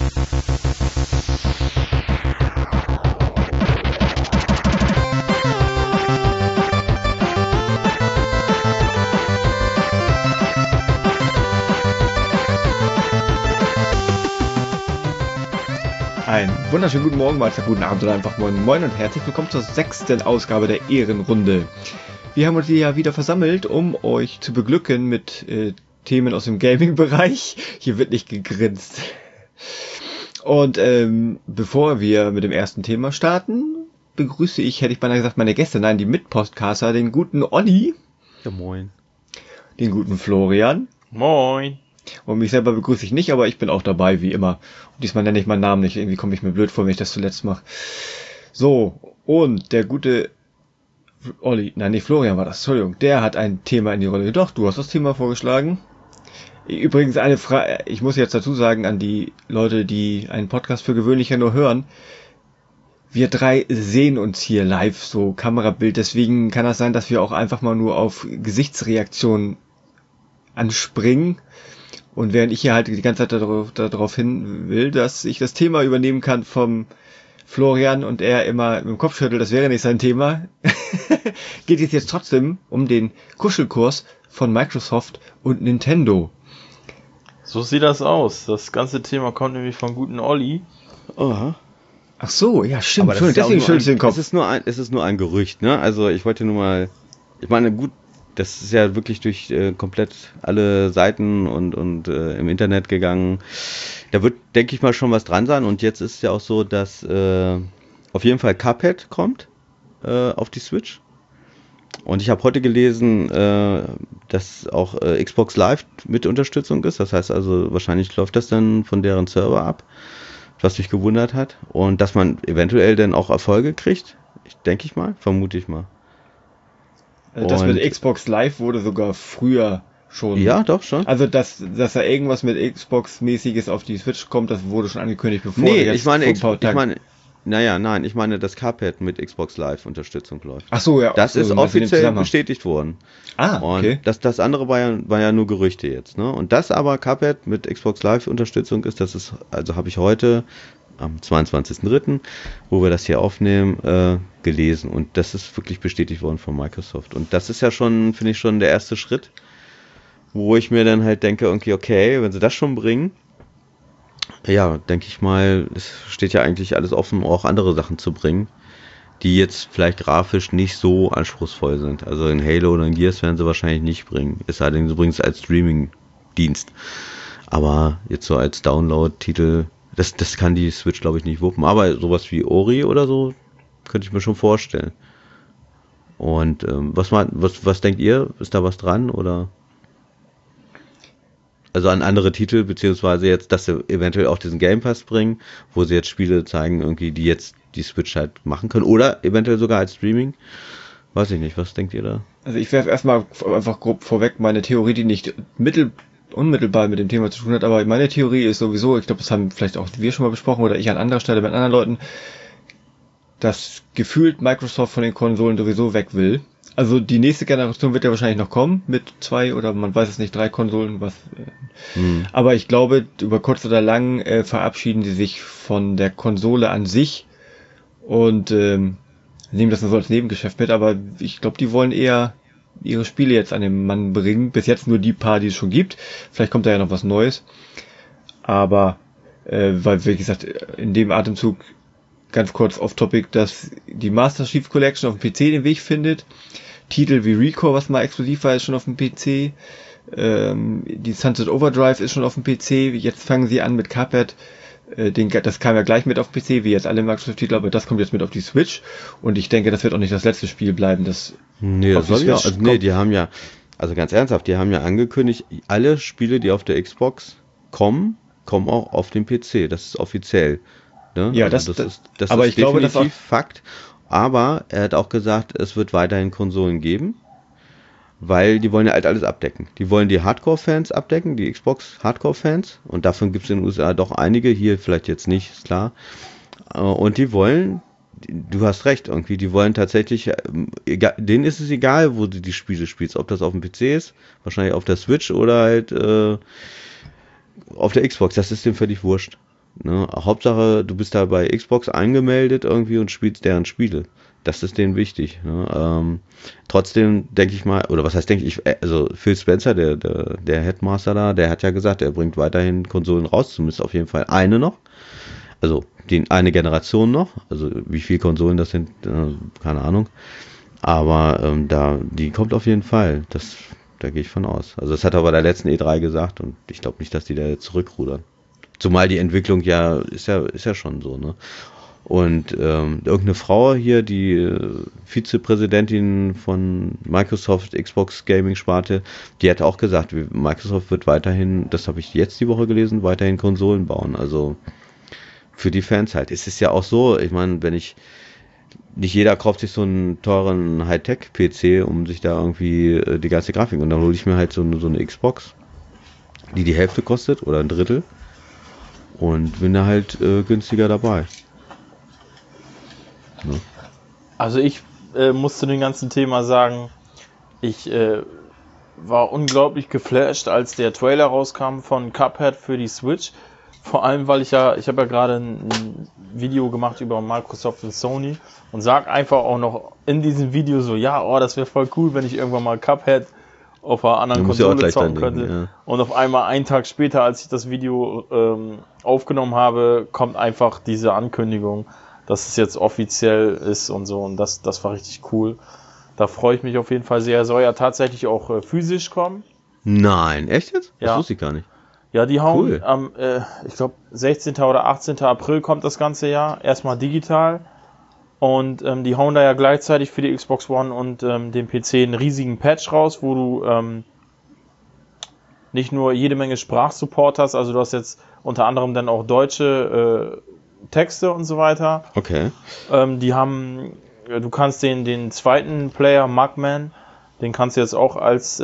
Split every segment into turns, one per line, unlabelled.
Einen wunderschönen guten Morgen, Mahlzeit, guten Abend oder einfach moin moin und herzlich willkommen zur 6. Ausgabe der Ehrenrunde. Wir haben uns hier ja wieder versammelt, um euch zu beglücken mit Themen aus dem Gaming-Bereich. Hier wird nicht gegrinst. Und bevor wir mit dem ersten Thema starten, begrüße ich, hätte ich beinahe gesagt, meine Gäste, nein, die Mitpodcaster, den guten Olli.
Ja, moin.
Den guten Florian.
Moin.
Und mich selber begrüße ich nicht, aber ich bin auch dabei, wie immer. Und diesmal nenne ich meinen Namen nicht. Irgendwie komme ich mir blöd vor, wenn ich das zuletzt mache. So, und der gute Olli, nein, nicht Florian war das, Entschuldigung. Der hat ein Thema in die Rolle. Doch, du hast das Thema vorgeschlagen. Übrigens eine Frage, ich muss jetzt dazu sagen, an die Leute, die einen Podcast für gewöhnlich ja nur hören. Wir drei sehen uns hier live, so Kamerabild. Deswegen kann das sein, dass wir auch einfach mal nur auf Gesichtsreaktionen anspringen. Und während ich hier halt die ganze Zeit darauf hin will, dass ich das Thema übernehmen kann vom Florian und er immer mit dem Kopf schüttelt, das wäre nicht sein Thema, geht es jetzt trotzdem um den Kuschelkurs von Microsoft und Nintendo.
So sieht das aus. Das ganze Thema kommt nämlich vom guten Olli.
Aha.
Ach so, ja stimmt.
Aber
Deswegen schüttelt den Kopf.
Es ist nur ein Gerücht, ne? Also ich wollte nur mal, ich meine, gut, das ist ja wirklich durch komplett alle Seiten und im Internet gegangen. Da wird, denke ich mal, schon was dran sein. Und jetzt ist es ja auch so, dass auf jeden Fall Cuphead kommt auf die Switch. Und ich habe heute gelesen, dass auch Xbox Live mit Unterstützung ist. Das heißt also, wahrscheinlich läuft das dann von deren Server ab, was mich gewundert hat. Und dass man eventuell dann auch Erfolge kriegt, denke ich mal, vermute ich mal.
Das mit Xbox Live wurde sogar früher schon.
Ja, doch schon.
Also, dass da irgendwas mit Xbox-mäßiges auf die Switch kommt, das wurde schon angekündigt, bevor
ich meine, dass Cuphead mit Xbox Live Unterstützung läuft.
Ach so, ja.
Das ist offiziell bestätigt worden.
Ah, okay.
Und das andere war ja nur Gerüchte jetzt, ne? Und das aber Cuphead mit Xbox Live Unterstützung ist, also habe ich heute am 22.03., wo wir das hier aufnehmen, gelesen. Und das ist wirklich bestätigt worden von Microsoft. Und das ist ja schon, finde ich, schon der erste Schritt, wo ich mir dann halt denke, okay, wenn sie das schon bringen, ja, denke ich mal, es steht ja eigentlich alles offen, auch andere Sachen zu bringen, die jetzt vielleicht grafisch nicht so anspruchsvoll sind. Also in Halo oder in Gears werden sie wahrscheinlich nicht bringen. Es sei denn, sie bringen es als Streaming-Dienst. Aber jetzt so als Download-Titel, das kann die Switch, glaube ich, nicht wuppen. Aber sowas wie Ori oder so könnte ich mir schon vorstellen. Und was denkt ihr? Ist da was dran? Oder? Also an andere Titel, beziehungsweise jetzt, dass sie eventuell auch diesen Game Pass bringen, wo sie jetzt Spiele zeigen, irgendwie, die jetzt die Switch halt machen können. Oder eventuell sogar als Streaming. Weiß ich nicht, was denkt ihr da?
Also ich werfe erstmal einfach grob vorweg meine Theorie, die nicht unmittelbar mit dem Thema zu tun hat, aber meine Theorie ist sowieso, ich glaube, das haben vielleicht auch wir schon mal besprochen oder ich an anderer Stelle mit anderen Leuten, dass gefühlt Microsoft von den Konsolen sowieso weg will. Also die nächste Generation wird ja wahrscheinlich noch kommen mit 2 oder man weiß es nicht, 3 Konsolen, aber ich glaube, über kurz oder lang verabschieden sie sich von der Konsole an sich und nehmen das nur so als Nebengeschäft mit, aber ich glaube, die wollen eher ihre Spiele jetzt an den Mann bringen. Bis jetzt nur die paar, die es schon gibt. Vielleicht kommt da ja noch was Neues. Aber, weil, wie gesagt, in dem Atemzug ganz kurz off-topic, dass die Master Chief Collection auf dem PC den Weg findet. Titel wie Recore, was mal exklusiv war, ist schon auf dem PC. Die Sunset Overdrive ist schon auf dem PC. Jetzt fangen sie an mit Cuphead. Das kam ja gleich mit auf PC, wie jetzt alle Microsoft-Titel, aber das kommt jetzt mit auf die Switch. Und ich denke, das wird auch nicht das letzte Spiel bleiben, das
soll ja, die haben ja, also ganz ernsthaft, die haben ja angekündigt, alle Spiele, die auf der Xbox kommen auch auf dem PC. Das ist offiziell. Ne?
Ja,
also
das
ist
aber ich glaube, das ist
Fakt. Aber er hat auch gesagt, es wird weiterhin Konsolen geben, weil die wollen ja halt alles abdecken. Die wollen die Hardcore-Fans abdecken, die Xbox-Hardcore-Fans. Und davon gibt es in den USA doch einige, hier vielleicht jetzt nicht, ist klar. Und die wollen, du hast recht, irgendwie, die wollen tatsächlich, denen ist es egal, wo du die Spiele spielst. Ob das auf dem PC ist, wahrscheinlich auf der Switch oder halt auf der Xbox. Das ist denen völlig wurscht. Ne? Hauptsache, du bist da bei Xbox angemeldet irgendwie und spielst deren Spiele. Das ist denen wichtig. Ne? Trotzdem denke ich mal, oder was heißt denke ich, also Phil Spencer, der Headmaster da, der hat ja gesagt, er bringt weiterhin Konsolen raus, zumindest auf jeden Fall eine noch. Also eine Generation noch. Also wie viele Konsolen das sind, keine Ahnung. Aber die kommt auf jeden Fall. Da gehe ich von aus. Also das hat er bei der letzten E3 gesagt und ich glaube nicht, dass die da jetzt zurückrudern. Zumal die Entwicklung ist ja schon so, ne? Und irgendeine Frau hier, die Vizepräsidentin von Microsoft Xbox Gaming Sparte, die hat auch gesagt, Microsoft wird weiterhin, das habe ich jetzt die Woche gelesen, weiterhin Konsolen bauen. Also für die Fans halt. Es ist ja auch so, ich meine, nicht jeder kauft sich so einen teuren Hightech-PC, um sich da irgendwie die ganze Grafik, und dann hole ich mir halt so eine Xbox, die Hälfte kostet oder ein Drittel und bin da halt günstiger dabei. Ne?
Also ich muss zu dem ganzen Thema sagen, ich war unglaublich geflasht, als der Trailer rauskam von Cuphead für die Switch. Vor allem, weil ich habe ja gerade ein Video gemacht über Microsoft und Sony und sag einfach auch noch in diesem Video so, ja, oh, das wäre voll cool, wenn ich irgendwann mal Cuphead auf einer anderen Konsole zocken könnte. Ja. Und auf einmal einen Tag später, als ich das Video aufgenommen habe, kommt einfach diese Ankündigung, dass es jetzt offiziell ist und so, und das war richtig cool. Da freue ich mich auf jeden Fall sehr. Soll ja tatsächlich auch physisch kommen.
Nein, echt jetzt?
Ja.
Das wusste ich gar nicht.
Ja, die hauen
Cool.
am, ich glaube, 16. oder 18. April kommt das ganze Jahr. Erstmal digital. Und die hauen da ja gleichzeitig für die Xbox One und den PC einen riesigen Patch raus, wo du nicht nur jede Menge Sprachsupport hast, also du hast jetzt unter anderem dann auch deutsche Texte und so weiter.
Okay.
Du kannst den zweiten Player, Mugman, den kannst du jetzt auch als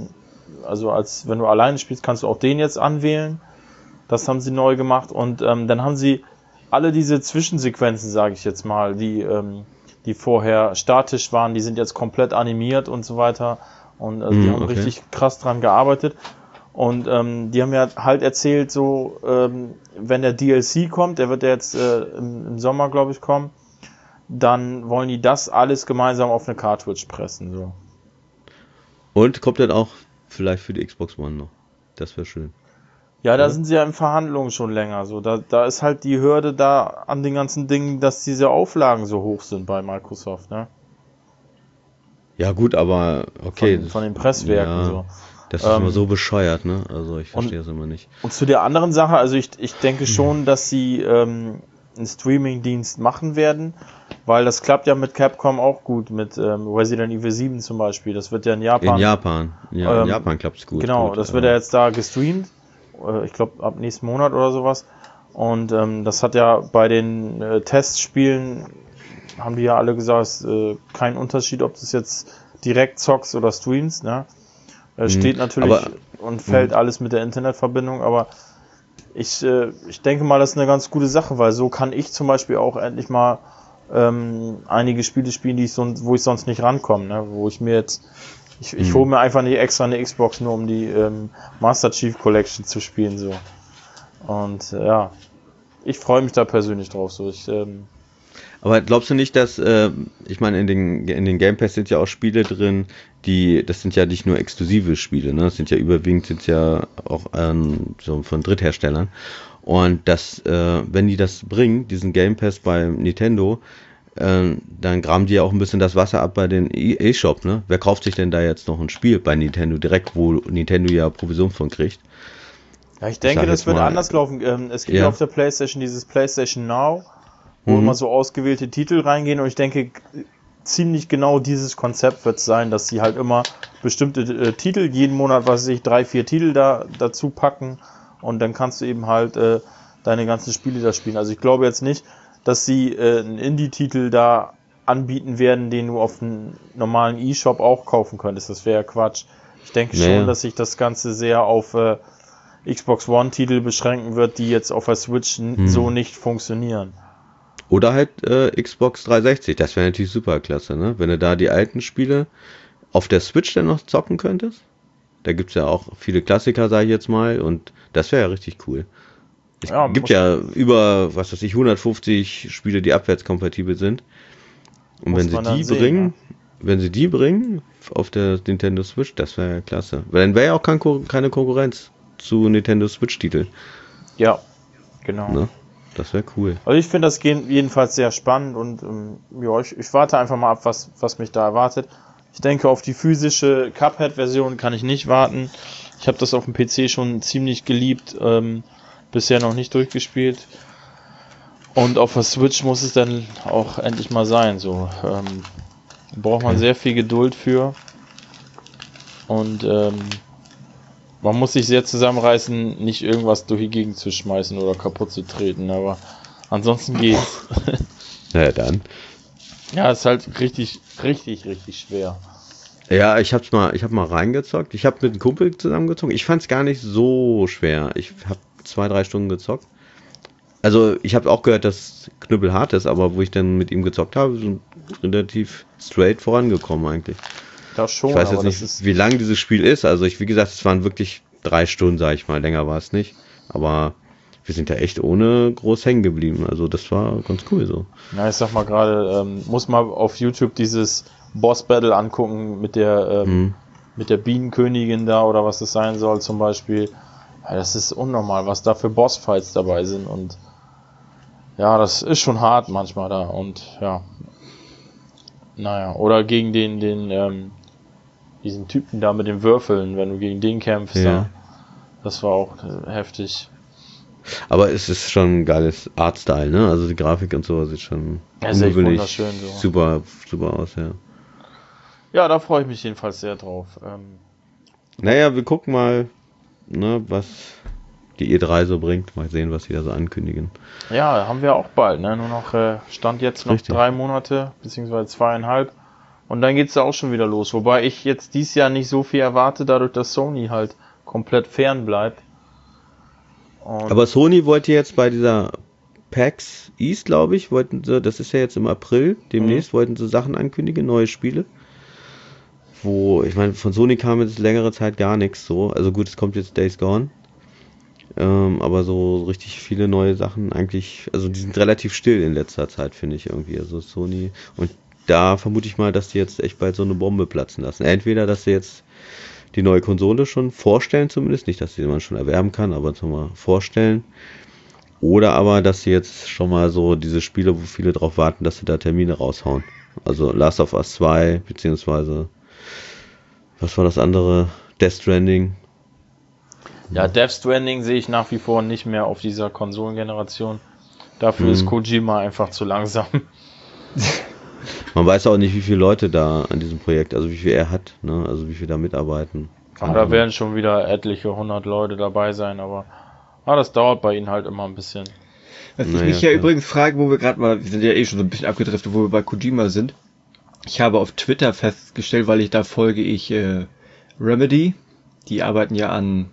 wenn du alleine spielst, kannst du auch den jetzt anwählen. Das haben sie neu gemacht. Und dann haben sie alle diese Zwischensequenzen, sage ich jetzt mal, die vorher statisch waren, die sind jetzt komplett animiert und so weiter. Und die haben richtig krass dran gearbeitet. Und die haben ja halt erzählt, so, wenn der DLC kommt, der wird ja jetzt im Sommer, glaube ich, kommen, dann wollen die das alles gemeinsam auf eine Cartridge pressen. So.
Und kommt dann auch vielleicht für die Xbox One noch. Das wäre schön.
Ja, da sind sie ja in Verhandlungen schon länger. So, da ist halt die Hürde da an den ganzen Dingen, dass diese Auflagen so hoch sind bei Microsoft, ne?
Ja gut, aber okay.
Von den Presswerken
ja,
so.
Das ist immer so bescheuert, ne? Also ich verstehe es immer nicht.
Und zu der anderen Sache, also ich denke schon, dass sie einen Streaming-Dienst machen werden, weil das klappt ja mit Capcom auch gut, mit Resident Evil 7 zum Beispiel. Das wird ja in Japan.
In Japan. Ja, in Japan klappt es gut.
Genau,
gut,
das wird ja jetzt da gestreamt. Ich glaube ab nächsten Monat oder sowas. Und das hat ja bei den Testspielen, haben die ja alle gesagt, es ist kein Unterschied, ob du es jetzt direkt zockst oder streamst, ne? Steht natürlich und fällt alles mit der Internetverbindung, aber ich denke mal, das ist eine ganz gute Sache, weil so kann ich zum Beispiel auch endlich mal einige Spiele spielen, wo ich sonst nicht rankomme, ne? Wo ich mir jetzt ich hole mir einfach nicht extra eine Xbox, nur um die Master Chief Collection zu spielen, so. Und ja, ich freue mich da persönlich drauf, so.
Aber glaubst du nicht, dass, ich meine, in den Game Pass sind ja auch Spiele drin, das sind ja nicht nur exklusive Spiele, ne? Das sind ja überwiegend auch so von Drittherstellern. Und wenn die das bringen, diesen Game Pass bei Nintendo, dann graben die ja auch ein bisschen das Wasser ab bei den E-Shop, ne? Wer kauft sich denn da jetzt noch ein Spiel bei Nintendo direkt, wo Nintendo ja Provision von kriegt?
Ja, ich denke, das wird anders laufen. Es gibt ja auf der PlayStation dieses PlayStation Now, wo immer so ausgewählte Titel reingehen, und ich denke, ziemlich genau dieses Konzept wird es sein, dass sie halt immer bestimmte Titel, jeden Monat, 3, 4 Titel dazu packen, und dann kannst du eben halt deine ganzen Spiele da spielen. Also ich glaube jetzt nicht, dass sie einen Indie-Titel da anbieten werden, den du auf einem normalen E-Shop auch kaufen könntest. Das wäre ja Quatsch. Ich denke schon, dass sich das Ganze sehr auf Xbox One-Titel beschränken wird, die jetzt auf der Switch so nicht funktionieren.
Oder halt Xbox 360, das wäre natürlich super klasse, ne? Wenn du da die alten Spiele auf der Switch dann noch zocken könntest. Da gibt's ja auch viele Klassiker, sage ich jetzt mal, und das wäre ja richtig cool. Es gibt ja über, was weiß ich, 150 Spiele, die abwärtskompatibel sind. Und wenn sie die bringen auf der Nintendo Switch, das wäre ja klasse. Weil dann wäre ja auch keine Konkurrenz zu Nintendo Switch-Titeln.
Ja, genau.
Ne? Das wäre cool.
Also ich finde das jedenfalls sehr spannend und ja, ich warte einfach mal ab, was mich da erwartet. Ich denke, auf die physische Cuphead-Version kann ich nicht warten. Ich habe das auf dem PC schon ziemlich geliebt, bisher noch nicht durchgespielt. Und auf der Switch muss es dann auch endlich mal sein. So braucht man sehr viel Geduld für. Und man muss sich sehr zusammenreißen, nicht irgendwas durch die Gegend zu schmeißen oder kaputt zu treten. Aber ansonsten geht's.
Na ja, dann.
Ja, ist halt richtig schwer.
Ja, ich hab mal reingezockt. Ich habe mit einem Kumpel zusammengezockt. Ich fand's gar nicht so schwer. Ich habe 2-3 Stunden gezockt. Also ich habe auch gehört, dass Knüppel hart ist, aber wo ich dann mit ihm gezockt habe, sind relativ straight vorangekommen eigentlich.
Das schon,
ich weiß jetzt nicht, wie lang dieses Spiel ist. Also wie gesagt, es waren wirklich 3 Stunden, sag ich mal. Länger war es nicht. Aber wir sind ja echt ohne groß hängen geblieben. Also das war ganz cool so.
Ja, ich sag mal gerade, muss mal auf YouTube dieses Boss-Battle angucken mit der Bienenkönigin da oder was das sein soll zum Beispiel. Ja, das ist unnormal, was da für Bossfights dabei sind und ja, das ist schon hart manchmal da und ja. Naja, oder gegen diesen Typen da mit den Würfeln, wenn du gegen den kämpfst,
ja.
da, das war auch heftig.
Aber es ist schon ein geiles Artstyle, ne? Also die Grafik und so sieht schon
wunderschön so.
Super aus, ja.
Ja, da freue ich mich jedenfalls sehr drauf.
Naja, wir gucken mal, ne, was die E3 so bringt. Mal sehen, was sie da so ankündigen.
Ja, haben wir auch bald, ne? Nur noch, Stand jetzt noch
Richtig.
3 Monate, beziehungsweise 2,5. Und dann geht's da auch schon wieder los. Wobei ich jetzt dieses Jahr nicht so viel erwarte, dadurch, dass Sony halt komplett fern bleibt. Und
Aber Sony wollte jetzt bei dieser PAX East, glaube ich, wollten sie, das ist ja jetzt im April, demnächst wollten sie Sachen ankündigen, neue Spiele. Ich meine, von Sony kam jetzt längere Zeit gar nichts so. Also gut, es kommt jetzt Days Gone. Aber so richtig viele neue Sachen eigentlich, also die sind relativ still in letzter Zeit, finde ich irgendwie. Also Sony. Und da vermute ich mal, dass die jetzt echt bald so eine Bombe platzen lassen. Entweder, dass sie jetzt die neue Konsole schon vorstellen zumindest. Nicht, dass sie man schon erwerben kann, aber schon mal vorstellen. Oder aber, dass sie jetzt schon mal so diese Spiele, wo viele drauf warten, dass sie da Termine raushauen. Also Last of Us 2, beziehungsweise was war das andere? Death Stranding.
ja, Death Stranding sehe ich nach wie vor nicht mehr auf dieser Konsolengeneration. Dafür ist Kojima einfach zu langsam.
Man weiß auch nicht, wie viele Leute da an diesem Projekt, also wie viel er hat, ne? Also wie viele da mitarbeiten.
Aber da werden schon wieder etliche 100 Leute dabei sein, aber das dauert bei ihnen halt immer ein bisschen.
Was ich mich ja übrigens frage, wo wir gerade mal, wir sind ja eh schon so ein bisschen abgedriftet, wo wir bei Kojima sind. Ich habe auf Twitter festgestellt, weil da folge ich Remedy, die arbeiten ja an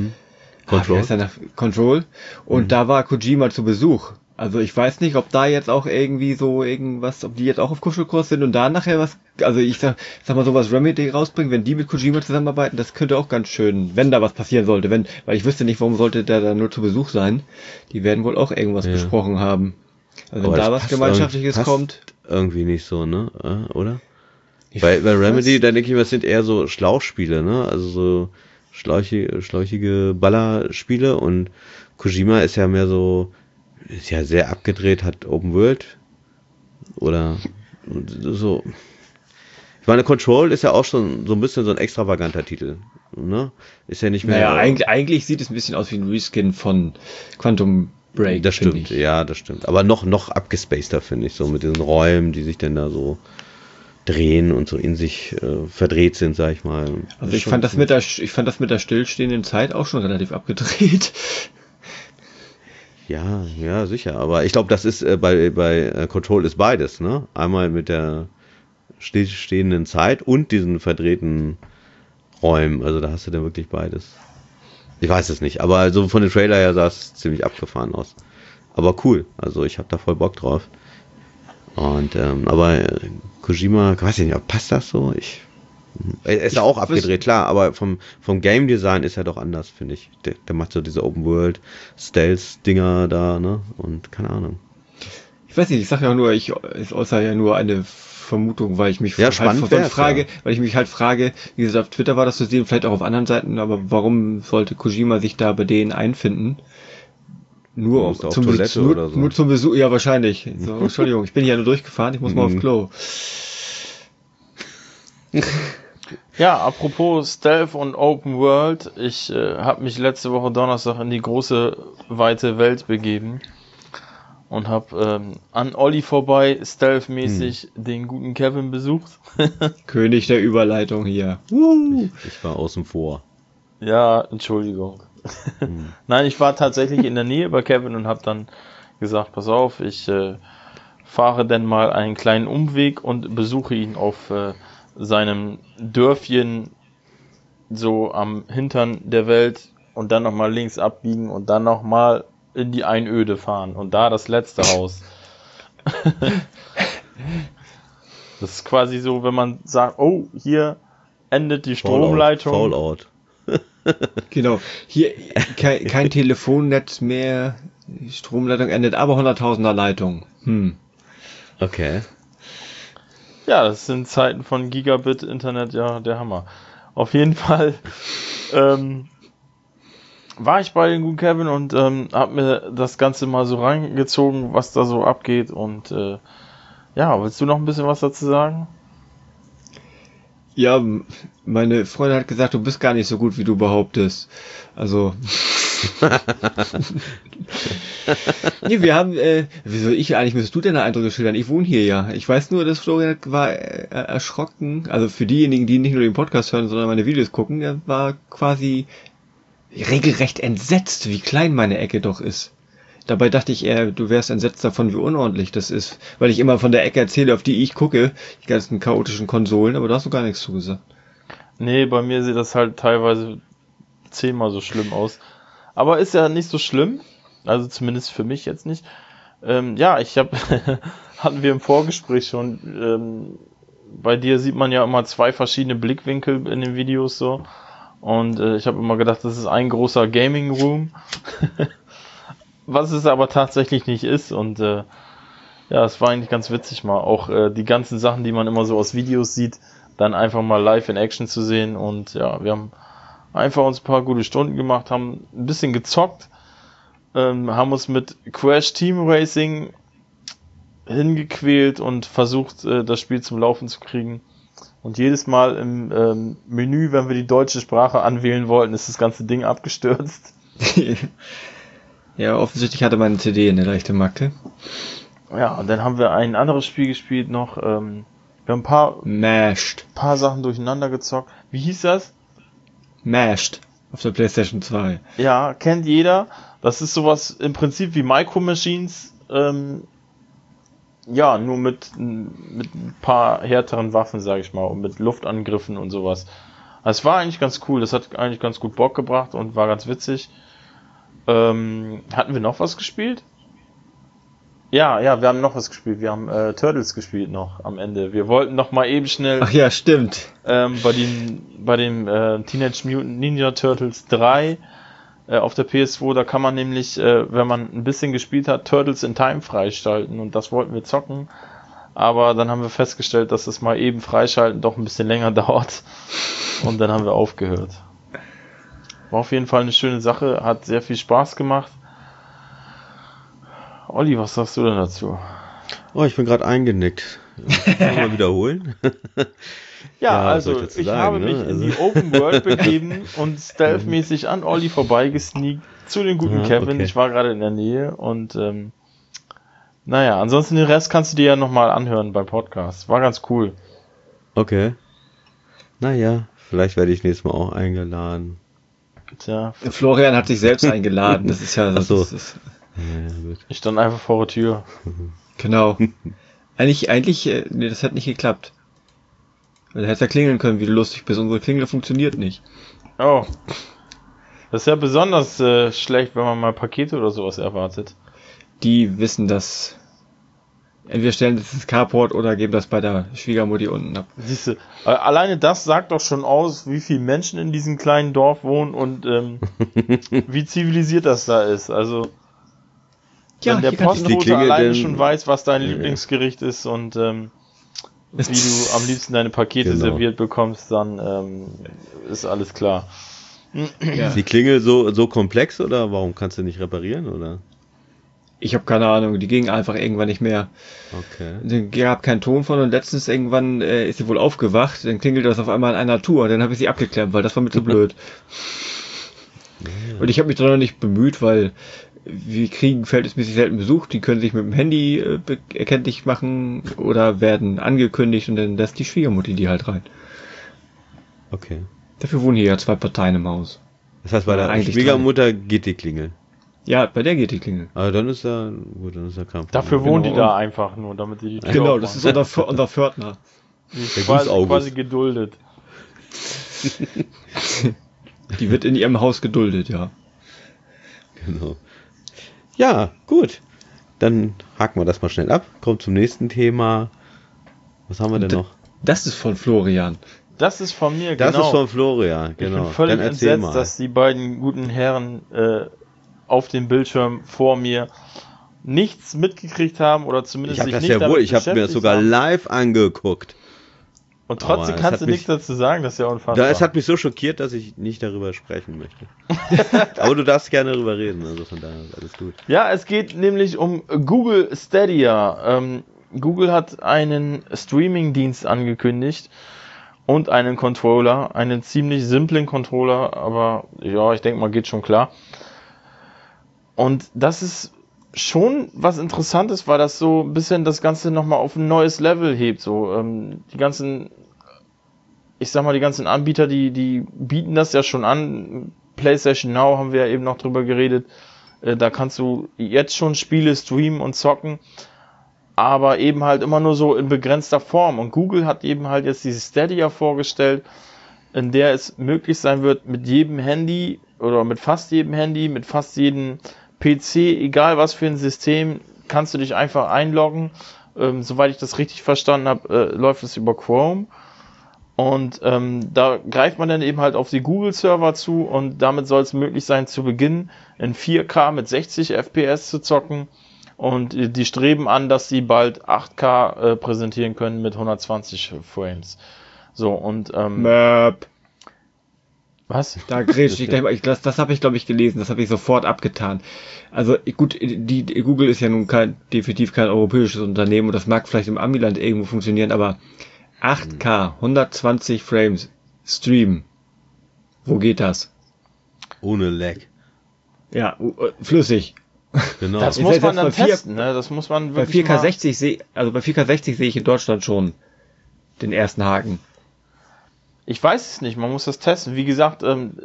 Control. Und da war Kojima zu Besuch. Also ich weiß nicht, ob da jetzt auch irgendwie so irgendwas, ob die jetzt auch auf Kuschelkurs sind und da nachher was, also ich sag mal so, was Remedy rausbringt, wenn die mit Kojima zusammenarbeiten, das könnte auch ganz schön, wenn da was passieren sollte, weil ich wüsste nicht, warum sollte der da nur zu Besuch sein. Die werden wohl auch irgendwas besprochen haben. Also wenn da was Gemeinschaftliches kommt.
Irgendwie nicht so, ne? Oder? Bei Remedy, da denke ich, das sind eher so Schlauchspiele, ne? Also so schläuchige Ballerspiele und Kojima ist ja mehr so, ist ja sehr abgedreht, hat Open World oder so. Ich meine, Control ist ja auch schon so ein bisschen so ein extravaganter Titel, ne? Ist ja nicht mehr...
Naja, eigentlich sieht es ein bisschen aus wie ein Reskin von Quantum Break.
Das stimmt, ja, das stimmt. Aber noch abgespaceder, finde ich, so mit diesen Räumen, die sich dann da so drehen und so in sich verdreht sind, sag ich mal.
Also ich fand das mit der stillstehenden Zeit auch schon relativ abgedreht.
Ja, sicher. Aber ich glaube, das ist bei Control ist beides, ne? Einmal mit der stillstehenden Zeit und diesen verdrehten Räumen. Also da hast du dann wirklich beides. Ich weiß es nicht, aber so von dem Trailer her sah es ziemlich abgefahren aus. Aber cool, also ich habe da voll Bock drauf. Und aber Kojima, weiß ich nicht, passt das so? Er ist ja auch abgedreht, klar, aber vom Game Design ist er doch anders, finde ich. Der macht so diese Open World Stealth-Dinger da, ne? Und keine Ahnung.
Ich weiß nicht, ich sag ja nur, ich äußere ja nur eine Vermutung, weil ich mich
frage,
weil ich mich halt frage, wie gesagt, auf Twitter war das zu sehen, vielleicht auch auf anderen Seiten, aber warum sollte Kojima sich da bei denen einfinden? Nur zum Besuch, ja wahrscheinlich. So, Entschuldigung, ich bin hier nur durchgefahren, ich muss mal auf Klo.
Ja, apropos Stealth und Open World, ich habe mich letzte Woche Donnerstag in die große, weite Welt begeben und habe an Olli vorbei Stealth-mäßig den guten Kevin besucht.
König der Überleitung hier.
Ich war außen vor.
Ja, Entschuldigung. Nein, ich war tatsächlich in der Nähe bei Kevin und habe dann gesagt, pass auf, ich fahre denn mal einen kleinen Umweg und besuche ihn auf seinem Dörfchen so am Hintern der Welt und dann nochmal links abbiegen und dann nochmal in die Einöde fahren und da das letzte Haus. Das ist quasi so, wenn man sagt, oh, hier endet die Stromleitung.
Fallout.
Genau, hier kein Telefonnetz mehr, die Stromleitung endet, aber 100.000er Leitung.
Okay.
Ja, das sind Zeiten von Gigabit Internet, ja, der Hammer. Auf jeden Fall war ich bei den guten Kevin und hab mir das Ganze mal so reingezogen, was da so abgeht und ja, willst du noch ein bisschen was dazu sagen?
Ja, meine Freundin hat gesagt, du bist gar nicht so gut, wie du behauptest. Also... Nee, wir haben, wieso müsstest du deine Eindrücke schildern? Ich wohne hier ja. Ich weiß nur, dass Florian war erschrocken, also für diejenigen, die nicht nur den Podcast hören, sondern meine Videos gucken, er war quasi regelrecht entsetzt, wie klein meine Ecke doch ist. Dabei dachte ich eher, du wärst entsetzt davon, wie unordentlich das ist, weil ich immer von der Ecke erzähle, auf die ich gucke, die ganzen chaotischen Konsolen, aber da hast du gar nichts zugesagt.
Nee, bei mir sieht das halt teilweise 10-mal so schlimm aus. Aber ist ja nicht so schlimm. Also zumindest für mich jetzt nicht. Ja, hatten wir im Vorgespräch schon, bei dir sieht man ja immer 2 verschiedene Blickwinkel in den Videos so. Und ich habe immer gedacht, das ist ein großer Gaming Room. Was es aber tatsächlich nicht ist. Und ja, es war eigentlich ganz witzig mal. Auch die ganzen Sachen, die man immer so aus Videos sieht, dann einfach mal live in Action zu sehen. Und ja, wir haben einfach uns ein paar gute Stunden gemacht, haben ein bisschen gezockt, haben uns mit Crash Team Racing hingequält und versucht, das Spiel zum Laufen zu kriegen. Und jedes Mal im Menü, wenn wir die deutsche Sprache anwählen wollten, ist das ganze Ding abgestürzt.
Ja, offensichtlich hatte meine CD eine leichte Macke.
Ja, und dann haben wir ein anderes Spiel gespielt noch. Wir haben ein paar Sachen durcheinander gezockt. Wie hieß das?
Mashed auf der PlayStation 2.
Ja, kennt jeder. Das ist sowas im Prinzip wie Micro Machines. Ja, nur mit ein paar härteren Waffen, sage ich mal, und mit Luftangriffen und sowas. Also es war eigentlich ganz cool. Das hat eigentlich ganz gut Bock gebracht und war ganz witzig. Hatten wir noch was gespielt? Ja, wir haben noch was gespielt. Wir haben Turtles gespielt noch am Ende. Wir wollten noch mal eben schnell...
Ach ja, stimmt.
Bei dem Teenage Mutant Ninja Turtles 3 auf der PS2, da kann man nämlich, wenn man ein bisschen gespielt hat, Turtles in Time freischalten und das wollten wir zocken. Aber dann haben wir festgestellt, dass das mal eben freischalten doch ein bisschen länger dauert und dann haben wir aufgehört. War auf jeden Fall eine schöne Sache, hat sehr viel Spaß gemacht. Olli, was sagst du denn dazu?
Oh, ich bin gerade eingenickt. Kann mal wiederholen?
Ja, also ich habe mich in die Open World begeben und stealthmäßig an Olli vorbeigesneakt zu den guten Kevin. Okay. Ich war gerade in der Nähe und naja, ansonsten den Rest kannst du dir ja nochmal anhören beim Podcast. War ganz cool.
Okay. Naja, vielleicht werde ich nächstes Mal auch eingeladen.
Tja. Florian hat sich selbst eingeladen, das ist ja...
So.
Ja, ich stand einfach vor der Tür.
Genau. Eigentlich, nee, das hat nicht geklappt. Du hättest ja klingeln können, wie du lustig bist. Unsere Klingel funktioniert nicht.
Oh. Das ist ja besonders schlecht, wenn man mal Pakete oder sowas erwartet.
Die wissen das Entweder stellen sie das Carport oder geben das bei der Schwiegermutti unten ab.
Siehste, alleine das sagt doch schon aus, wie viele Menschen in diesem kleinen Dorf wohnen und wie zivilisiert das da ist. Also,
Ja,
wenn der
hier kannst du noch
Postbote
Klingel
alleine
denn-
schon weiß, was dein Lieblingsgericht ist und wie du am liebsten deine Pakete
Genau.
serviert bekommst, dann ist alles klar.
Ja.
Ist die Klingel so komplex oder warum kannst du nicht reparieren, oder?
Ich habe keine Ahnung, die ging einfach irgendwann nicht mehr.
Okay.
Dann gab keinen Ton von und letztens irgendwann ist sie wohl aufgewacht, dann klingelte das auf einmal in einer Tour, dann habe ich sie abgeklemmt, weil das war mir zu blöd. Und ich habe mich da noch nicht bemüht, weil wir kriegen verhältnismäßig selten Besuch, die können sich mit dem Handy erkenntlich machen oder werden angekündigt und dann lässt die Schwiegermutti die halt rein.
Okay.
Dafür wohnen hier ja 2 Parteien im Haus.
Das heißt, bei der
Eigentlich
Schwiegermutter geht die Klingel.
Ja, bei der geht die Klingel.
Aber dann ist da, gut, dann ist da kein Problem.
Dafür wohnen die
Genau.
da einfach nur, damit die die Tür
Genau,
aufmachen.
das ist unser Pförtner.
Die ist
der
quasi,
Gusaugust.
quasi geduldet.
Die wird in ihrem Haus geduldet, ja.
Genau. Ja, gut. Dann haken wir das mal schnell ab. Kommt zum nächsten Thema. Was haben wir denn noch?
Das ist von Florian.
Das ist von mir,
Das
genau.
ist von Florian,
Ich
genau.
bin völlig
Dann erzähl
entsetzt,
mal.
dass die beiden guten Herren auf dem Bildschirm vor mir nichts mitgekriegt haben oder zumindest
Ich habe
sich
das
nicht
ja
damit
wohl, ich habe mir das
beschäftigt
sogar
haben.
live angeguckt.
Und trotzdem
Aber es
kannst
hat
du
mich-
nichts dazu sagen, das ist ja unfassbar.
Das hat mich so schockiert, dass ich nicht darüber sprechen möchte. Aber du darfst gerne darüber reden, also von daher ist alles gut.
Ja, es geht nämlich um Google Stadia. Google hat einen Streaming-Dienst angekündigt und einen Controller, einen ziemlich simplen Controller, aber ja, ich denke mal, geht schon klar. Und das ist schon was Interessantes, weil das so ein bisschen das Ganze nochmal auf ein neues Level hebt. So, die ganzen, ich sag mal, die ganzen Anbieter, die bieten das ja schon an. PlayStation Now haben wir ja eben noch drüber geredet. Da kannst du jetzt schon Spiele streamen und zocken, aber eben halt immer nur so in begrenzter Form. Und Google hat eben halt jetzt diese Stadia vorgestellt, in der es möglich sein wird, mit jedem Handy oder mit fast jedem PC, egal was für ein System, kannst du dich einfach einloggen. Soweit ich das richtig verstanden habe, läuft es über Chrome. Und da greift man dann eben halt auf die Google-Server zu und damit soll es möglich sein, zu Beginn in 4K mit 60 FPS zu zocken. Und die streben an, dass sie bald 8K präsentieren können mit 120 Frames. So, und
Möp.
was?
Da grätsch ich gleich mal. Das habe ich, glaube ich, gelesen. Das habe ich sofort abgetan. Also gut, die Google ist ja nun definitiv kein europäisches Unternehmen und das mag vielleicht im Amiland irgendwo funktionieren, aber 8K, 120 Frames, Stream. Wo geht das?
Ohne Lag.
Ja, flüssig.
Genau.
Das
Ihr
muss
seid
man
jetzt
dann
bei 4
testen, ne? Das muss man
Bei
wirklich
4K60 bei 4K60 sehe ich in Deutschland schon den ersten Haken.
Ich weiß es nicht, man muss das testen. Wie gesagt,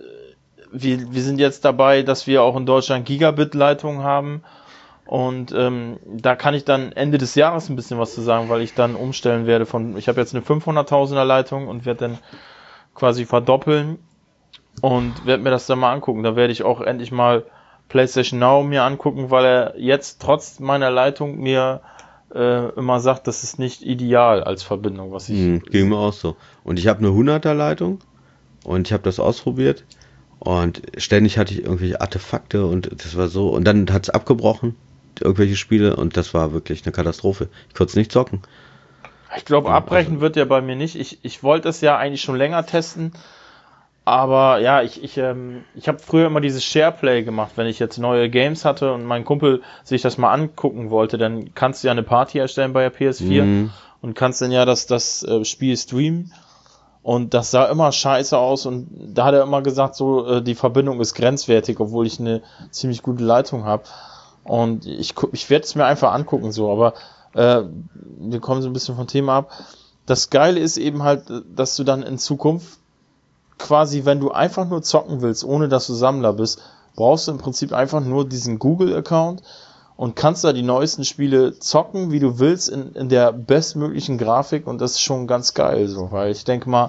wir sind jetzt dabei, dass wir auch in Deutschland Gigabit-Leitungen haben. Und da kann ich dann Ende des Jahres ein bisschen was zu sagen, weil ich dann umstellen werde ich habe jetzt eine 500.000er Leitung und werde dann quasi verdoppeln und werde mir das dann mal angucken. Da werde ich auch endlich mal PlayStation Now mir angucken, weil er jetzt trotz meiner Leitung mir immer sagt, das ist nicht ideal als Verbindung, was ich...
Ging mir auch so. Und ich habe eine 100er Leitung und ich habe das ausprobiert und ständig hatte ich irgendwelche Artefakte und das war so. Und dann hat es abgebrochen, irgendwelche Spiele, und das war wirklich eine Katastrophe. Ich konnte es nicht zocken.
Ich glaube,
Ja,
abbrechen
also-
wird der bei mir nicht. Ich wollte es ja eigentlich schon länger testen, aber ja, ich habe früher immer dieses Shareplay gemacht, wenn ich jetzt neue Games hatte und mein Kumpel sich das mal angucken wollte, dann kannst du ja eine Party erstellen bei der PS4 und kannst dann ja das Spiel streamen. Und das sah immer scheiße aus und da hat er immer gesagt, so die Verbindung ist grenzwertig, obwohl ich eine ziemlich gute Leitung habe. Und ich werde es mir einfach angucken, so, aber wir kommen so ein bisschen vom Thema ab. Das Geile ist eben halt, dass du dann in Zukunft quasi, wenn du einfach nur zocken willst, ohne dass du Sammler bist, brauchst du im Prinzip einfach nur diesen Google-Account und kannst da die neuesten Spiele zocken, wie du willst, in der bestmöglichen Grafik, und das ist schon ganz geil, so, weil ich denke mal,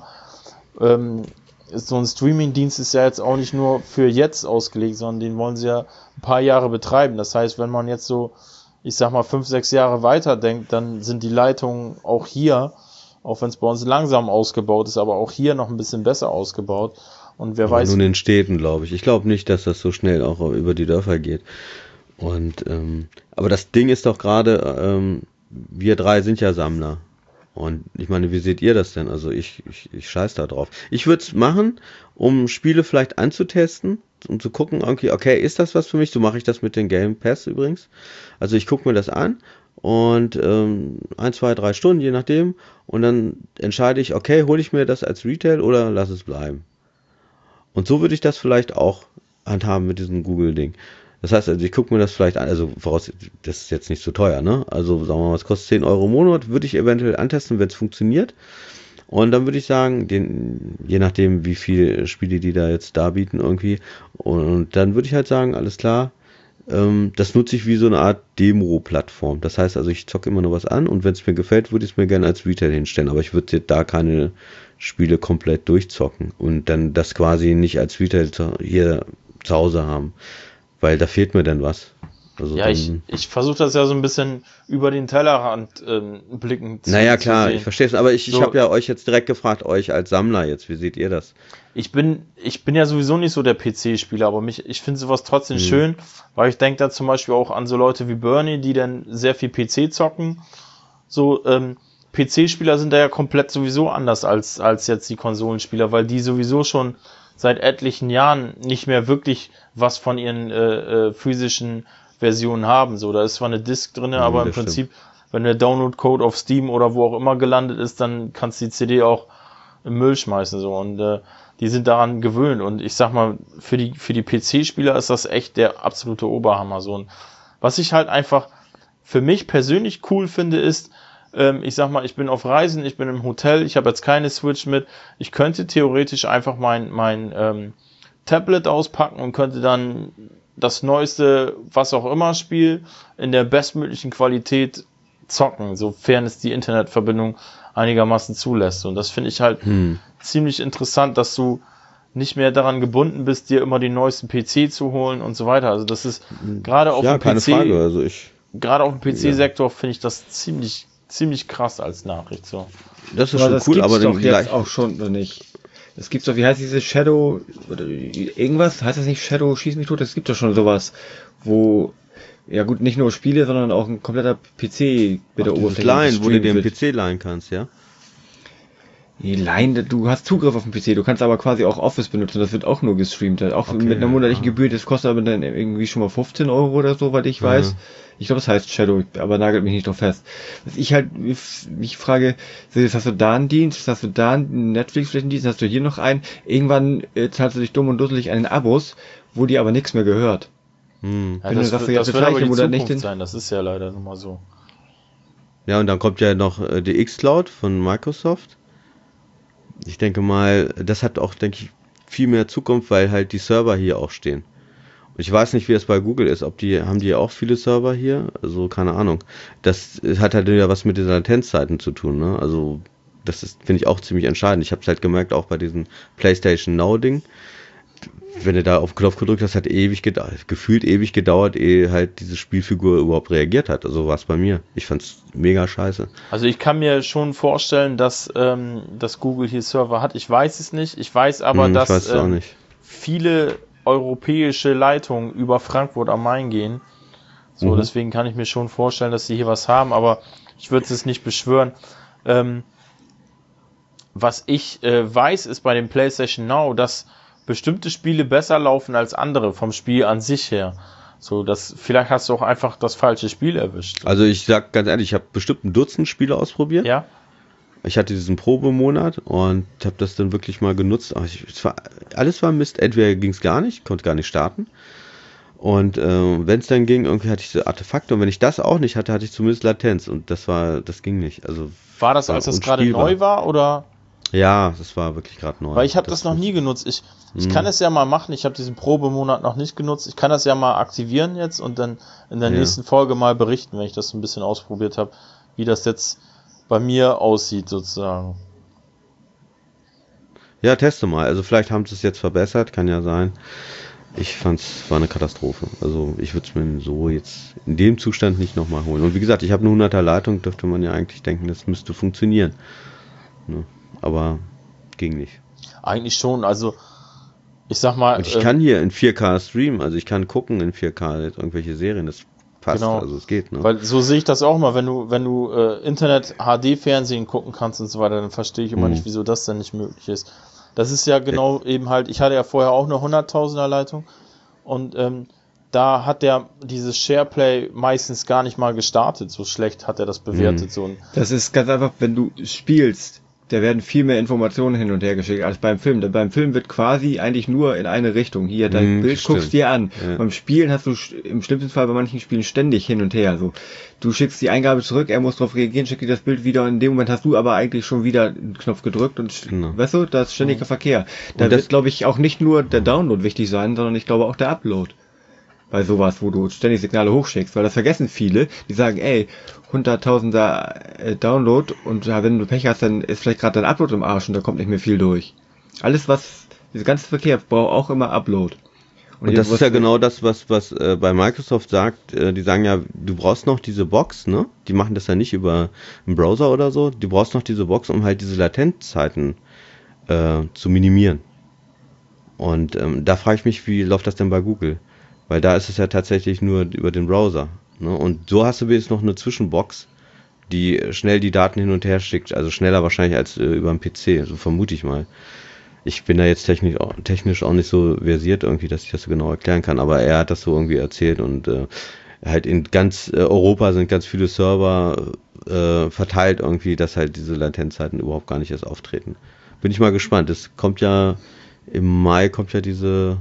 so ein Streaming-Dienst ist ja jetzt auch nicht nur für jetzt ausgelegt, sondern den wollen sie ja ein paar Jahre betreiben. Das heißt, wenn man jetzt so ich sag mal 5, 6 Jahre weiterdenkt, dann sind die Leitungen auch hier, auch wenn es bei uns langsam ausgebaut ist, aber auch hier noch ein bisschen besser ausgebaut. Und wer
Aber
weiß.
nur in den Städten, glaube ich. Ich glaube nicht, dass das so schnell auch über die Dörfer geht. Und aber das Ding ist doch gerade, wir drei sind ja Sammler. Und ich meine, wie seht ihr das denn? Also ich scheiß da drauf. Ich würde es machen, um Spiele vielleicht anzutesten, um zu gucken, okay, ist das was für mich? So mache ich das mit den Game Pass übrigens. Also ich gucke mir das an und 1, 2, 3 Stunden, je nachdem. Und dann entscheide ich, okay, hole ich mir das als Retail oder lass es bleiben. Und so würde ich das vielleicht auch handhaben mit diesem Google-Ding. Das heißt, also ich gucke mir das vielleicht an, also voraus, das ist jetzt nicht so teuer, ne? Also sagen wir mal, es kostet 10 Euro im Monat, würde ich eventuell antesten, wenn es funktioniert. Und dann würde ich sagen, je nachdem, wie viele Spiele die da jetzt darbieten irgendwie, und dann würde ich halt sagen, alles klar, das nutze ich wie so eine Art Demo-Plattform. Das heißt also, ich zocke immer nur was an und wenn es mir gefällt, würde ich es mir gerne als Retail hinstellen, aber ich würde da keine Spiele komplett durchzocken und dann das quasi nicht als Retail hier zu Hause haben. Weil da fehlt mir dann was. Also
ja, ich versuche das ja so ein bisschen über den Tellerrand blicken zu
Naja, klar,
zu sehen.
ich verstehe es. Aber ich
So.
habe ja euch jetzt direkt gefragt, euch als Sammler jetzt, wie seht ihr das?
Ich bin ja sowieso nicht so der PC-Spieler, aber ich finde sowas trotzdem schön, weil ich denke da zum Beispiel auch an so Leute wie Bernie, die dann sehr viel PC zocken. So, PC-Spieler sind da ja komplett sowieso anders als jetzt die Konsolenspieler, weil die sowieso schon seit etlichen Jahren nicht mehr wirklich was von ihren physischen Versionen haben. So, da ist zwar eine Disk drin, aber im Prinzip, wenn der Download-Code auf Steam oder wo auch immer gelandet ist, dann kannst du die CD auch im Müll schmeißen. So, und die sind daran gewöhnt. Und ich sag mal, für die PC-Spieler ist das echt der absolute Oberhammer. So, und was ich halt einfach für mich persönlich cool finde, ist, ich sag mal, ich bin auf Reisen, ich bin im Hotel, ich habe jetzt keine Switch mit. Ich könnte theoretisch einfach mein Tablet auspacken und könnte dann das neueste, was auch immer Spiel in der bestmöglichen Qualität zocken, sofern es die Internetverbindung einigermaßen zulässt. Und das finde ich halt ziemlich interessant, dass du nicht mehr daran gebunden bist, dir immer den neuesten PC zu holen und so weiter. Also das ist gerade auf dem
keine
PC,
Frage. Also
gerade auf dem PC-Sektor finde ich das ziemlich krass als Nachricht. So.
das ist
Aber
schon
das
cool,
gibt's
aber
doch
dann
jetzt
gleich.
auch schon, oder nicht? Es gibt doch, wie heißt diese Shadow, oder irgendwas, heißt das nicht Shadow, schieß mich tot? Es gibt doch schon sowas, wo, ja gut, nicht nur Spiele, sondern auch ein kompletter PC mit der
Dieses
Oberfläche
Leihen, wo du
gestreamt
dir einen
wird.
PC leihen kannst, ja?
Nee, Line, du hast Zugriff auf den PC, du kannst aber quasi auch Office benutzen, das wird auch nur gestreamt, auch
Okay,
mit einer monatlichen Gebühr, das kostet aber dann irgendwie schon mal 15 Euro oder so, weil ich weiß. Ich glaube, das heißt Shadow, aber nagelt mich nicht drauf fest. Was ich halt mich frage, jetzt hast du da einen Dienst, hast du da einen Netflix-Dienst, hast du hier noch einen, irgendwann zahlst du dich dumm und dusselig an den Abos, wo dir aber nichts mehr gehört.
Ja,
Wenn du
das
sagst,
wird,
jetzt
das wird aber
gleich
die
im Monat
Zukunft
nicht
sein, das ist ja leider nun mal so.
Ja, und dann kommt ja noch die xCloud von Microsoft. Ich denke mal, das hat auch, denke ich, viel mehr Zukunft, weil halt die Server hier auch stehen. Und ich weiß nicht, wie es bei Google ist, haben die auch viele Server hier? Also, keine Ahnung. Das hat halt wieder was mit den Latenzzeiten zu tun, ne? Also, das ist, finde ich, auch ziemlich entscheidend. Ich habe es halt gemerkt, auch bei diesem PlayStation Now-Ding. Wenn du da auf den Knopf gedrückt hast, hat gefühlt ewig gedauert, ehe halt diese Spielfigur überhaupt reagiert hat. Also war es bei mir. Ich fand's mega scheiße.
Also ich kann mir schon vorstellen, dass Google hier Server hat. Ich weiß es nicht. Ich weiß aber,
Ich
dass
weiß es auch nicht.
viele europäische Leitungen über Frankfurt am Main gehen. So, deswegen kann ich mir schon vorstellen, dass sie hier was haben, aber ich würde es nicht beschwören. Was ich weiß, ist bei dem PlayStation Now, dass bestimmte Spiele besser laufen als andere vom Spiel an sich her. So, vielleicht hast du auch einfach das falsche Spiel erwischt.
Also ich sag ganz ehrlich, ich habe bestimmt ein Dutzend Spiele ausprobiert.
Ja?
Ich hatte diesen Probemonat und habe das dann wirklich mal genutzt. Aber alles war Mist. Entweder ging es gar nicht, konnte gar nicht starten. Und wenn es dann ging, irgendwie hatte ich so Artefakte. Und wenn ich das auch nicht hatte, hatte ich zumindest Latenz. Und das ging nicht. Also
War das, als das gerade
unspielbar.
neu war, oder?
Ja, das war wirklich gerade neu.
Weil ich habe das noch nie genutzt. Ich kann es ja mal machen. Ich habe diesen Probemonat noch nicht genutzt. Ich kann das ja mal aktivieren jetzt und dann in der nächsten Folge mal berichten, wenn ich das so ein bisschen ausprobiert habe, wie das jetzt bei mir aussieht sozusagen.
Ja, teste mal. Also vielleicht haben sie es jetzt verbessert, kann ja sein. Ich fand's, war eine Katastrophe. Also ich würde es mir so jetzt in dem Zustand nicht nochmal holen. Und wie gesagt, ich habe eine 100er Leitung, dürfte man ja eigentlich denken, das müsste funktionieren. Ne? Aber ging nicht.
Eigentlich schon, also ich sag mal...
Und ich kann hier in 4K streamen, also ich kann gucken in 4K irgendwelche Serien, das passt,
Genau.
also es geht. Ne?
Weil so sehe ich das auch mal, wenn du Internet, HD-Fernsehen gucken kannst und so weiter, dann verstehe ich immer nicht, wieso das denn nicht möglich ist. Das ist ja genau eben halt, ich hatte ja vorher auch eine 100.000er Leitung und da hat der dieses SharePlay meistens gar nicht mal gestartet, so schlecht hat er das bewertet. So.
Das ist ganz einfach, wenn du spielst, da werden viel mehr Informationen hin und her geschickt als beim Film. Denn beim Film wird quasi eigentlich nur in eine Richtung. Hier, dein Bild
stimmt.
guckst dir an.
Ja.
Beim Spielen hast du im schlimmsten Fall bei manchen Spielen ständig hin und her. So, du schickst die Eingabe zurück, er muss darauf reagieren, schickt dir das Bild wieder. Und in dem Moment hast du aber eigentlich schon wieder einen Knopf gedrückt und weißt du, das ist ständiger Verkehr. Da wird, glaube ich, auch nicht nur der Download wichtig sein, sondern ich glaube auch der Upload. Bei sowas, wo du ständig Signale hochschickst, weil das vergessen viele, die sagen, ey, 100.000er Download und ja, wenn du Pech hast, dann ist vielleicht gerade dein Upload im Arsch und da kommt nicht mehr viel durch. Alles dieser ganze Verkehr braucht auch immer Upload.
Und das ist ja genau das, was bei Microsoft sagt, die sagen ja, du brauchst noch diese Box, ne? Die machen das ja nicht über einen Browser oder so, du brauchst noch diese Box, um halt diese Latenzzeiten zu minimieren. Und da frage ich mich, wie läuft das denn bei Google? Weil da ist es ja tatsächlich nur über den Browser. Ne? Und so hast du jetzt noch eine Zwischenbox, die schnell die Daten hin und her schickt. Also schneller wahrscheinlich als über den PC, so vermute ich mal. Ich bin da jetzt technisch auch nicht so versiert irgendwie, dass ich das so genau erklären kann. Aber er hat das so irgendwie erzählt und halt in ganz Europa sind ganz viele Server verteilt irgendwie, dass halt diese Latenzzeiten überhaupt gar nicht erst auftreten. Bin ich mal gespannt. Es kommt ja, im Mai kommt ja diese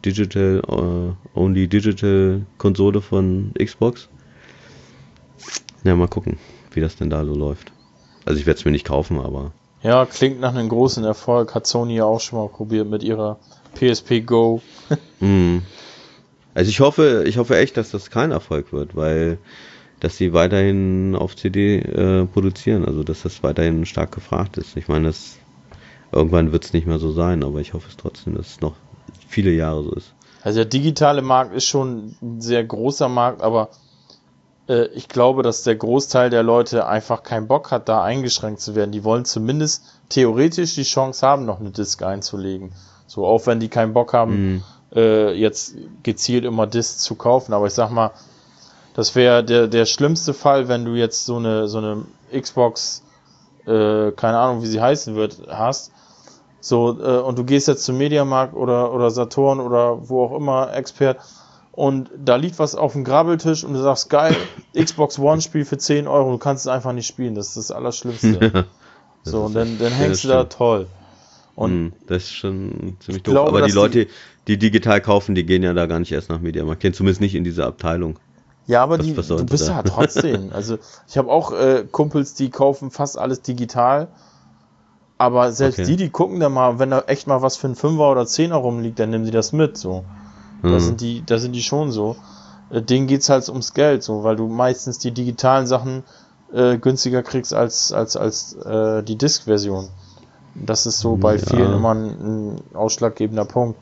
Only Digital Konsole von Xbox. Ja, mal gucken, wie das denn da so läuft. Also ich werde es mir nicht kaufen, aber...
Ja, klingt nach einem großen Erfolg. Hat Sony ja auch schon mal probiert mit ihrer PSP Go.
Also ich hoffe echt, dass das kein Erfolg wird, weil dass sie weiterhin auf CD produzieren, also dass das weiterhin stark gefragt ist. Ich meine, irgendwann wird es nicht mehr so sein, aber ich hoffe es trotzdem, dass es noch viele Jahre so ist.
Also der digitale Markt ist schon ein sehr großer Markt, aber ich glaube, dass der Großteil der Leute einfach keinen Bock hat, da eingeschränkt zu werden. Die wollen zumindest theoretisch die Chance haben, noch eine Disc einzulegen. So, auch wenn die keinen Bock haben, jetzt gezielt immer Discs zu kaufen. Aber ich sag mal, das wäre der schlimmste Fall, wenn du jetzt so eine Xbox, keine Ahnung, wie sie heißen wird, hast. So, und du gehst jetzt zum Mediamarkt oder Saturn oder wo auch immer, Expert, und da liegt was auf dem Grabbeltisch und du sagst, geil, Xbox One Spiel für 10 Euro, du kannst es einfach nicht spielen, das ist das Allerschlimmste. So, und dann hängst du da toll. Und
das ist schon ziemlich doof.
glaube,
Aber die
dass
Leute, die digital kaufen, die gehen ja da gar nicht erst nach Mediamarkt, gehen zumindest nicht in diese Abteilung.
ja, aber du bist ja trotzdem. Also ich habe auch Kumpels, die kaufen fast alles digital. Aber selbst die gucken da mal, wenn da echt mal was für einen 5er oder 10er rumliegt, dann nehmen sie das mit, so. Da sind die schon so. Denen geht's halt ums Geld, so, weil du meistens die digitalen Sachen günstiger kriegst als die Disk-Version. Das ist so bei vielen immer ein ausschlaggebender Punkt.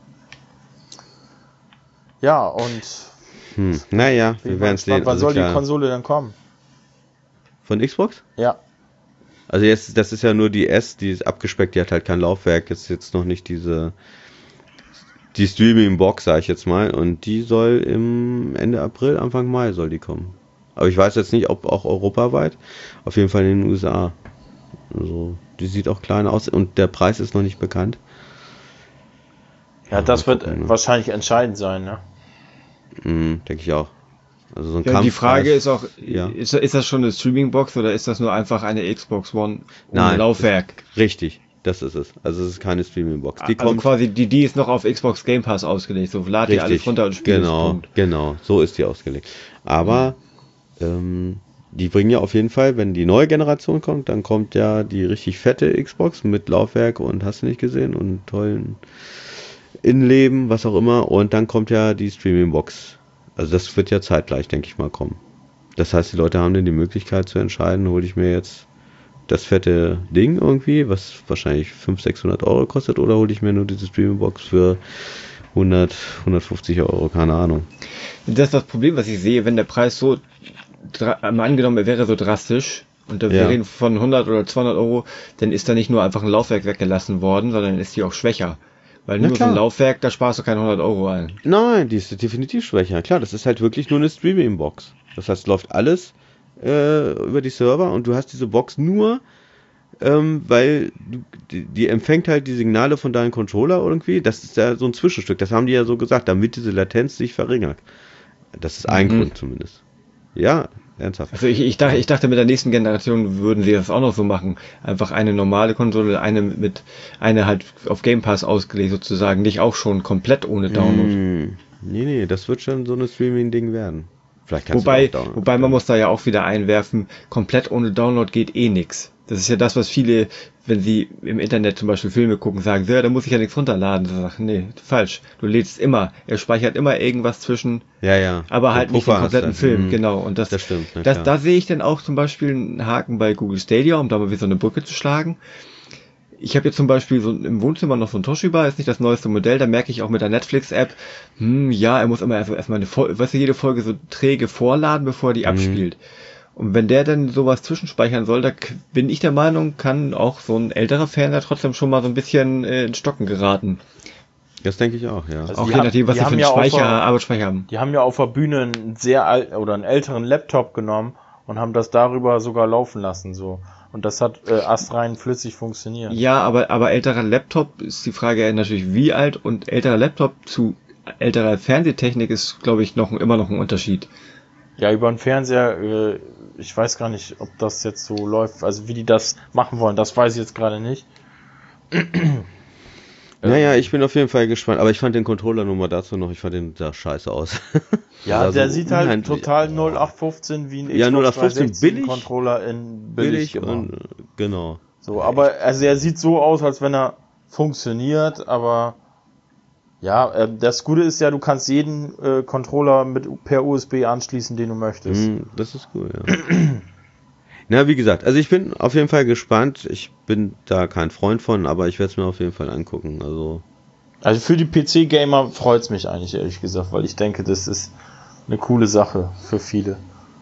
Ja, und
naja, wir werden sehen.
Wann soll die Konsole dann kommen?
Von Xbox?
Ja.
Also jetzt, das ist ja nur die S, die ist abgespeckt, die hat halt kein Laufwerk, jetzt noch nicht die Streaming-Box, sag ich jetzt mal, und die soll im Ende April, Anfang Mai soll die kommen. Aber ich weiß jetzt nicht, ob auch europaweit, auf jeden Fall in den USA. Also, die sieht auch klein aus und der Preis ist noch nicht bekannt.
Ja, das wird wahrscheinlich entscheidend sein, ne?
Denke ich auch. Also so ein
Die Frage ist auch, ist das schon eine Streaming-Box oder ist das nur einfach eine Xbox One ohne Laufwerk?
Richtig, das ist es. Also es ist keine Streaming-Box.
Die kommt quasi, die ist noch auf Xbox Game Pass ausgelegt. So lad die alles runter und spiel
Genau, so ist die ausgelegt. Aber die bringen ja auf jeden Fall, wenn die neue Generation kommt, dann kommt ja die richtig fette Xbox mit Laufwerk und hast du nicht gesehen und tollen Innenleben, was auch immer. Und dann kommt ja die Streaming-Box. Also das wird ja zeitgleich, denke ich mal, kommen. Das heißt, die Leute haben dann die Möglichkeit zu entscheiden, hole ich mir jetzt das fette Ding irgendwie, was wahrscheinlich 500-600 Euro kostet, oder hole ich mir nur diese Streaming-Box für 150 Euro, keine Ahnung.
Das ist das Problem, was ich sehe, wenn der Preis so, angenommen, er wäre so drastisch, und wir reden von 100 oder 200 Euro, dann ist da nicht nur einfach ein Laufwerk weggelassen worden, sondern ist die auch schwächer. Weil nur so ein Laufwerk, da sparst du keine 100 Euro ein.
Nein, die ist definitiv schwächer. Klar, das ist halt wirklich nur eine Streaming-Box. Das heißt, läuft alles über die Server und du hast diese Box nur, weil die empfängt halt die Signale von deinem Controller irgendwie. Das ist ja so ein Zwischenstück. Das haben die ja so gesagt, damit diese Latenz sich verringert. Das ist ein Grund zumindest. Ja, ernsthaft.
Also ich dachte, mit der nächsten Generation würden sie das auch noch so machen. Einfach eine normale Konsole, eine halt auf Game Pass ausgelegt sozusagen, nicht auch schon komplett ohne Download.
Nee, das wird schon so ein Streaming-Ding werden. Vielleicht kannst
wobei man muss da ja auch wieder einwerfen, komplett ohne Download geht eh nix. Das ist ja das, was viele, wenn sie im Internet zum Beispiel Filme gucken, sagen, ja, da muss ich ja nichts runterladen. Ich sage, nee, falsch. Du lädst immer. Er speichert immer irgendwas zwischen.
Ja.
Aber halt nicht den kompletten Film, genau. Und das
stimmt.
Da sehe ich dann auch zum Beispiel einen Haken bei Google Stadia, um da mal wieder so eine Brücke zu schlagen. Ich habe jetzt zum Beispiel so im Wohnzimmer noch so ein Toshiba, ist nicht das neueste Modell, da merke ich auch mit der Netflix-App, er muss immer erstmal jede Folge so träge vorladen, bevor er die abspielt. Und wenn der dann sowas zwischenspeichern soll, da bin ich der Meinung, kann auch so ein älterer Fernseher trotzdem schon mal so ein bisschen in Stocken geraten.
Das denke ich auch, ja.
Also auch je nachdem, was sie für einen Arbeitsspeicher haben.
Die haben ja auf der Bühne einen älteren Laptop genommen und haben das darüber sogar laufen lassen, so. Und das hat astrein flüssig funktioniert.
Ja, aber älterer Laptop ist die Frage natürlich wie alt, und älterer Laptop zu älterer Fernsehtechnik ist, glaube ich, immer noch ein Unterschied.
Ja, über einen Fernseher, ich weiß gar nicht, ob das jetzt so läuft, also wie die das machen wollen, das weiß ich jetzt gerade nicht.
Naja, ich bin auf jeden Fall gespannt, aber ich fand den Controller nur mal dazu noch, ich fand den sah scheiße aus.
Ja, der sieht halt total 0815 wie ein
Xbox 0815 billig,
Controller in billig
und genau.
So, aber also er sieht so aus, als wenn er funktioniert, aber ja, das Gute ist ja, du kannst jeden Controller per USB anschließen, den du möchtest.
Das ist cool, ja. Na, wie gesagt, also ich bin auf jeden Fall gespannt. Ich bin da kein Freund von, aber ich werde es mir auf jeden Fall angucken.
Also für die PC-Gamer freut es mich eigentlich, ehrlich gesagt, weil ich denke, das ist eine coole Sache für viele.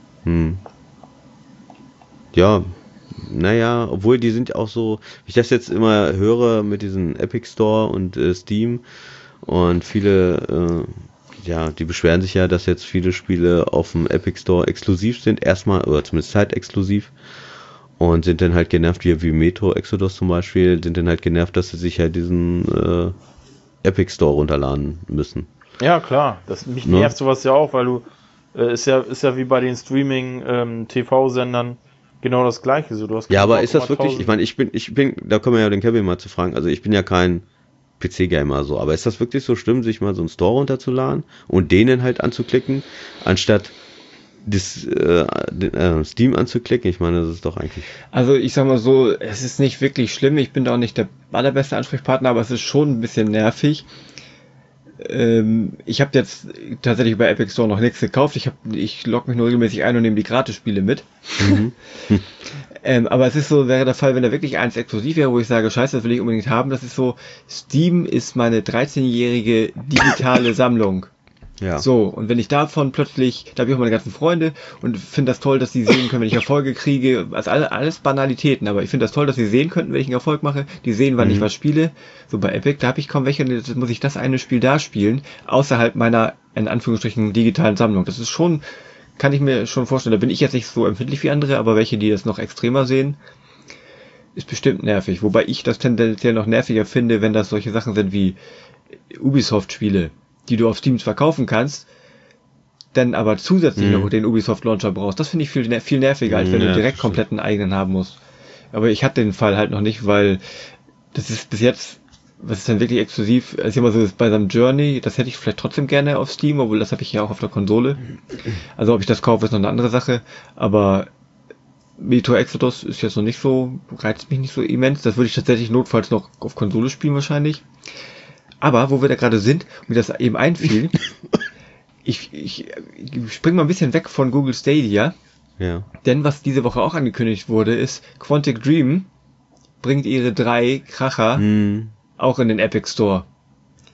Ja, naja, obwohl die sind auch so, wie ich das jetzt immer höre mit diesem Epic Store und Steam und viele, die beschweren sich ja, dass jetzt viele Spiele auf dem Epic Store exklusiv sind, erstmal, oder zumindest zeitexklusiv, und sind dann halt genervt, wie Metro Exodus zum Beispiel, sind dann halt genervt, dass sie sich halt diesen Epic Store runterladen müssen.
Ja, klar, mich nervt sowas ja auch, weil du, ist ja wie bei den Streaming-TV-Sendern genau das Gleiche. So, du hast
aber ist das wirklich, ich meine, ich bin, da können wir ja den Kevin mal zu fragen, also ich bin ja kein PC-Gamer so, aber ist das wirklich so schlimm, sich mal so einen Store runterzuladen und denen halt anzuklicken, anstatt das Steam anzuklicken? Ich meine, das ist doch eigentlich...
Also ich sag mal so, es ist nicht wirklich schlimm, ich bin da auch nicht der allerbeste Ansprechpartner, aber es ist schon ein bisschen nervig. Ich habe jetzt tatsächlich bei Epic Store noch nichts gekauft, ich logge mich nur regelmäßig ein und nehme die Gratis-Spiele mit. Aber es ist so, wäre der Fall, wenn da wirklich eins exklusiv wäre, wo ich sage, scheiße, das will ich unbedingt haben, das ist so, Steam ist meine 13-jährige digitale Sammlung.
Ja.
So, und wenn ich davon plötzlich, da habe ich auch meine ganzen Freunde und finde das toll, dass sie sehen können, wenn ich Erfolge kriege, also alles Banalitäten, aber ich finde das toll, dass sie sehen könnten, wenn ich einen Erfolg mache, die sehen, wann ich was spiele. So bei Epic, da habe ich kaum welche, da muss ich das eine Spiel da spielen, außerhalb meiner, in Anführungsstrichen, digitalen Sammlung. Das ist schon, kann ich mir schon vorstellen, da bin ich jetzt nicht so empfindlich wie andere, aber welche, die das noch extremer sehen, ist bestimmt nervig. Wobei ich das tendenziell noch nerviger finde, wenn das solche Sachen sind wie Ubisoft-Spiele, die du auf Steam zwar kaufen kannst, dann aber zusätzlich noch den Ubisoft Launcher brauchst. Das finde ich viel nerviger, als wenn du direkt komplett einen eigenen haben musst. Aber ich hatte den Fall halt noch nicht, weil das ist bis jetzt, was ist denn wirklich exklusiv, also immer so bei seinem Journey, das hätte ich vielleicht trotzdem gerne auf Steam, obwohl das habe ich ja auch auf der Konsole. Also ob ich das kaufe, ist noch eine andere Sache, aber Metro Exodus ist jetzt noch nicht so, reizt mich nicht so immens, das würde ich tatsächlich notfalls noch auf Konsole spielen wahrscheinlich. Aber, wo wir da gerade sind, mir das eben einfiel, ich spring mal ein bisschen weg von Google Stadia, denn was diese Woche auch angekündigt wurde, ist, Quantic Dream bringt ihre 3 Kracher auch in den Epic Store.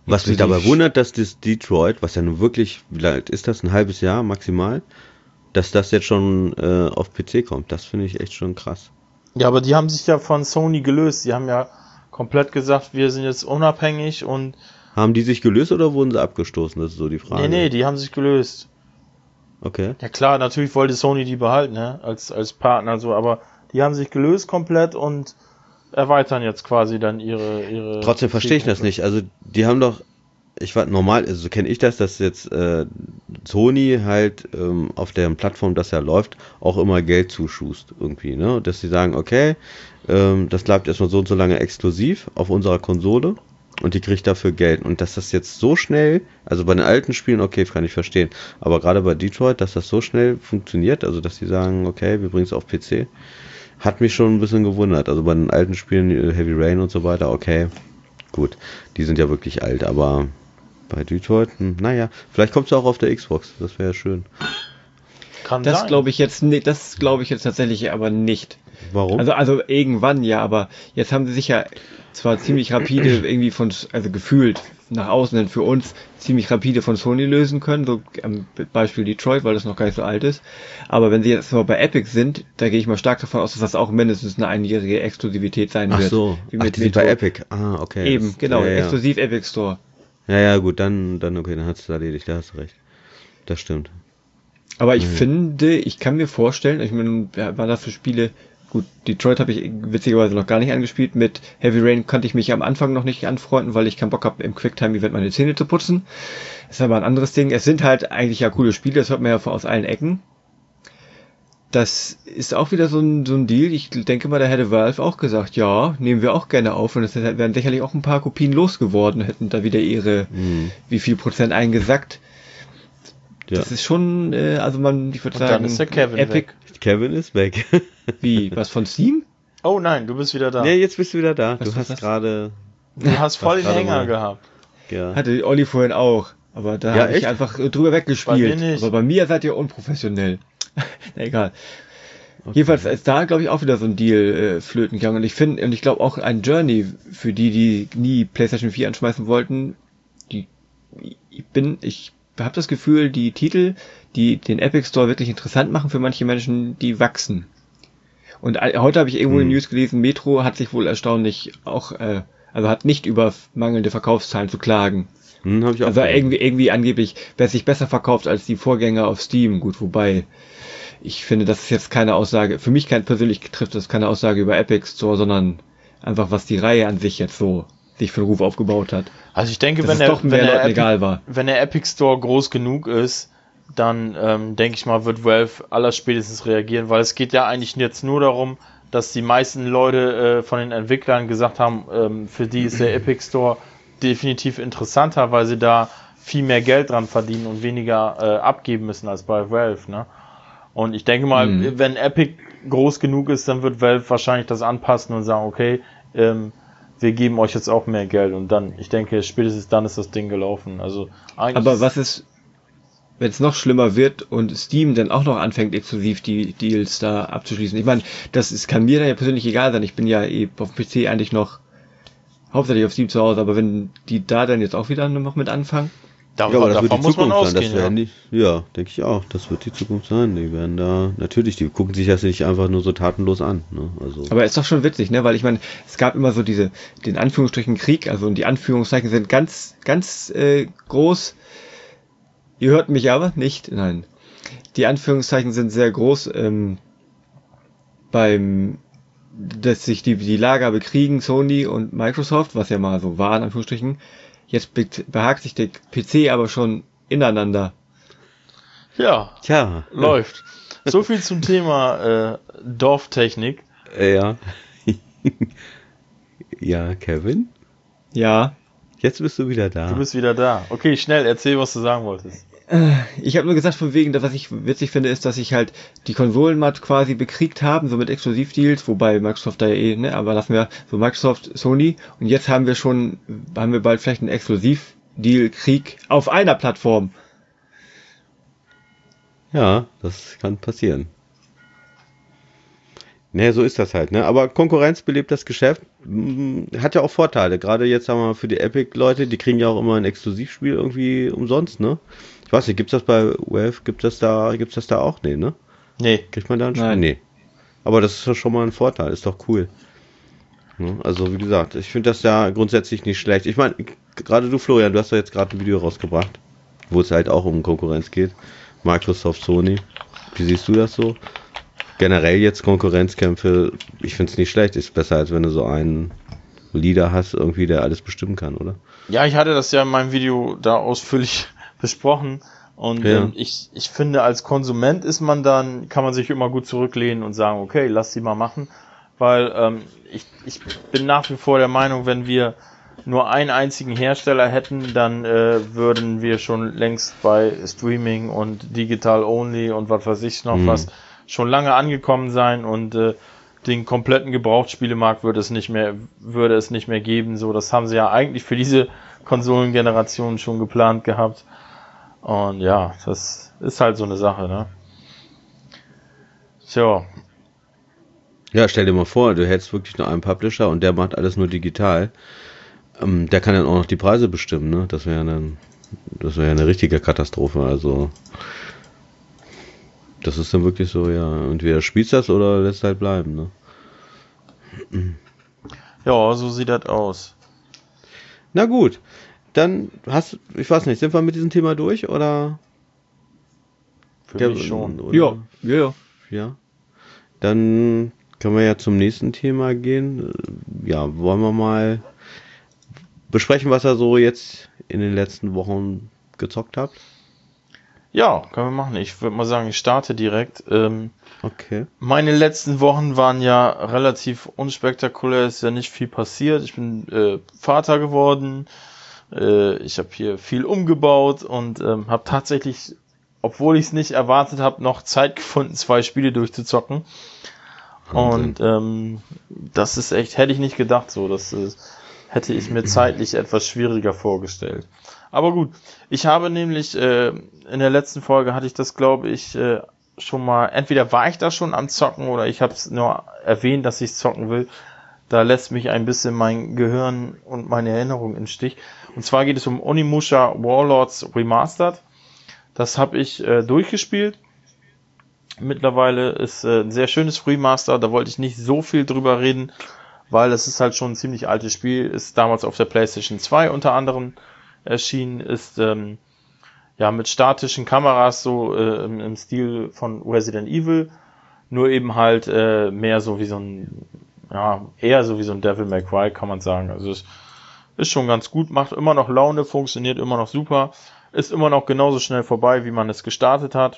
Was mich dabei wundert, dass das Detroit, was ja nun wirklich, wie alt ist das, ein halbes Jahr maximal, dass das jetzt schon auf PC kommt. Das finde ich echt schon krass.
Ja, aber die haben sich ja von Sony gelöst. Die haben ja komplett gesagt, wir sind jetzt unabhängig und...
Haben die sich gelöst oder wurden sie abgestoßen? Das ist so die Frage.
Nee, die haben sich gelöst.
Okay.
Ja klar, natürlich wollte Sony die behalten, ne? Als Partner so, aber die haben sich gelöst komplett und erweitern jetzt quasi dann ihre
Trotzdem verstehe ich das nicht. Also die haben doch, normal, also so kenne ich das, dass jetzt Sony halt auf deren Plattform, das ja läuft, auch immer Geld zuschust irgendwie, ne? Dass sie sagen, okay, das bleibt erstmal so und so lange exklusiv auf unserer Konsole und die kriegt dafür Geld. Und dass das jetzt so schnell, also bei den alten Spielen, okay, kann ich verstehen, aber gerade bei Detroit, dass das so schnell funktioniert, also dass die sagen, okay, wir bringen es auf PC, hat mich schon ein bisschen gewundert. Also bei den alten Spielen, Heavy Rain und so weiter, okay, gut, die sind ja wirklich alt, aber bei Detroit, naja, vielleicht kommt es auch auf der Xbox, das wäre ja schön.
Das glaube ich jetzt nicht, das glaube ich jetzt tatsächlich aber nicht.
Warum?
Also irgendwann ja, aber jetzt haben sie sich ja zwar ziemlich rapide irgendwie also gefühlt nach außen hin für uns ziemlich rapide von Sony lösen können, so am Beispiel Detroit, weil das noch gar nicht so alt ist. Aber wenn sie jetzt mal bei Epic sind, da gehe ich mal stark davon aus, dass das auch mindestens eine einjährige Exklusivität sein wird.
Ach so,
wie mit
die sind bei Epic. Ah, okay.
Eben,
das,
genau,
ja.
exklusiv Epic Store.
Ja, gut, dann okay, dann hat es erledigt, da hast du recht. Das stimmt.
Aber ich finde, ich kann mir vorstellen, ich meine, waren das für Spiele, gut, Detroit habe ich witzigerweise noch gar nicht angespielt, mit Heavy Rain konnte ich mich am Anfang noch nicht anfreunden, weil ich keinen Bock habe, im Quicktime-Event meine Zähne zu putzen. Das ist aber ein anderes Ding. Es sind halt eigentlich ja coole Spiele, das hört man ja aus allen Ecken. Das ist auch wieder so ein Deal. Ich denke mal, da hätte Valve auch gesagt, ja, nehmen wir auch gerne auf. Und es wären sicherlich auch ein paar Kopien losgeworden, hätten da wieder ihre, wie viel Prozent eingesackt. Ja. Das ist schon, also ich würde sagen,
dann ist der Kevin
Epic.
weg.
Kevin ist weg.
Wie, was von Steam?
Oh nein, du bist wieder da.
Nee, jetzt bist du wieder da.
Was,
du hast gerade...
Du hast voll den Hänger gehabt.
Ja.
Hatte Olli vorhin auch. Aber da habe ich einfach drüber weggespielt.
Bei
aber bei mir seid ihr unprofessionell. Na, egal. Okay. Jedenfalls ist da, glaube ich, auch wieder so ein Deal flöten gegangen. Und ich glaube auch ein Journey für die nie PlayStation 4 anschmeißen wollten. Ich habe das Gefühl, die Titel, die den Epic Store wirklich interessant machen für manche Menschen, die wachsen. Und heute habe ich irgendwo in News gelesen, Metro hat sich wohl erstaunlich auch, also hat nicht über mangelnde Verkaufszahlen zu klagen.
Hab ich auch
also irgendwie angeblich, wer sich besser verkauft als die Vorgänger auf Steam. Gut, wobei ich finde, das ist jetzt keine Aussage, für mich persönlich trifft das keine Aussage über Epic Store, sondern einfach, was die Reihe an sich jetzt so sich für den Ruf aufgebaut hat.
Also ich denke, wenn der Epic Store groß genug ist, dann denke ich mal, wird Valve allerspätestens reagieren, weil es geht ja eigentlich jetzt nur darum, dass die meisten Leute von den Entwicklern gesagt haben, für die ist der Epic Store definitiv interessanter, weil sie da viel mehr Geld dran verdienen und weniger abgeben müssen als bei Valve, ne? Und ich denke mal, wenn Epic groß genug ist, dann wird Valve wahrscheinlich das anpassen und sagen, okay, wir geben euch jetzt auch mehr Geld und dann, ich denke, spätestens dann ist das Ding gelaufen. Also
aber was ist, wenn es noch schlimmer wird und Steam dann auch noch anfängt, exklusiv die Deals da abzuschließen? Ich meine, kann mir dann ja persönlich egal sein. Ich bin ja auf dem PC eigentlich noch hauptsächlich auf Steam zu Hause, aber wenn die da dann jetzt auch wieder noch mit anfangen?
Ja, aber das wird die Zukunft sein. Ja, denke ich auch. Das wird die Zukunft sein. Die werden da, natürlich, die gucken sich das nicht einfach nur so tatenlos an. Ne? Also.
Aber ist doch schon witzig, ne? Weil ich meine, es gab immer so den Anführungsstrichen Krieg, also und die Anführungszeichen sind ganz groß. Ihr hört mich aber nicht, nein. Die Anführungszeichen sind sehr groß, dass sich die Lager bekriegen, Sony und Microsoft, was ja mal so war, in Anführungsstrichen. Jetzt behagt sich der PC aber schon ineinander.
Ja,
tja,
läuft. So viel zum Thema Dorftechnik.
Ja. Ja, Kevin?
Ja.
Jetzt bist du wieder da.
Du bist wieder da. Okay, schnell, erzähl, was du sagen wolltest.
Ich habe nur gesagt, von wegen, was ich witzig finde, ist, dass sich halt die Konsolen mal quasi bekriegt haben, so mit Exklusivdeals, wobei Microsoft da ja ne, aber lassen wir so Microsoft, Sony, und jetzt haben wir bald vielleicht einen Exklusivdeal-Krieg auf einer Plattform.
Ja, das kann passieren. Ne, so ist das halt, ne? Aber Konkurrenz belebt das Geschäft. Hat ja auch Vorteile. Gerade jetzt sagen wir mal für die Epic-Leute, die kriegen ja auch immer ein Exklusivspiel irgendwie umsonst, ne? Ich weiß nicht, gibt's das bei Valve? Gibt's das da auch? Nee, ne?
Nee.
Kriegt man da ein Spiel?
Nein.
Nee. Aber das ist ja schon mal ein Vorteil, ist doch cool. Ne? Also wie gesagt, ich finde das ja grundsätzlich nicht schlecht. Ich meine, gerade du Florian, du hast ja jetzt gerade ein Video rausgebracht, wo es halt auch um Konkurrenz geht. Microsoft, Sony. Wie siehst du das so? Generell jetzt Konkurrenzkämpfe, ich finde es nicht schlecht. Ist besser, als wenn du so einen Leader hast, irgendwie, der alles bestimmen kann, oder?
Ja, ich hatte das ja in meinem Video da ausführlich besprochen. Und
Ja.
ich finde, als Konsument kann man sich immer gut zurücklehnen und sagen, okay, lass sie mal machen. Weil ich bin nach wie vor der Meinung, wenn wir nur einen einzigen Hersteller hätten, dann würden wir schon längst bei Streaming und Digital Only und was weiß ich noch was schon lange angekommen sein und den kompletten Gebrauchtspielemarkt würde es nicht mehr geben. So, das haben sie ja eigentlich für diese Konsolengeneration schon geplant gehabt. Und ja, das ist halt so eine Sache, ne? So.
Ja, stell dir mal vor, du hättest wirklich nur einen Publisher und der macht alles nur digital. Der kann dann auch noch die Preise bestimmen, ne? Das wäre ja eine richtige Katastrophe. Also das ist dann wirklich so, ja, entweder spielst das oder lässt halt bleiben, ne?
Ja, so sieht das aus.
Na gut, dann ich weiß nicht, sind wir mit diesem Thema durch oder?
Für mich schon.
Oder?
Ja.
Ja. Dann können wir ja zum nächsten Thema gehen. Ja, wollen wir mal besprechen, was ihr so jetzt in den letzten Wochen gezockt habt?
Ja, können wir machen. Ich würde mal sagen, ich starte direkt.
Okay.
Meine letzten Wochen waren ja relativ unspektakulär, ist ja nicht viel passiert. Ich bin Vater geworden, ich habe hier viel umgebaut und habe tatsächlich, obwohl ich es nicht erwartet habe, noch Zeit gefunden, 2 Spiele durchzuzocken.
Wahnsinn.
Und das ist echt, hätte ich nicht gedacht so. Hätte ich mir zeitlich etwas schwieriger vorgestellt. Aber gut, ich habe nämlich in der letzten Folge hatte ich das, glaube ich, schon mal, entweder war ich da schon am Zocken oder ich habe es nur erwähnt, dass ich zocken will. Da lässt mich ein bisschen mein Gehirn und meine Erinnerung im Stich. Und zwar geht es um Onimusha Warlords Remastered. Das habe ich durchgespielt. Mittlerweile ist ein sehr schönes Remaster. Da wollte ich nicht so viel drüber reden, weil es ist halt schon ein ziemlich altes Spiel. Ist damals auf der PlayStation 2 unter anderem erschienen. Ist ja mit statischen Kameras so im Stil von Resident Evil. Nur eben halt mehr so wie so ein, ja, eher so wie so ein Devil May Cry, kann man sagen. Also es ist schon ganz gut, macht immer noch Laune, funktioniert immer noch super, ist immer noch genauso schnell vorbei, wie man es gestartet hat.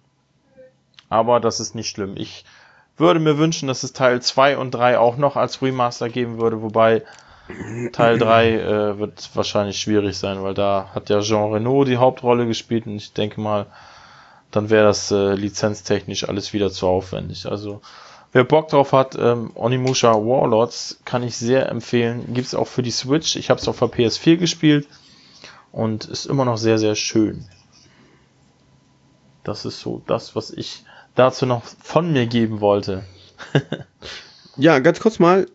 Aber das ist nicht schlimm. Ich würde mir wünschen, dass es Teil 2 und 3 auch noch als Remaster geben würde, wobei Teil 3 wird wahrscheinlich schwierig sein, weil da hat ja Jean Reno die Hauptrolle gespielt und ich denke mal, dann wäre das lizenztechnisch alles wieder zu aufwendig. Also wer Bock drauf hat, Onimusha Warlords kann ich sehr empfehlen. Gibt es auch für die Switch. Ich habe es auf der PS4 gespielt und ist immer noch sehr, sehr schön. Das ist so das, was ich dazu noch von mir geben wollte.
Ja, ganz kurz mal,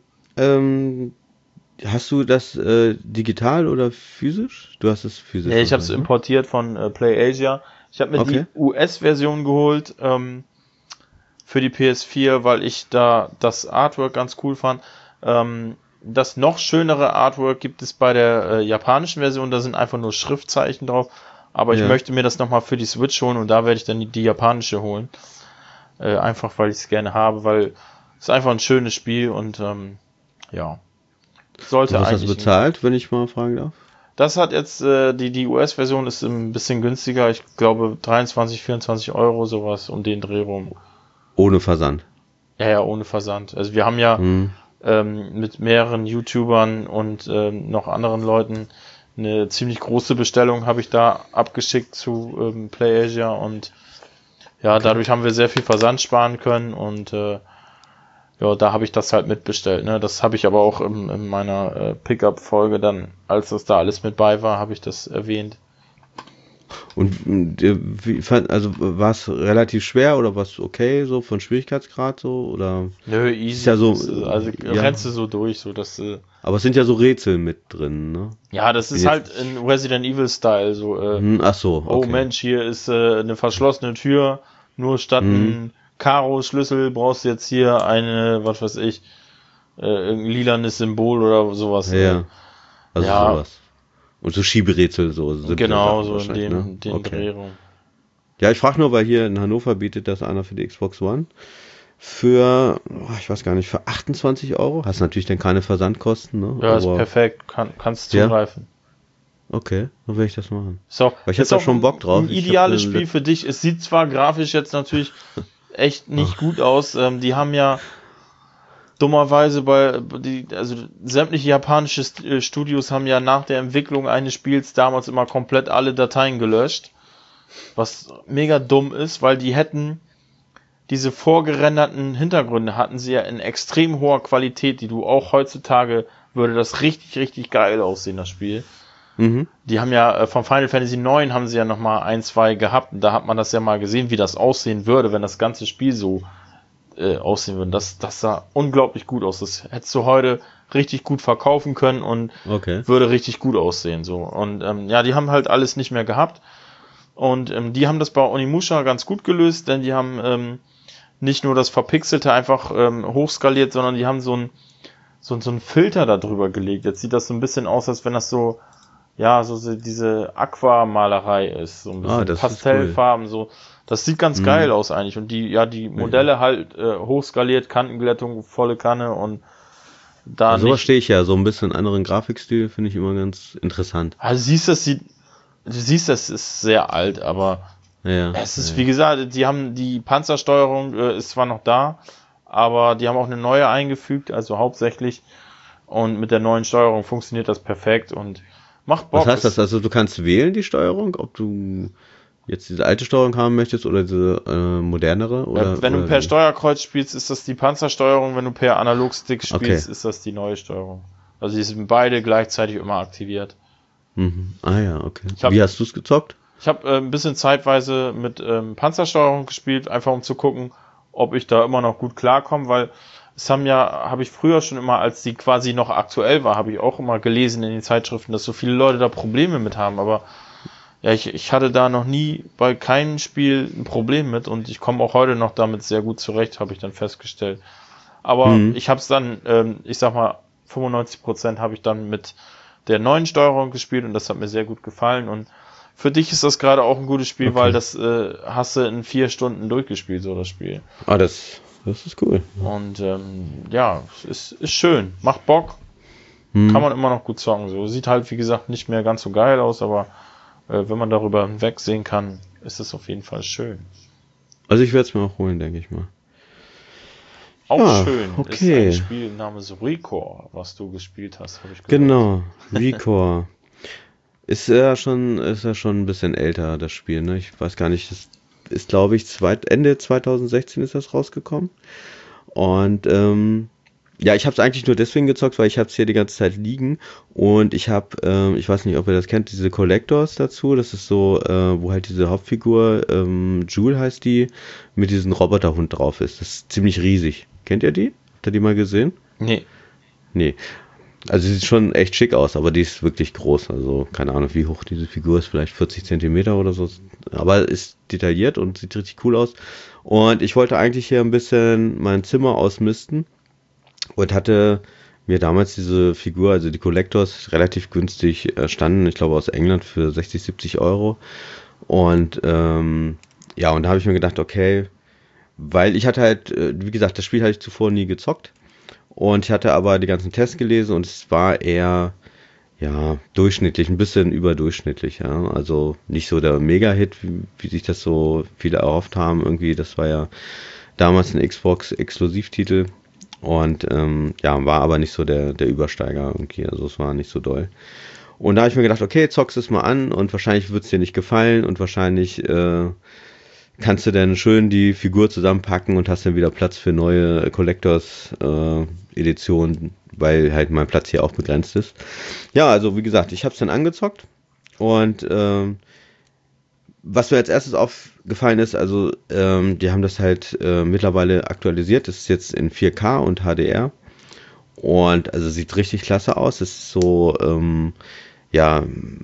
hast du das digital oder physisch? Du hast es physisch.
Nee, ich habe es
wahrscheinlich, ne?
importiert von PlayAsia. Ich habe mir
Okay.
die US-Version geholt für die PS4, weil ich da das Artwork ganz cool fand. Das noch schönere Artwork gibt es bei der japanischen Version. Da sind einfach nur Schriftzeichen drauf. Aber ich
Ja.
möchte mir das nochmal für die Switch holen und da werde ich dann die japanische holen. Einfach weil ich es gerne habe, weil es ist einfach ein schönes Spiel und ja. Sollte
Was hast
eigentlich
du bezahlt, wenn ich mal fragen darf?
Das hat jetzt, die US-Version ist ein bisschen günstiger. Ich glaube 23, 24 Euro, sowas um den Dreh rum.
Ohne Versand.
Ja, ohne Versand. Also wir haben ja mit mehreren YouTubern und noch anderen Leuten eine ziemlich große Bestellung habe ich da abgeschickt zu PlayAsia und ja, dadurch haben wir sehr viel Versand sparen können und ja, da habe ich das halt mitbestellt. Ne? Das habe ich aber auch in meiner Pickup-Folge dann, als das da alles mit bei war, habe ich das erwähnt.
Und also war es relativ schwer oder war es okay, so von Schwierigkeitsgrad so? Oder?
Nö, easy.
Ist ja so,
also rennst du so durch, so dass
aber es sind ja so Rätsel mit drin, ne?
ja, das ist halt in Resident Evil Style so.
Ach so, okay.
Oh Mensch, hier ist eine verschlossene Tür, nur statt einem Karo-Schlüssel brauchst du jetzt hier eine, was weiß ich, irgendein lilanes Symbol oder sowas.
Ja, also
ja.
sowas. Und so Schieberätsel so sind
genau,
so
in den Drehungen.
Ja, ich frage nur, weil hier in Hannover bietet das einer für die Xbox One für, ich weiß gar nicht, für 28 €. Hast natürlich dann keine Versandkosten, ne?
Ja, ist perfekt, kannst zugreifen.
Okay, dann werde ich das machen.
So,
weil ich hab da schon Bock drauf.
Ein ideales Spiel für dich. Es sieht zwar grafisch jetzt natürlich echt nicht gut aus. Die haben ja dummerweise also sämtliche japanische Studios haben ja nach der Entwicklung eines Spiels damals immer komplett alle Dateien gelöscht. Was mega dumm ist, weil die hätten diese vorgerenderten Hintergründe hatten sie ja in extrem hoher Qualität, die du auch heutzutage würde das richtig, richtig geil aussehen, das Spiel. Die haben ja von Final Fantasy 9 haben sie ja nochmal 1, 2 gehabt und da hat man das ja mal gesehen, wie das aussehen würde, wenn das ganze Spiel so aussehen würde. Das sah unglaublich gut aus. Das hättest du heute richtig gut verkaufen können und würde richtig gut aussehen. So. Und ja, die haben halt alles nicht mehr gehabt. Und die haben das bei Onimusha ganz gut gelöst, denn die haben nicht nur das Verpixelte einfach hochskaliert, sondern die haben so einen Filter da drüber gelegt. Jetzt sieht das so ein bisschen aus, als wenn das so diese Aquamalerei ist. So ein bisschen Pastellfarben, cool. So. Das sieht ganz geil aus eigentlich. Und die Modelle halt hochskaliert, Kantenglättung, volle Kanne und da
also sowas stehe ich ja, so ein bisschen anderen Grafikstil finde ich immer ganz interessant.
Also du siehst, das ist sehr alt, aber es ist, wie gesagt, die Panzersteuerung ist zwar noch da, aber die haben auch eine neue eingefügt, also hauptsächlich. Und mit der neuen Steuerung funktioniert das perfekt und macht Bock.
Was heißt das? Also du kannst wählen die Steuerung, ob du jetzt diese alte Steuerung haben möchtest oder diese modernere? Oder,
wenn du per Steuerkreuz spielst, ist das die Panzersteuerung. Wenn du per Analogstick spielst, ist das die neue Steuerung. Also die sind beide gleichzeitig immer aktiviert.
Ah ja, okay. Wie hast du es gezockt?
Ich habe ein bisschen zeitweise mit Panzersteuerung gespielt, einfach um zu gucken, ob ich da immer noch gut klarkomme, weil habe ich früher schon immer, als die quasi noch aktuell war, habe ich auch immer gelesen in den Zeitschriften, dass so viele Leute da Probleme mit haben, aber ja, ich hatte da noch nie bei keinem Spiel ein Problem mit und ich komme auch heute noch damit sehr gut zurecht, habe ich dann festgestellt. Aber ich habe es dann, ich sag mal, 95% habe ich dann mit der neuen Steuerung gespielt und das hat mir sehr gut gefallen und für dich ist das gerade auch ein gutes Spiel, weil das hast du in 4 Stunden durchgespielt, so das Spiel.
Ah, das ist cool.
Und ist schön, macht Bock, kann man immer noch gut zocken. So sieht halt, wie gesagt, nicht mehr ganz so geil aus, aber wenn man darüber hinwegsehen kann, ist es auf jeden Fall schön.
Also ich werde es mir auch holen, denke ich mal.
Auch schön
okay.
Ist ein Spiel namens Recore, was du gespielt hast, habe ich gehört.
Genau, Recore. Ist ja schon ein bisschen älter, das Spiel, ne? Ich weiß gar nicht, das ist, glaube ich, Ende 2016 ist das rausgekommen. Und ich habe es eigentlich nur deswegen gezockt, weil ich habe es hier die ganze Zeit liegen und ich habe, ich weiß nicht, ob ihr das kennt, diese Collectors dazu. Das ist so, wo halt diese Hauptfigur, Jewel heißt die, mit diesem Roboterhund drauf ist. Das ist ziemlich riesig. Kennt ihr die? Habt ihr die mal gesehen? Nee. Also sie sieht schon echt schick aus, aber die ist wirklich groß. Also keine Ahnung, wie hoch diese Figur ist, vielleicht 40 Zentimeter oder so. Aber ist detailliert und sieht richtig cool aus. Und ich wollte eigentlich hier ein bisschen mein Zimmer ausmisten und hatte mir damals diese Figur, also die Collectors, relativ günstig erstanden. Ich glaube aus England für 60, 70 Euro. Und und da habe ich mir gedacht, okay, weil ich hatte halt, wie gesagt, das Spiel hatte ich zuvor nie gezockt. Und ich hatte aber die ganzen Tests gelesen und es war eher, durchschnittlich, ein bisschen überdurchschnittlich, ja. Also nicht so der Mega-Hit, wie sich das so viele erhofft haben. Irgendwie, das war ja damals ein Xbox-Exklusivtitel und war aber nicht so der Übersteiger irgendwie. Also es war nicht so doll. Und da habe ich mir gedacht, okay, zockst es mal an und wahrscheinlich wird es dir nicht gefallen und wahrscheinlich kannst du dann schön die Figur zusammenpacken und hast dann wieder Platz für neue Collectors Editionen, weil halt mein Platz hier auch begrenzt ist. Ja, also wie gesagt, ich habe es dann angezockt und was mir als erstes aufgefallen ist, also die haben das halt mittlerweile aktualisiert. Das ist jetzt in 4K und HDR. Und also sieht richtig klasse aus. Es ist so, ja,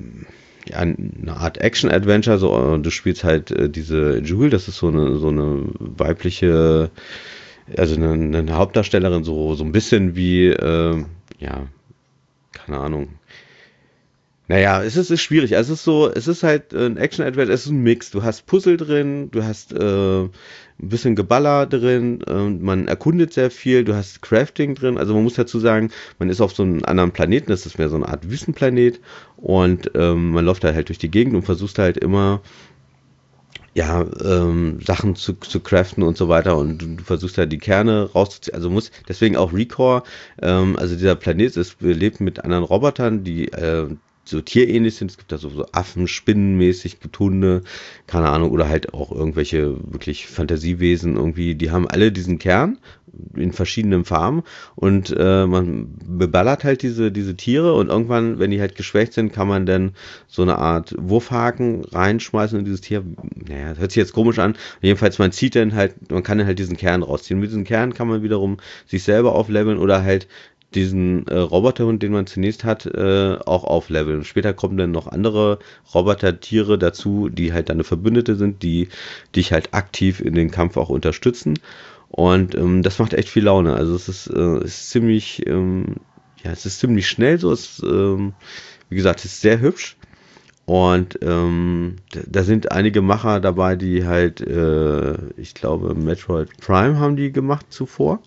eine Art Action-Adventure. So, du spielst halt diese Jewel, das ist so eine weibliche, also eine Hauptdarstellerin, so ein bisschen wie, ja, keine Ahnung. Naja, es ist schwierig. Also es ist halt ein Action-Adventure, es ist ein Mix. Du hast Puzzle drin, du hast ein bisschen Geballer drin, man erkundet sehr viel, du hast Crafting drin. Also man muss dazu sagen, man ist auf so einem anderen Planeten, das ist mehr so eine Art Wüstenplanet und man läuft da halt durch die Gegend und versucht halt immer ja, Sachen zu craften und so weiter und du versuchst halt die Kerne rauszuziehen, also muss, deswegen auch Recore, also dieser Planet lebt mit anderen Robotern, die so tierähnlich sind, es gibt da so Affen, Spinnenmäßig, gibt Hunde, keine Ahnung, oder halt auch irgendwelche wirklich Fantasiewesen irgendwie, die haben alle diesen Kern in verschiedenen Farben und man beballert halt diese Tiere und irgendwann, wenn die halt geschwächt sind, kann man dann so eine Art Wurfhaken reinschmeißen in dieses Tier. Naja, das hört sich jetzt komisch an. Jedenfalls, man kann dann halt diesen Kern rausziehen. Mit diesem Kern kann man wiederum sich selber aufleveln oder halt diesen Roboterhund, den man zunächst hat, auch aufleveln. Später kommen dann noch andere Robotertiere dazu, die halt dann eine Verbündete sind, die dich halt aktiv in den Kampf auch unterstützen. Und das macht echt viel Laune. Also es ist ziemlich, ja, es ist ziemlich schnell so. Wie gesagt, es ist sehr hübsch. Und da sind einige Macher dabei, die halt, ich glaube, Metroid Prime haben die gemacht zuvor.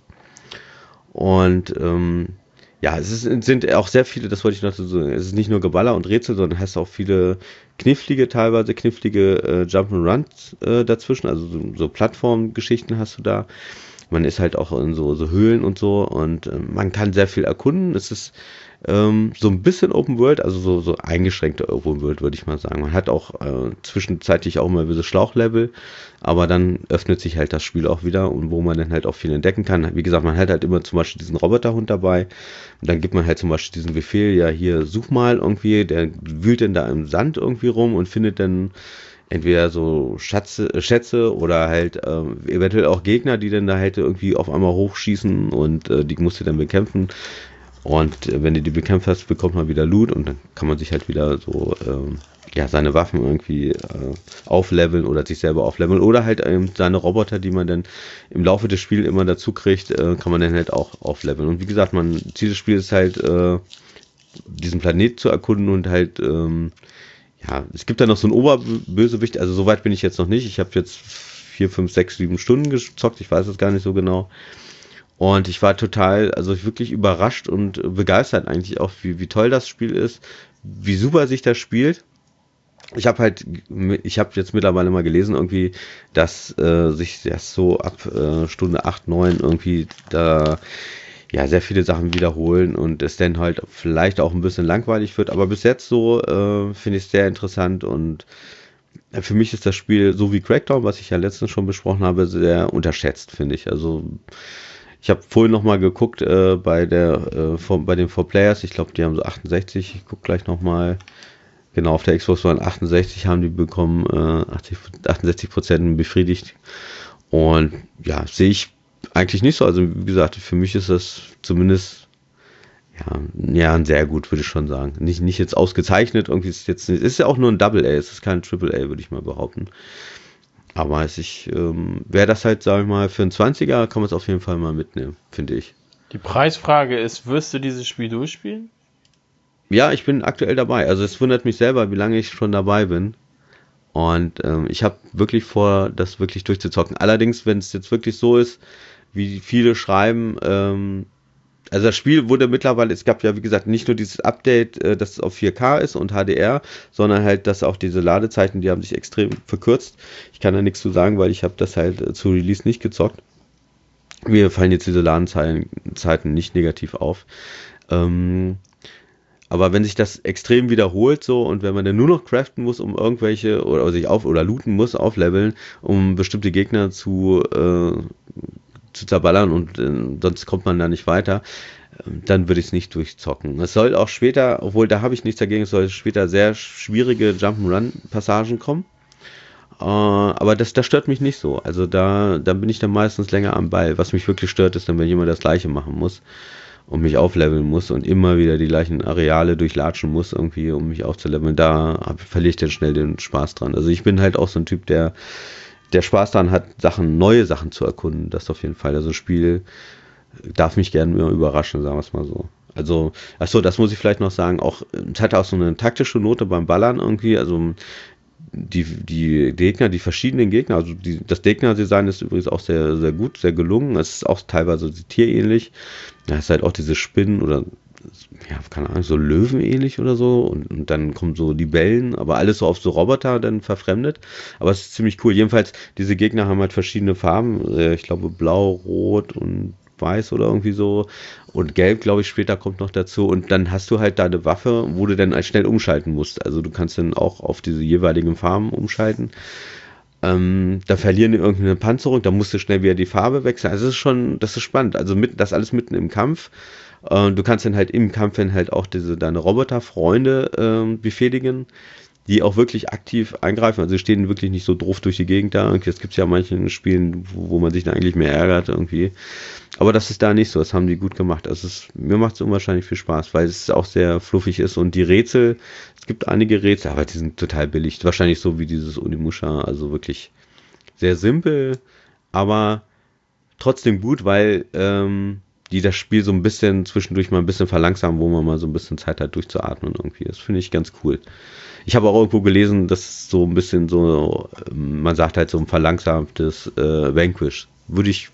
Und ja, sind auch sehr viele, das wollte ich noch so sagen, es ist nicht nur Geballer und Rätsel, sondern hast auch viele teilweise knifflige Jump'n'Runs dazwischen, also so Plattformgeschichten hast du da. Man ist halt auch in so Höhlen und so und man kann sehr viel erkunden. Es ist so ein bisschen Open World, also so eingeschränkte Open World, würde ich mal sagen. Man hat auch zwischenzeitlich auch mal diese Schlauchlevel, aber dann öffnet sich halt das Spiel auch wieder und wo man dann halt auch viel entdecken kann. Wie gesagt, man hat halt immer zum Beispiel diesen Roboterhund dabei und dann gibt man halt zum Beispiel diesen Befehl, ja hier such mal irgendwie, der wühlt dann da im Sand irgendwie rum und findet dann entweder so Schätze oder halt eventuell auch Gegner, die dann da halt irgendwie auf einmal hochschießen und die musst du dann bekämpfen. Und wenn du die bekämpft hast, bekommt man wieder Loot und dann kann man sich halt wieder so ja, seine Waffen irgendwie aufleveln oder sich selber aufleveln oder halt seine Roboter, die man dann im Laufe des Spiels immer dazu kriegt, kann man dann halt auch aufleveln. Und wie gesagt, Ziel des Spiels ist halt diesen Planet zu erkunden und halt ja, es gibt da noch so einen Oberbösewicht, also soweit bin ich jetzt noch nicht. Ich habe jetzt 4, 5, 6, 7 Stunden gezockt, ich weiß es gar nicht so genau. Und ich war total, also wirklich überrascht und begeistert eigentlich auch, wie toll das Spiel ist, wie super sich das spielt. Ich habe jetzt mittlerweile mal gelesen irgendwie, dass sich das so ab Stunde 8, 9 irgendwie da ja sehr viele Sachen wiederholen und es dann halt vielleicht auch ein bisschen langweilig wird. Aber bis jetzt so finde ich es sehr interessant und für mich ist das Spiel so wie Crackdown, was ich ja letztens schon besprochen habe, sehr unterschätzt, finde ich. Also ich habe vorhin noch mal geguckt bei den 4Players, ich glaube, die haben so 68, ich gucke gleich noch mal, genau, auf der Xbox One 68 haben die bekommen, 68% befriedigt und ja, sehe ich eigentlich nicht so, also wie gesagt, für mich ist das zumindest ja ein sehr gut, würde ich schon sagen. Nicht jetzt ausgezeichnet, irgendwie ist ja auch nur ein Double A, es ist kein Triple A, würde ich mal behaupten. Aber wäre das halt, sag ich mal, für einen 20er kann man es auf jeden Fall mal mitnehmen, finde ich.
Die Preisfrage ist, wirst du dieses Spiel durchspielen?
Ja, ich bin aktuell dabei. Also es wundert mich selber, wie lange ich schon dabei bin. Und ich habe wirklich vor, das wirklich durchzuzocken. Allerdings, wenn es jetzt wirklich so ist, wie viele schreiben, also das Spiel wurde mittlerweile, es gab ja wie gesagt nicht nur dieses Update, dass es auf 4K ist und HDR, sondern halt, dass auch diese Ladezeiten, die haben sich extrem verkürzt. Ich kann da nichts zu sagen, weil ich habe das halt zu Release nicht gezockt. Mir fallen jetzt diese Ladezeiten nicht negativ auf. Aber wenn sich das extrem wiederholt so und wenn man dann nur noch craften muss, um irgendwelche oder sich oder looten muss, aufleveln, um bestimmte Gegner zu zerballern und sonst kommt man da nicht weiter, dann würde ich es nicht durchzocken. Es soll auch später, obwohl da habe ich nichts dagegen, es soll später sehr schwierige Jump'n'Run-Passagen kommen. Aber das stört mich nicht so. Also da bin ich dann meistens länger am Ball. Was mich wirklich stört, ist dann, wenn jemand das Gleiche machen muss und mich aufleveln muss und immer wieder die gleichen Areale durchlatschen muss, irgendwie, um mich aufzuleveln. Da verliere ich dann schnell den Spaß dran. Also ich bin halt auch so ein Typ, der Spaß daran hat, neue Sachen zu erkunden. Das auf jeden Fall. Also ein Spiel darf mich gerne immer überraschen, sagen wir es mal so. Also, achso, das muss ich vielleicht noch sagen, auch, es hatte auch so eine taktische Note beim Ballern irgendwie, also die Gegner, die verschiedenen Gegner, also das Gegnerdesign ist übrigens auch sehr, sehr gut, sehr gelungen, es ist auch teilweise tierähnlich, da ist halt auch diese Spinnen oder, ja, keine Ahnung, so Löwenähnlich oder so und dann kommen so Libellen, aber alles so auf so Roboter dann verfremdet, aber es ist ziemlich cool, jedenfalls, diese Gegner haben halt verschiedene Farben, ich glaube blau, rot und weiß oder irgendwie so und gelb, glaube ich, später kommt noch dazu und dann hast du halt da eine Waffe, wo du dann halt schnell umschalten musst, also du kannst dann auch auf diese jeweiligen Farben umschalten, da verlieren die irgendeine Panzerung, da musst du schnell wieder die Farbe wechseln, also das ist spannend, also das alles mitten im Kampf, du kannst dann halt im Kampf dann halt auch deine Roboterfreunde befehligen, die auch wirklich aktiv eingreifen, also stehen wirklich nicht so doof durch die Gegend da, das gibt es ja in manchen Spielen, wo man sich dann eigentlich mehr ärgert irgendwie, aber das ist da nicht so, das haben die gut gemacht, also mir macht es unwahrscheinlich viel Spaß, weil es auch sehr fluffig ist und die Rätsel, es gibt einige Rätsel, aber die sind total billig, wahrscheinlich so wie dieses Onimusha, also wirklich sehr simpel, aber trotzdem gut, weil die das Spiel so ein bisschen zwischendurch mal ein bisschen verlangsamen, wo man mal so ein bisschen Zeit hat durchzuatmen irgendwie. Das finde ich ganz cool. Ich habe auch irgendwo gelesen, dass so ein bisschen so, man sagt halt so ein verlangsamtes Vanquish. Würde ich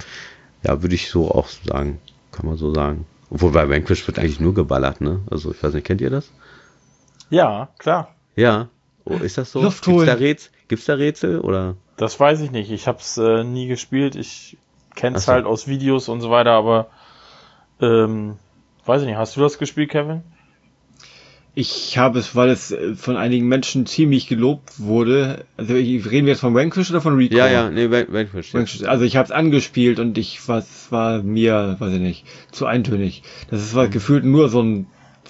so auch sagen. Kann man so sagen. Obwohl bei Vanquish wird eigentlich nur geballert, ne? Also ich weiß nicht, kennt ihr das?
Ja, klar.
Ja. Oh, ist das so?
Luft holen.
Gibt's da Rätsel oder?
Das weiß ich nicht. Ich habe es nie gespielt. Ich kenne es
so.
halt aus Videos und so weiter, aber weiß ich nicht. Hast du das gespielt, Kevin?
Ich habe es, weil es von einigen Menschen ziemlich gelobt wurde. Also reden wir jetzt von Vanquish oder von Recall?
Ja, nee, Vanquish. Ja.
Also ich habe es angespielt und war mir, weiß ich nicht, zu eintönig. Das war gefühlt nur so ein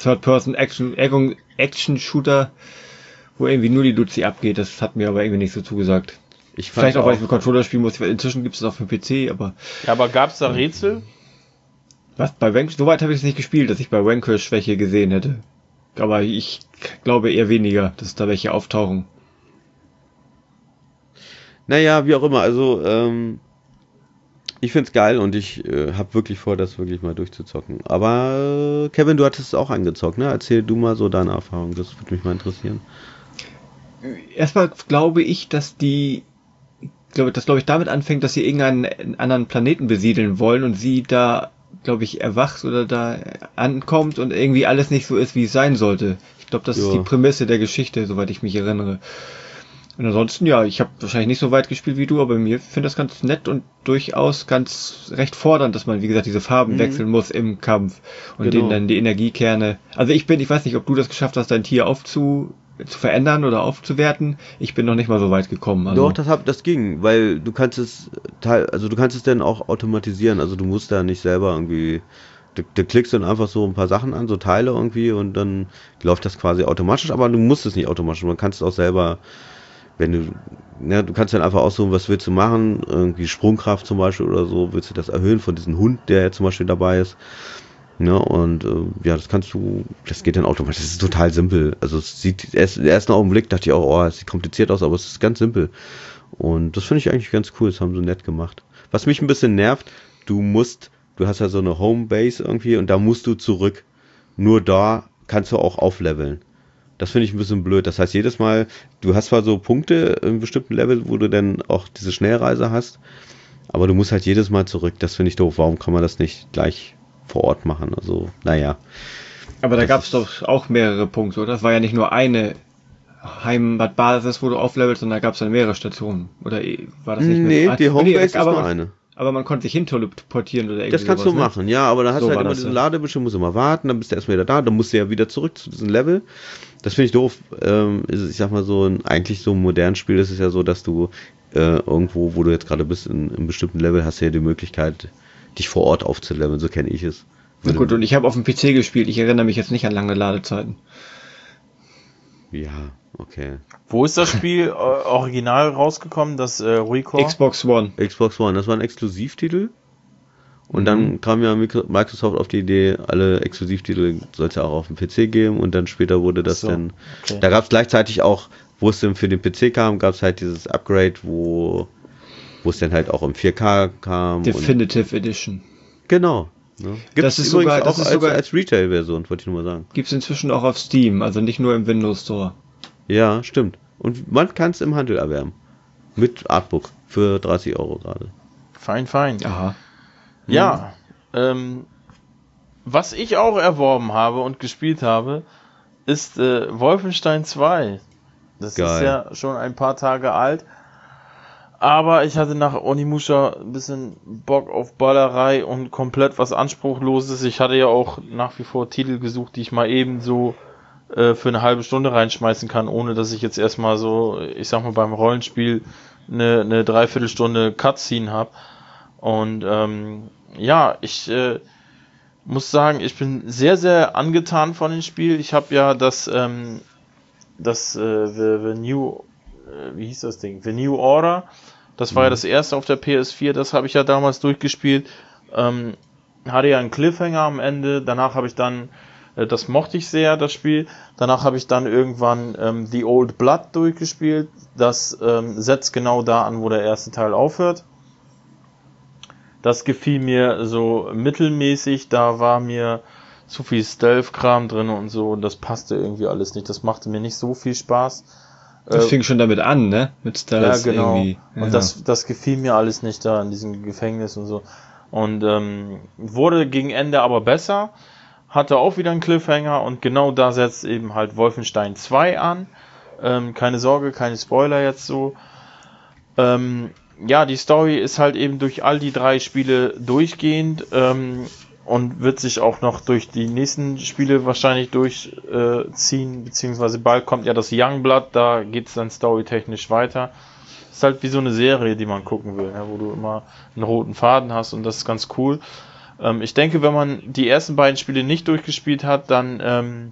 Third-Person-Action-Shooter, wo irgendwie nur die Luzi abgeht. Das hat mir aber irgendwie nicht so zugesagt. Vielleicht auch, weil ich mit Controller spielen muss. Inzwischen gibt es auch für PC, aber...
Ja, aber gab es da Rätsel?
Was, bei Vanquish? Soweit habe ich es nicht gespielt, dass ich bei Vanquish welche gesehen hätte. Aber ich glaube eher weniger, dass da welche auftauchen.
Naja, wie auch immer, also ich find's geil und ich habe wirklich vor, das wirklich mal durchzuzocken. Aber Kevin, du hattest es auch angezockt, ne? Erzähl du mal so deine Erfahrung, das würde mich mal interessieren.
Erstmal glaube ich, dass glaube ich, damit anfängt, dass sie irgendeinen anderen Planeten besiedeln wollen und sie da, glaube ich, erwacht oder da ankommt und irgendwie alles nicht so ist, wie es sein sollte. Ich glaube, das ist die Prämisse der Geschichte, soweit ich mich erinnere. Und ansonsten, ja, ich habe wahrscheinlich nicht so weit gespielt wie du, aber mir finde das ganz nett und durchaus ganz recht fordernd, dass man, wie gesagt, diese Farben wechseln muss im Kampf und denen dann die Energiekerne. Also ich weiß nicht, ob du das geschafft hast, dein Tier zu verändern oder aufzuwerten. Ich bin noch nicht mal so weit gekommen. Also.
Doch, das ging, weil du kannst es dann auch automatisieren, also du musst da nicht selber irgendwie, du klickst dann einfach so ein paar Sachen an, so Teile irgendwie und dann läuft das quasi automatisch, aber du musst es nicht automatisch, man kann es auch selber, du kannst dann einfach aussuchen, was willst du machen, irgendwie Sprungkraft zum Beispiel oder so, willst du das erhöhen von diesem Hund, der jetzt zum Beispiel dabei ist. Ne, und das geht dann automatisch, das ist total simpel. Also es sieht, im ersten Augenblick dachte ich auch, es sieht kompliziert aus, aber es ist ganz simpel. Und das finde ich eigentlich ganz cool, das haben sie nett gemacht. Was mich ein bisschen nervt, du hast ja so eine Homebase irgendwie und da musst du zurück. Nur da kannst du auch aufleveln. Das finde ich ein bisschen blöd. Das heißt, jedes Mal, du hast zwar so Punkte in bestimmten Level, wo du dann auch diese Schnellreise hast, aber du musst halt jedes Mal zurück. Das finde ich doof. Warum kann man das nicht gleich vor Ort machen? Also, naja.
Aber da gab es doch auch mehrere Punkte, oder? Das war ja nicht nur eine Heimatbasis, wo du auflevelst, sondern da gab es dann mehrere Stationen. Oder war das nicht mehr?
Nee, die Homebase ist nur eine.
Aber man konnte sich hin teleportieren oder irgendwie.
Das kannst
sowas,
du machen, ja, aber da hast du halt immer diesen
ja.
Ladebildschirm, musst du mal warten, dann bist du erstmal wieder da, dann musst du ja wieder zurück zu diesem Level. Das finde ich doof. Ich sag mal so, eigentlich so ein modernes Spiel ist es ja so, dass du irgendwo, wo du jetzt gerade bist, in einem bestimmten Level, hast du ja die Möglichkeit, dich vor Ort aufzuleveln, so kenne ich es.
Na gut, und ich habe auf dem PC gespielt, ich erinnere mich jetzt nicht an lange Ladezeiten.
Ja, okay.
Wo ist das Spiel original rausgekommen, das Recore?
Xbox One.
Xbox One, das war ein Exklusivtitel. Und dann kam ja Microsoft auf die Idee, alle Exklusivtitel soll es ja auch auf dem PC geben. Und dann später wurde das dann... Okay. Da gab es gleichzeitig auch, wo es dann für den PC kam, gab es halt dieses Upgrade, wo es dann halt auch im 4K kam.
Definitive Edition.
Genau. Ne?
Das ist sogar
als Retail-Version, wollte ich nur mal sagen.
Gibt es inzwischen auch auf Steam, also nicht nur im Windows Store.
Ja, stimmt. Und man kann es im Handel erwerben. Mit Artbook für 30 € gerade.
Fein.
Aha.
Ja, was ich auch erworben habe und gespielt habe, ist Wolfenstein 2. Das
Geil.
ist ja schon ein paar Tage alt. Aber ich hatte nach Onimusha ein bisschen Bock auf Ballerei und komplett was Anspruchloses. Ich hatte ja auch nach wie vor Titel gesucht, die ich mal eben so für eine halbe Stunde reinschmeißen kann, ohne dass ich jetzt erstmal so, ich sag mal beim Rollenspiel eine Dreiviertelstunde Cutscene habe. Und ja, ich muss sagen, ich bin sehr, sehr angetan von dem Spiel. Ich habe ja das The New, wie hieß das Ding? The New Order. Das war ja das erste auf der PS4. Das habe ich ja damals durchgespielt. Hatte ja einen Cliffhanger am Ende. Danach habe ich dann, das mochte ich sehr, das Spiel. Danach habe ich dann irgendwann The Old Blood durchgespielt. Das setzt genau da an, wo der erste Teil aufhört. Das gefiel mir so mittelmäßig, da war mir zu viel Stealth-Kram drin und so, und das passte irgendwie alles nicht. Das machte mir nicht so viel Spaß.
Das fing schon damit an, ne? Mit Stealth
genau.
irgendwie. Ja.
Und das gefiel mir alles nicht da in diesem Gefängnis und so. Und wurde gegen Ende aber besser, hatte auch wieder einen Cliffhanger, und genau da setzt eben halt Wolfenstein 2 an. Keine Sorge, keine Spoiler jetzt so. Ja, die Story ist halt eben durch all die 3 Spiele durchgehend und wird sich auch noch durch die nächsten Spiele wahrscheinlich durchziehen, beziehungsweise bald kommt ja das Youngblood, da geht es dann storytechnisch weiter. Ist halt wie so eine Serie, die man gucken will, ne, wo du immer einen roten Faden hast, und das ist ganz cool. Ich denke, wenn man die ersten beiden Spiele nicht durchgespielt hat, dann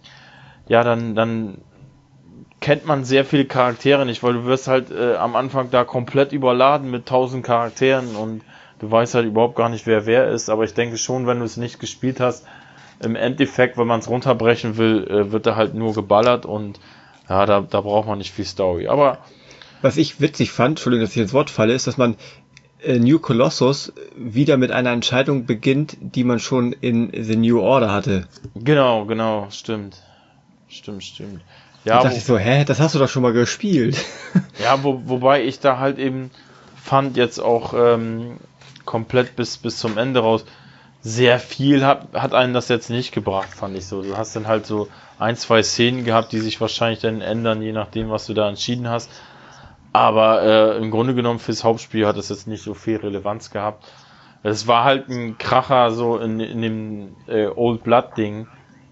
kennt man sehr viele Charaktere nicht, weil du wirst halt am Anfang da komplett überladen mit 1000 Charakteren und du weißt halt überhaupt gar nicht, wer ist. Aber ich denke schon, wenn du es nicht gespielt hast, im Endeffekt, wenn man es runterbrechen will, wird da halt nur geballert, und ja, da braucht man nicht viel Story. Aber
was ich witzig fand, Entschuldigung, dass ich ins Wort falle, ist, dass man New Colossus wieder mit einer Entscheidung beginnt, die man schon in The New Order hatte.
Genau, stimmt. Ja,
da dachte ich so, das hast du doch schon mal gespielt.
Ja, wobei ich da halt eben fand, jetzt auch komplett bis zum Ende raus, sehr viel hat einen das jetzt nicht gebracht, fand ich so. Du hast dann halt so 1-2 Szenen gehabt, die sich wahrscheinlich dann ändern, je nachdem, was du da entschieden hast. Aber im Grunde genommen fürs Hauptspiel hat es jetzt nicht so viel Relevanz gehabt. Es war halt ein Kracher so in dem Old Blood Ding.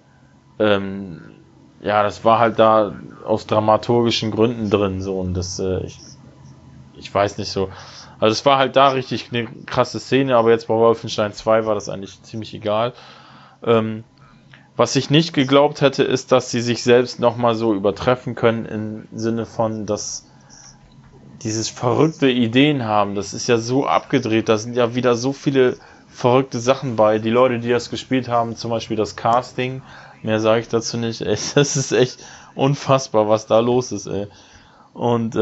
Ja, das war halt da aus dramaturgischen Gründen drin, so, und das, ich weiß nicht so. Also es war halt da richtig eine krasse Szene, aber jetzt bei Wolfenstein 2 war das eigentlich ziemlich egal. Was ich nicht geglaubt hätte, ist, dass sie sich selbst nochmal so übertreffen können, im Sinne von, dass dieses verrückte Ideen haben. Das ist ja so abgedreht, da sind ja wieder so viele verrückte Sachen bei. Die Leute, die das gespielt haben, zum Beispiel das Casting, mehr sage ich dazu nicht. Ey, das ist echt unfassbar, was da los ist, ey. Und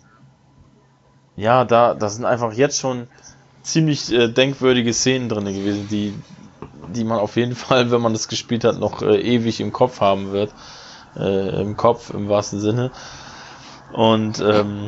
ja, da sind einfach jetzt schon ziemlich denkwürdige Szenen drin gewesen, die man auf jeden Fall, wenn man das gespielt hat, noch ewig im Kopf haben wird. Im Kopf, im wahrsten Sinne. Und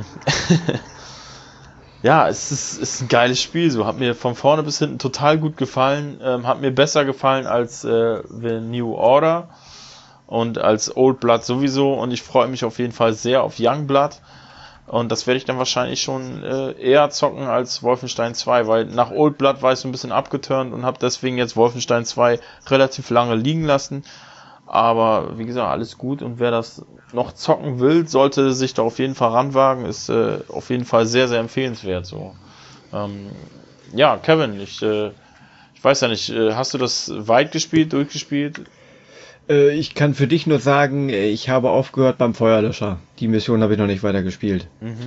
ja, es ist ein geiles Spiel, so, hat mir von vorne bis hinten total gut gefallen, hat mir besser gefallen als The New Order und als Old Blood sowieso, und ich freue mich auf jeden Fall sehr auf Youngblood, und das werde ich dann wahrscheinlich schon eher zocken als Wolfenstein 2, weil nach Old Blood war ich so ein bisschen abgeturnt und habe deswegen jetzt Wolfenstein 2 relativ lange liegen lassen. Aber wie gesagt, alles gut, und wer das noch zocken will, sollte sich da auf jeden Fall ranwagen, ist auf jeden Fall sehr, sehr empfehlenswert. So. Ja, Kevin, ich weiß ja nicht, hast du das weit gespielt, durchgespielt?
Ich kann für dich nur sagen, ich habe aufgehört beim Feuerlöscher. Die Mission habe ich noch nicht weiter gespielt.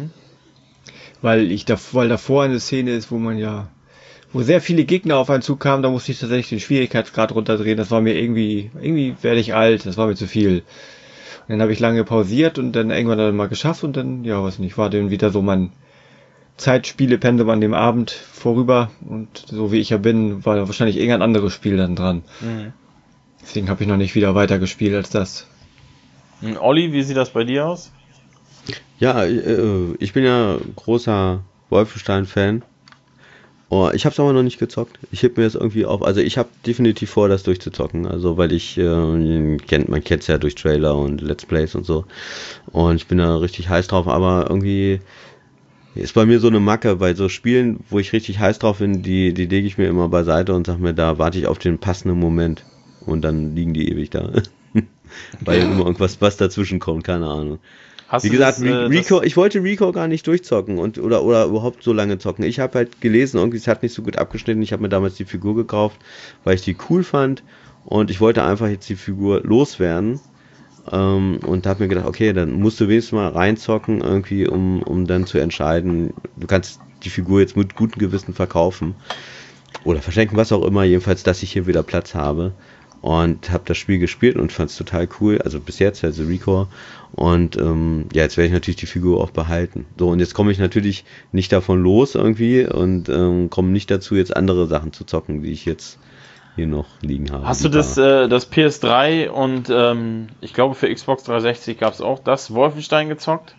Weil davor eine Szene ist, wo sehr viele Gegner auf einen zukamen, da musste ich tatsächlich den Schwierigkeitsgrad runterdrehen. Das war mir irgendwie werde ich alt, das war mir zu viel. Und dann habe ich lange pausiert und dann irgendwann dann mal geschafft und dann, war dann wieder so mein Zeitspielepensum an dem Abend vorüber und so wie ich ja bin, war da wahrscheinlich irgendein anderes Spiel dann dran. Deswegen habe ich noch nicht wieder weitergespielt als das.
Olli, wie sieht das bei dir aus?
Ja, ich bin ja großer Wolfenstein-Fan. Oh, ich habe es aber noch nicht gezockt. Ich heb mir das irgendwie auf. Also ich habe definitiv vor, das durchzuzocken. Also weil man kennt es ja durch Trailer und Let's Plays und so. Und ich bin da richtig heiß drauf. Aber irgendwie ist bei mir so eine Macke bei so Spielen, wo ich richtig heiß drauf bin, die lege ich mir immer beiseite und sag mir, da warte ich auf den passenden Moment. Und dann liegen die ewig da. Weil immer irgendwas dazwischen kommt, keine Ahnung. Wie gesagt, Rico, ich wollte Rico gar nicht durchzocken oder überhaupt so lange zocken. Ich habe halt gelesen, irgendwie es hat nicht so gut abgeschnitten. Ich habe mir damals die Figur gekauft, weil ich die cool fand und ich wollte einfach jetzt die Figur loswerden und habe mir gedacht, okay, dann musst du wenigstens mal reinzocken irgendwie, um dann zu entscheiden, du kannst die Figur jetzt mit gutem Gewissen verkaufen oder verschenken, was auch immer, jedenfalls, dass ich hier wieder Platz habe. Und habe das Spiel gespielt und fand es total cool, also bis jetzt, also Recore. Und jetzt werde ich natürlich die Figur auch behalten. So, und jetzt komme ich natürlich nicht davon los irgendwie und komme nicht dazu, jetzt andere Sachen zu zocken, die ich jetzt hier noch liegen habe.
Hast du das PS3 und ich glaube für Xbox 360 gab es auch das Wolfenstein gezockt?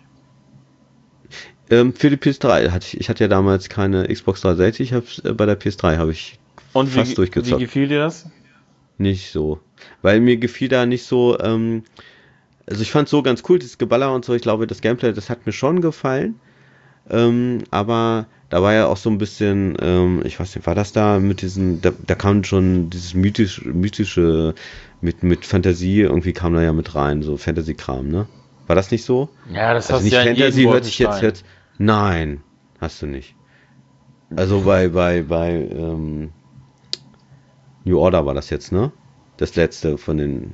Für die PS3 ich hatte ja damals keine Xbox 360, bei der PS3 habe ich fast durchgezockt.
Wie gefiel dir das?
Nicht so. Weil mir gefiel da nicht so, also ich fand so ganz cool, das Geballer und so, ich glaube, das Gameplay, das hat mir schon gefallen, aber da war ja auch so ein bisschen, ich weiß nicht, war das da mit diesen, da kam schon dieses mythische mit Fantasie, irgendwie kam da ja mit rein, so Fantasy-Kram, ne? War das nicht so?
Ja, das
also
hast
nicht
ja
Fantasy hört sich jetzt, nein, hast du nicht. Also bei New Order war das jetzt, ne? Das letzte von den.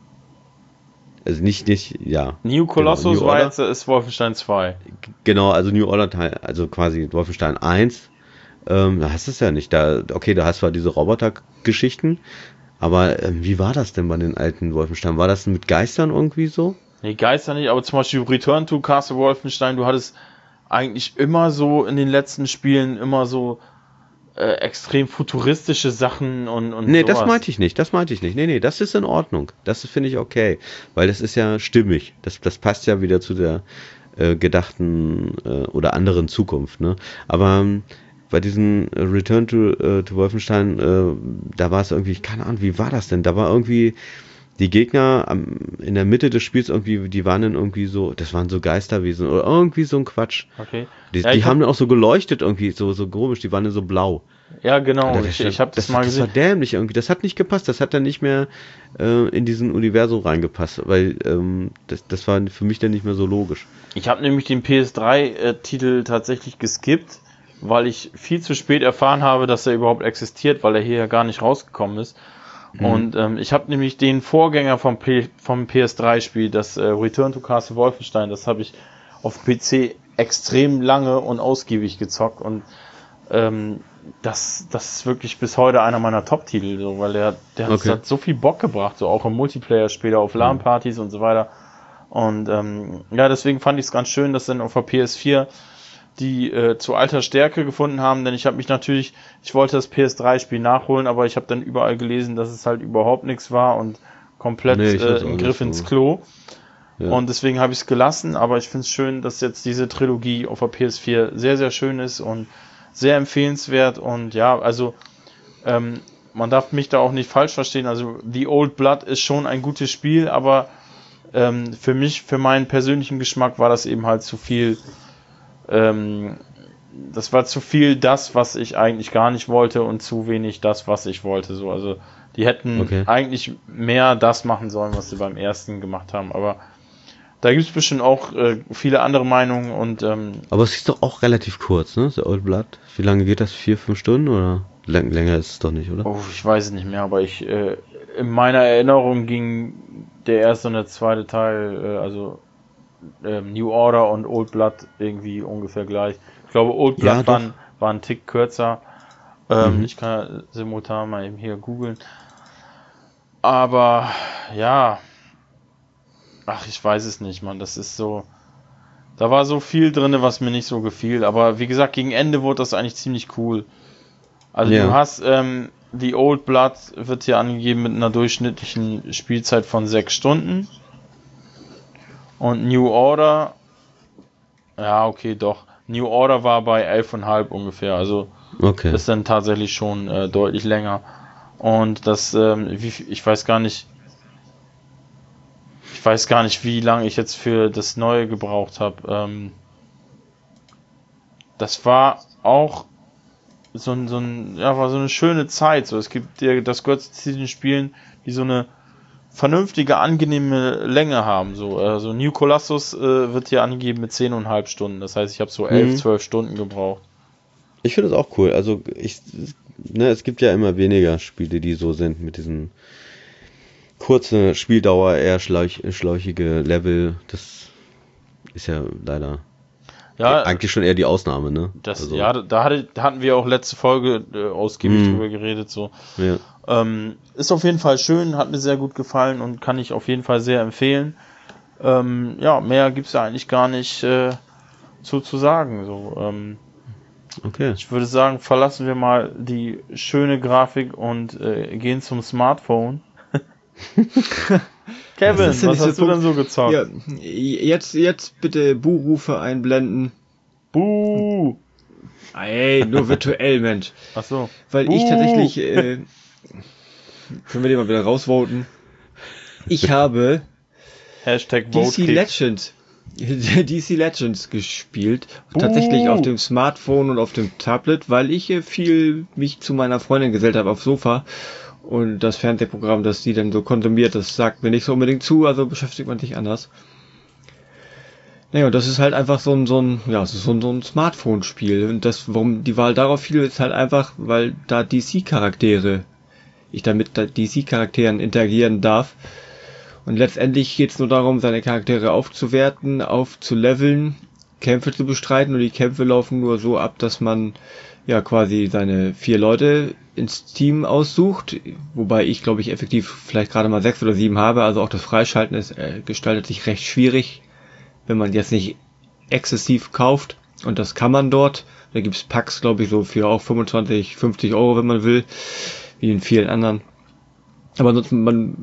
Also nicht, ja.
New Colossus
genau,
war jetzt ist Wolfenstein 2.
Genau, also New Order Teil, also quasi Wolfenstein 1. Da hast du es ja nicht. Da hast zwar diese Roboter-Geschichten, aber wie war das denn bei den alten Wolfenstein? War das mit Geistern irgendwie so?
Nee, Geister nicht, aber zum Beispiel Return to Castle Wolfenstein, du hattest eigentlich immer so in den letzten Spielen immer so extrem futuristische Sachen und
nee,
sowas.
das meinte ich nicht. Nee, das ist in Ordnung. Das finde ich okay. Weil das ist ja stimmig. Das passt ja wieder zu der gedachten oder anderen Zukunft. Ne? Aber bei diesem Return to Wolfenstein, da war es irgendwie, keine Ahnung, wie war das denn? Da war irgendwie die Gegner in der Mitte des Spiels irgendwie, die waren dann irgendwie so, das waren so Geisterwesen oder irgendwie so ein Quatsch.
Okay.
Die haben dann auch so geleuchtet irgendwie, so komisch, die waren dann so blau.
Ja, genau,
Alter,
ich habe das mal gesehen.
Das war dämlich irgendwie, das hat nicht gepasst, das hat dann nicht mehr in diesen Universum reingepasst, weil das war für mich dann nicht mehr so logisch.
Ich habe nämlich den PS3-Titel tatsächlich geskippt, weil ich viel zu spät erfahren habe, dass er überhaupt existiert, weil er hier ja gar nicht rausgekommen ist. Und ich habe nämlich den Vorgänger vom PS3-Spiel, das Return to Castle Wolfenstein, das habe ich auf PC extrem lange und ausgiebig gezockt und das ist wirklich bis heute einer meiner Top-Titel, so, weil der hat so viel Bock gebracht, so auch im Multiplayer später auf LAN-Partys und so weiter. Und deswegen fand ich es ganz schön, dass dann auf der PS4 die zu alter Stärke gefunden haben, denn ich wollte das PS3-Spiel nachholen, aber ich habe dann überall gelesen, dass es halt überhaupt nichts war und komplett ein Griff ins Klo. Ja. Und deswegen habe ich es gelassen, aber ich finde es schön, dass jetzt diese Trilogie auf der PS4 sehr, sehr schön ist und sehr empfehlenswert und ja, also man darf mich da auch nicht falsch verstehen, also The Old Blood ist schon ein gutes Spiel, aber für meinen persönlichen Geschmack war das eben halt zu viel. Das war zu viel das, was ich eigentlich gar nicht wollte und zu wenig das, was ich wollte. So, also die hätten eigentlich mehr das machen sollen, was sie beim ersten gemacht haben. Aber Da gibt es bestimmt auch viele andere Meinungen und
Aber es ist doch auch relativ kurz, ne? The Old Blood. Wie lange geht das? 4-5 Stunden oder? Länger ist es doch nicht, oder?
oh, ich weiß es nicht mehr, aber in meiner Erinnerung ging der erste und der zweite Teil, New Order und Old Blood irgendwie ungefähr gleich. Ich glaube, Old Blood war ein Tick kürzer. Ich kann ja simultan mal eben hier googeln. Aber ja, ach, ich weiß es nicht, Mann. Das ist so. Da war so viel drin, was mir nicht so gefiel. Aber wie gesagt, gegen Ende wurde das eigentlich ziemlich cool. Also du hast, die Old Blood wird hier angegeben mit einer durchschnittlichen Spielzeit von 6 Stunden. Und New Order, ja, okay, doch. New Order war bei 11,5 ungefähr. Also ist dann tatsächlich schon deutlich länger. Und das, ich weiß gar nicht, wie lange ich jetzt für das Neue gebraucht habe. Das war auch war so eine schöne Zeit. So, es gibt das gehört zu diesen Spielen, die so eine vernünftige, angenehme Länge haben. So, New Colossus wird hier angegeben mit 10,5 Stunden. Das heißt, ich habe so 11-12 Stunden gebraucht.
Ich finde das auch cool. Also es gibt ja immer weniger Spiele, die so sind mit diesen kurze Spieldauer, eher schläuchige Level. Das ist ja leider eigentlich schon eher die Ausnahme, ne?
Da hatten wir auch letzte Folge ausgiebig drüber geredet. So.
Ja.
Ist auf jeden Fall schön, hat mir sehr gut gefallen und kann ich auf jeden Fall sehr empfehlen. Mehr gibt es ja eigentlich gar nicht zu sagen. So.
Okay.
Ich würde sagen, verlassen wir mal die schöne Grafik und gehen zum Smartphone. Kevin, was hast du denn so gezockt?
Ja, jetzt bitte Buhrufe einblenden.
Buh!
Ey, nur virtuell, Mensch.
Ach so.
Weil ich tatsächlich, können wir den mal wieder rausvoten? Ich habe DC Legends gespielt. Tatsächlich auf dem Smartphone und auf dem Tablet, weil ich viel mich zu meiner Freundin gesellt habe aufs Sofa. Und das Fernsehprogramm, das die dann so konsumiert, das sagt mir nicht so unbedingt zu, also beschäftigt man sich anders. Naja, und das ist halt einfach so ein Smartphone-Spiel. Und warum die Wahl darauf fiel, ist halt einfach, weil da ich da mit DC-Charakteren interagieren darf. Und letztendlich geht es nur darum, seine Charaktere aufzuwerten, aufzuleveln, Kämpfe zu bestreiten. Und die Kämpfe laufen nur so ab, dass man ja quasi seine 4 Leute ins Team aussucht, wobei ich glaube ich effektiv vielleicht gerade mal 6 oder 7 habe, also auch das Freischalten gestaltet sich recht schwierig, wenn man jetzt nicht exzessiv kauft, und das kann man dort. Da gibt's Packs, glaube ich, so für auch 25, 50 Euro, wenn man will, wie in vielen anderen. Aber ansonsten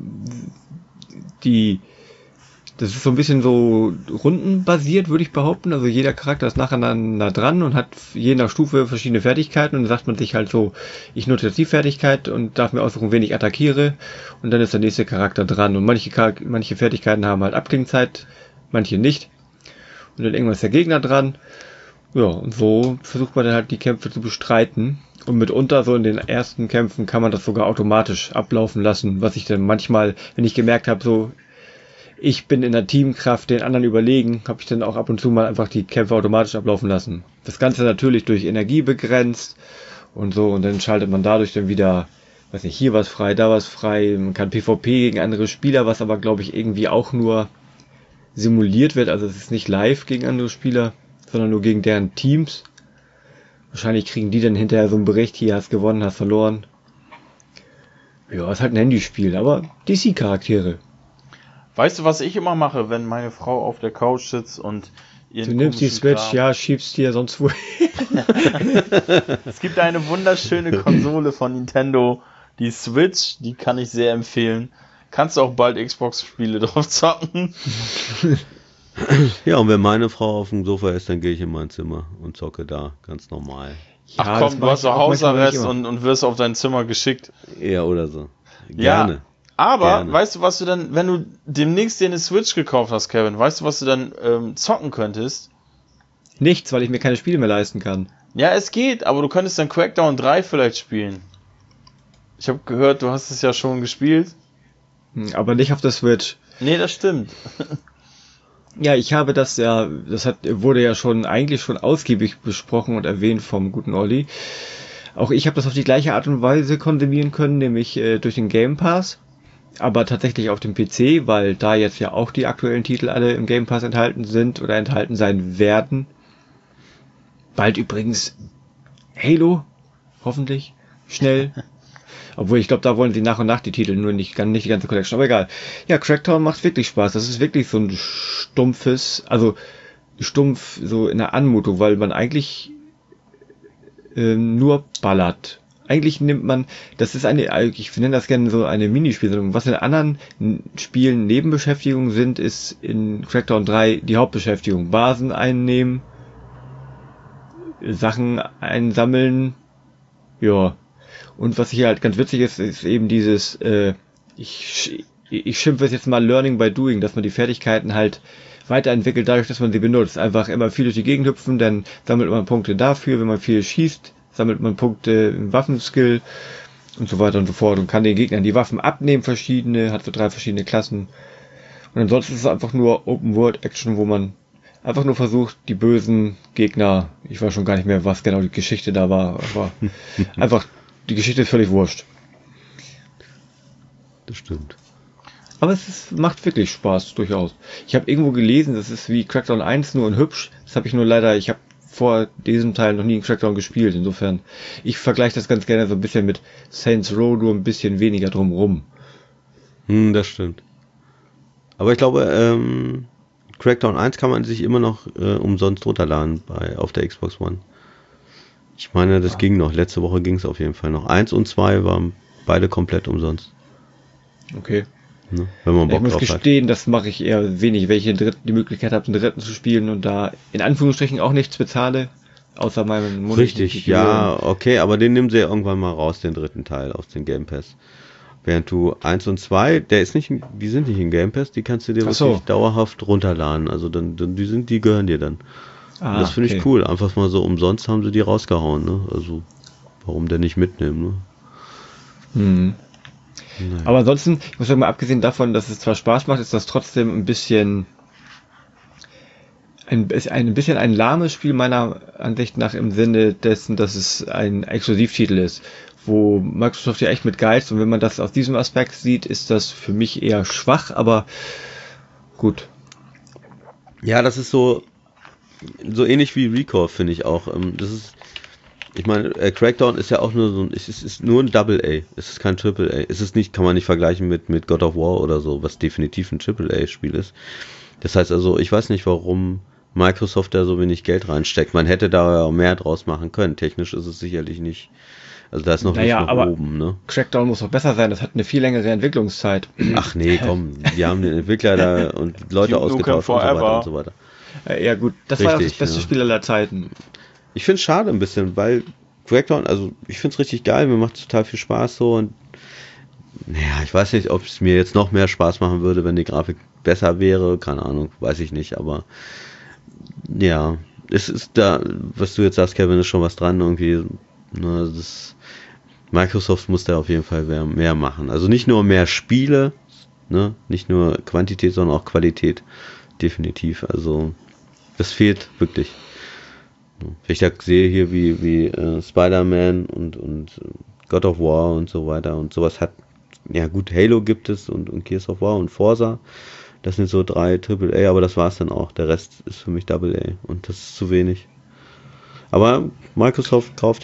das ist so ein bisschen so rundenbasiert, würde ich behaupten. Also jeder Charakter ist nacheinander dran und hat je nach Stufe verschiedene Fertigkeiten. Und dann sagt man sich halt so, ich nutze jetzt die Fertigkeit und darf mir aussuchen, wen ich attackiere. Und dann ist der nächste Charakter dran. Und manche Fertigkeiten haben halt Abklingzeit, manche nicht. Und dann irgendwann ist der Gegner dran. Ja, und so versucht man dann halt die Kämpfe zu bestreiten. Und mitunter so in den ersten Kämpfen kann man das sogar automatisch ablaufen lassen. Was ich dann manchmal, wenn ich gemerkt habe, so ich bin in der Teamkraft den anderen überlegen, habe ich dann auch ab und zu mal einfach die Kämpfe automatisch ablaufen lassen. Das Ganze natürlich durch Energie begrenzt und so, und dann schaltet man dadurch dann wieder, weiß nicht, hier was frei, da was frei. Man kann PvP gegen andere Spieler, was aber glaube ich irgendwie auch nur simuliert wird, also es ist nicht live gegen andere Spieler, sondern nur gegen deren Teams. Wahrscheinlich kriegen die dann hinterher so einen Bericht, hier hast gewonnen, hast verloren. Ja, ist halt ein Handyspiel, aber DC-Charaktere.
Weißt du, was ich immer mache, wenn meine Frau auf der Couch sitzt und
du nimmst die Switch, schiebst dir sonst wo.
Es gibt eine wunderschöne Konsole von Nintendo, die Switch, die kann ich sehr empfehlen. Kannst du auch bald Xbox-Spiele drauf zocken.
Ja, und wenn meine Frau auf dem Sofa ist, dann gehe ich in mein Zimmer und zocke da, ganz normal.
Ach komm, du hast doch Hausarrest und wirst auf dein Zimmer geschickt.
Ja, oder so. Gerne.
Ja. Aber, weißt du, was du dann, wenn du demnächst dir eine Switch gekauft hast, Kevin, weißt du, was du dann zocken könntest?
Nichts, weil ich mir keine Spiele mehr leisten kann.
Ja, es geht, aber du könntest dann Crackdown 3 vielleicht spielen. Ich habe gehört, du hast es ja schon gespielt.
Aber nicht auf der Switch.
Nee, das stimmt.
Ja, ich habe das ja, wurde ja eigentlich schon ausgiebig besprochen und erwähnt vom guten Olli. Auch ich habe das auf die gleiche Art und Weise konsumieren können, nämlich durch den Game Pass, aber tatsächlich auf dem PC, weil da jetzt ja auch die aktuellen Titel alle im Game Pass enthalten sind oder enthalten sein werden. Bald übrigens Halo, hoffentlich, schnell. Obwohl, ich glaube, da wollen sie nach und nach die Titel, nur nicht die ganze Collection, aber egal. Ja, Crackdown macht wirklich Spaß. Das ist wirklich so ein stumpf so in der Anmutung, weil man eigentlich nur ballert. Eigentlich nimmt man, das ist ich nenne das gerne so eine Minispielung. Was in anderen Spielen Nebenbeschäftigungen sind, ist in Crackdown 3 die Hauptbeschäftigung. Basen einnehmen, Sachen einsammeln, ja. Und was hier halt ganz witzig ist eben dieses, ich schimpfe es jetzt mal Learning by Doing, dass man die Fertigkeiten halt weiterentwickelt dadurch, dass man sie benutzt. Einfach immer viel durch die Gegend hüpfen, dann sammelt man Punkte dafür, wenn man viel schießt, sammelt man Punkte im Waffenskill und so weiter und so fort und kann den Gegnern die Waffen abnehmen, hat so 3 verschiedene Klassen. Und ansonsten ist es einfach nur Open World Action, wo man einfach nur versucht, die bösen Gegner, ich weiß schon gar nicht mehr, was genau die Geschichte da war, aber einfach, die Geschichte ist völlig wurscht.
Das stimmt.
Aber macht wirklich Spaß, durchaus. Ich habe irgendwo gelesen, das ist wie Crackdown 1, nur in hübsch. Das habe ich ich habe vor diesem Teil noch nie in Crackdown gespielt, insofern. Ich vergleiche das ganz gerne so ein bisschen mit Saints Row, nur ein bisschen weniger drumrum.
Das stimmt. Aber ich glaube, Crackdown 1 kann man sich immer noch umsonst runterladen auf der Xbox One. Ich meine, das ging noch. Letzte Woche ging es auf jeden Fall noch. 1 und 2 waren beide komplett umsonst.
Okay.
Ne? Wenn man Bock
ich muss
drauf
gestehen, das mache ich eher wenig, wenn ich die Möglichkeit habe, den dritten zu spielen und da in Anführungsstrichen auch nichts bezahle, außer meinem
Monat. Richtig, ja, okay, aber den nehmen sie ja irgendwann mal raus, den dritten Teil aus dem Game Pass. Während du 1 und 2, die sind nicht in Game Pass, die kannst du dir wirklich dauerhaft runterladen. Also die gehören dir dann. Das finde ich cool. Einfach mal so umsonst haben sie die rausgehauen, ne? Also, warum denn nicht mitnehmen, ne?
Nein. Aber ansonsten, ich muss sagen, mal abgesehen davon, dass es zwar Spaß macht, ist das trotzdem ein bisschen ein lahmes Spiel meiner Ansicht nach im Sinne dessen, dass es ein Exklusivtitel ist, wo Microsoft ja echt mit geizt, und wenn man das aus diesem Aspekt sieht, ist das für mich eher schwach, aber gut.
Ja, das ist so ähnlich wie Recall, finde ich auch. Ich meine, Crackdown ist ja auch nur es ist nur ein Double A, es ist kein Triple A. Es ist nicht, kann man nicht vergleichen mit God of War oder so, was definitiv ein Triple A Spiel ist. Das heißt also, ich weiß nicht, warum Microsoft da so wenig Geld reinsteckt. Man hätte da ja mehr draus machen können. Technisch ist es sicherlich nicht. Also da ist noch nicht nach oben, ne?
Crackdown muss doch besser sein, das hat eine viel längere Entwicklungszeit.
Ach nee, komm, die haben den Entwickler da und Leute ausgetauscht und so weiter und so weiter.
Ja gut, das war auch das beste Spiel aller Zeiten.
Ich finde es schade ein bisschen, weil Crackdown, also ich finde es richtig geil, mir macht es total viel Spaß so und naja, ich weiß nicht, ob es mir jetzt noch mehr Spaß machen würde, wenn die Grafik besser wäre, keine Ahnung, weiß ich nicht, aber ja, es ist da, was du jetzt sagst, Kevin, ist schon was dran irgendwie, ne, Microsoft muss da auf jeden Fall mehr machen, also nicht nur mehr Spiele, ne, nicht nur Quantität, sondern auch Qualität, definitiv, also das fehlt wirklich. Wenn ich da sehe hier wie Spider-Man und God of War und so weiter und sowas hat, ja gut, Halo gibt es und Gears of War und Forza, das sind so 3 AAA, aber das war's dann auch. Der Rest ist für mich AA und das ist zu wenig. Aber Microsoft kauft.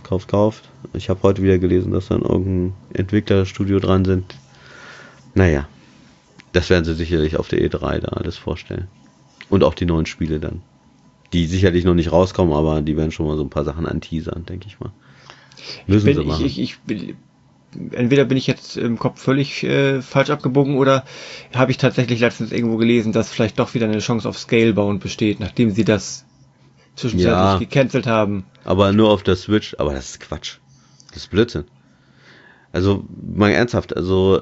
Ich habe heute wieder gelesen, dass dann irgendein Entwicklerstudio dran sind. Naja, das werden sie sicherlich auf der E3 da alles vorstellen. Und auch die neuen Spiele dann. Die sicherlich noch nicht rauskommen, aber die werden schon mal so ein paar Sachen anteasern, denke ich mal. Müssen sie machen.
Entweder bin ich jetzt im Kopf völlig falsch abgebogen oder habe ich tatsächlich letztens irgendwo gelesen, dass vielleicht doch wieder eine Chance auf Scalebound besteht, nachdem sie das zwischenzeitlich gecancelt haben.
Aber nur auf der Switch, aber das ist Quatsch. Das ist Blödsinn. Also, mal ernsthaft, also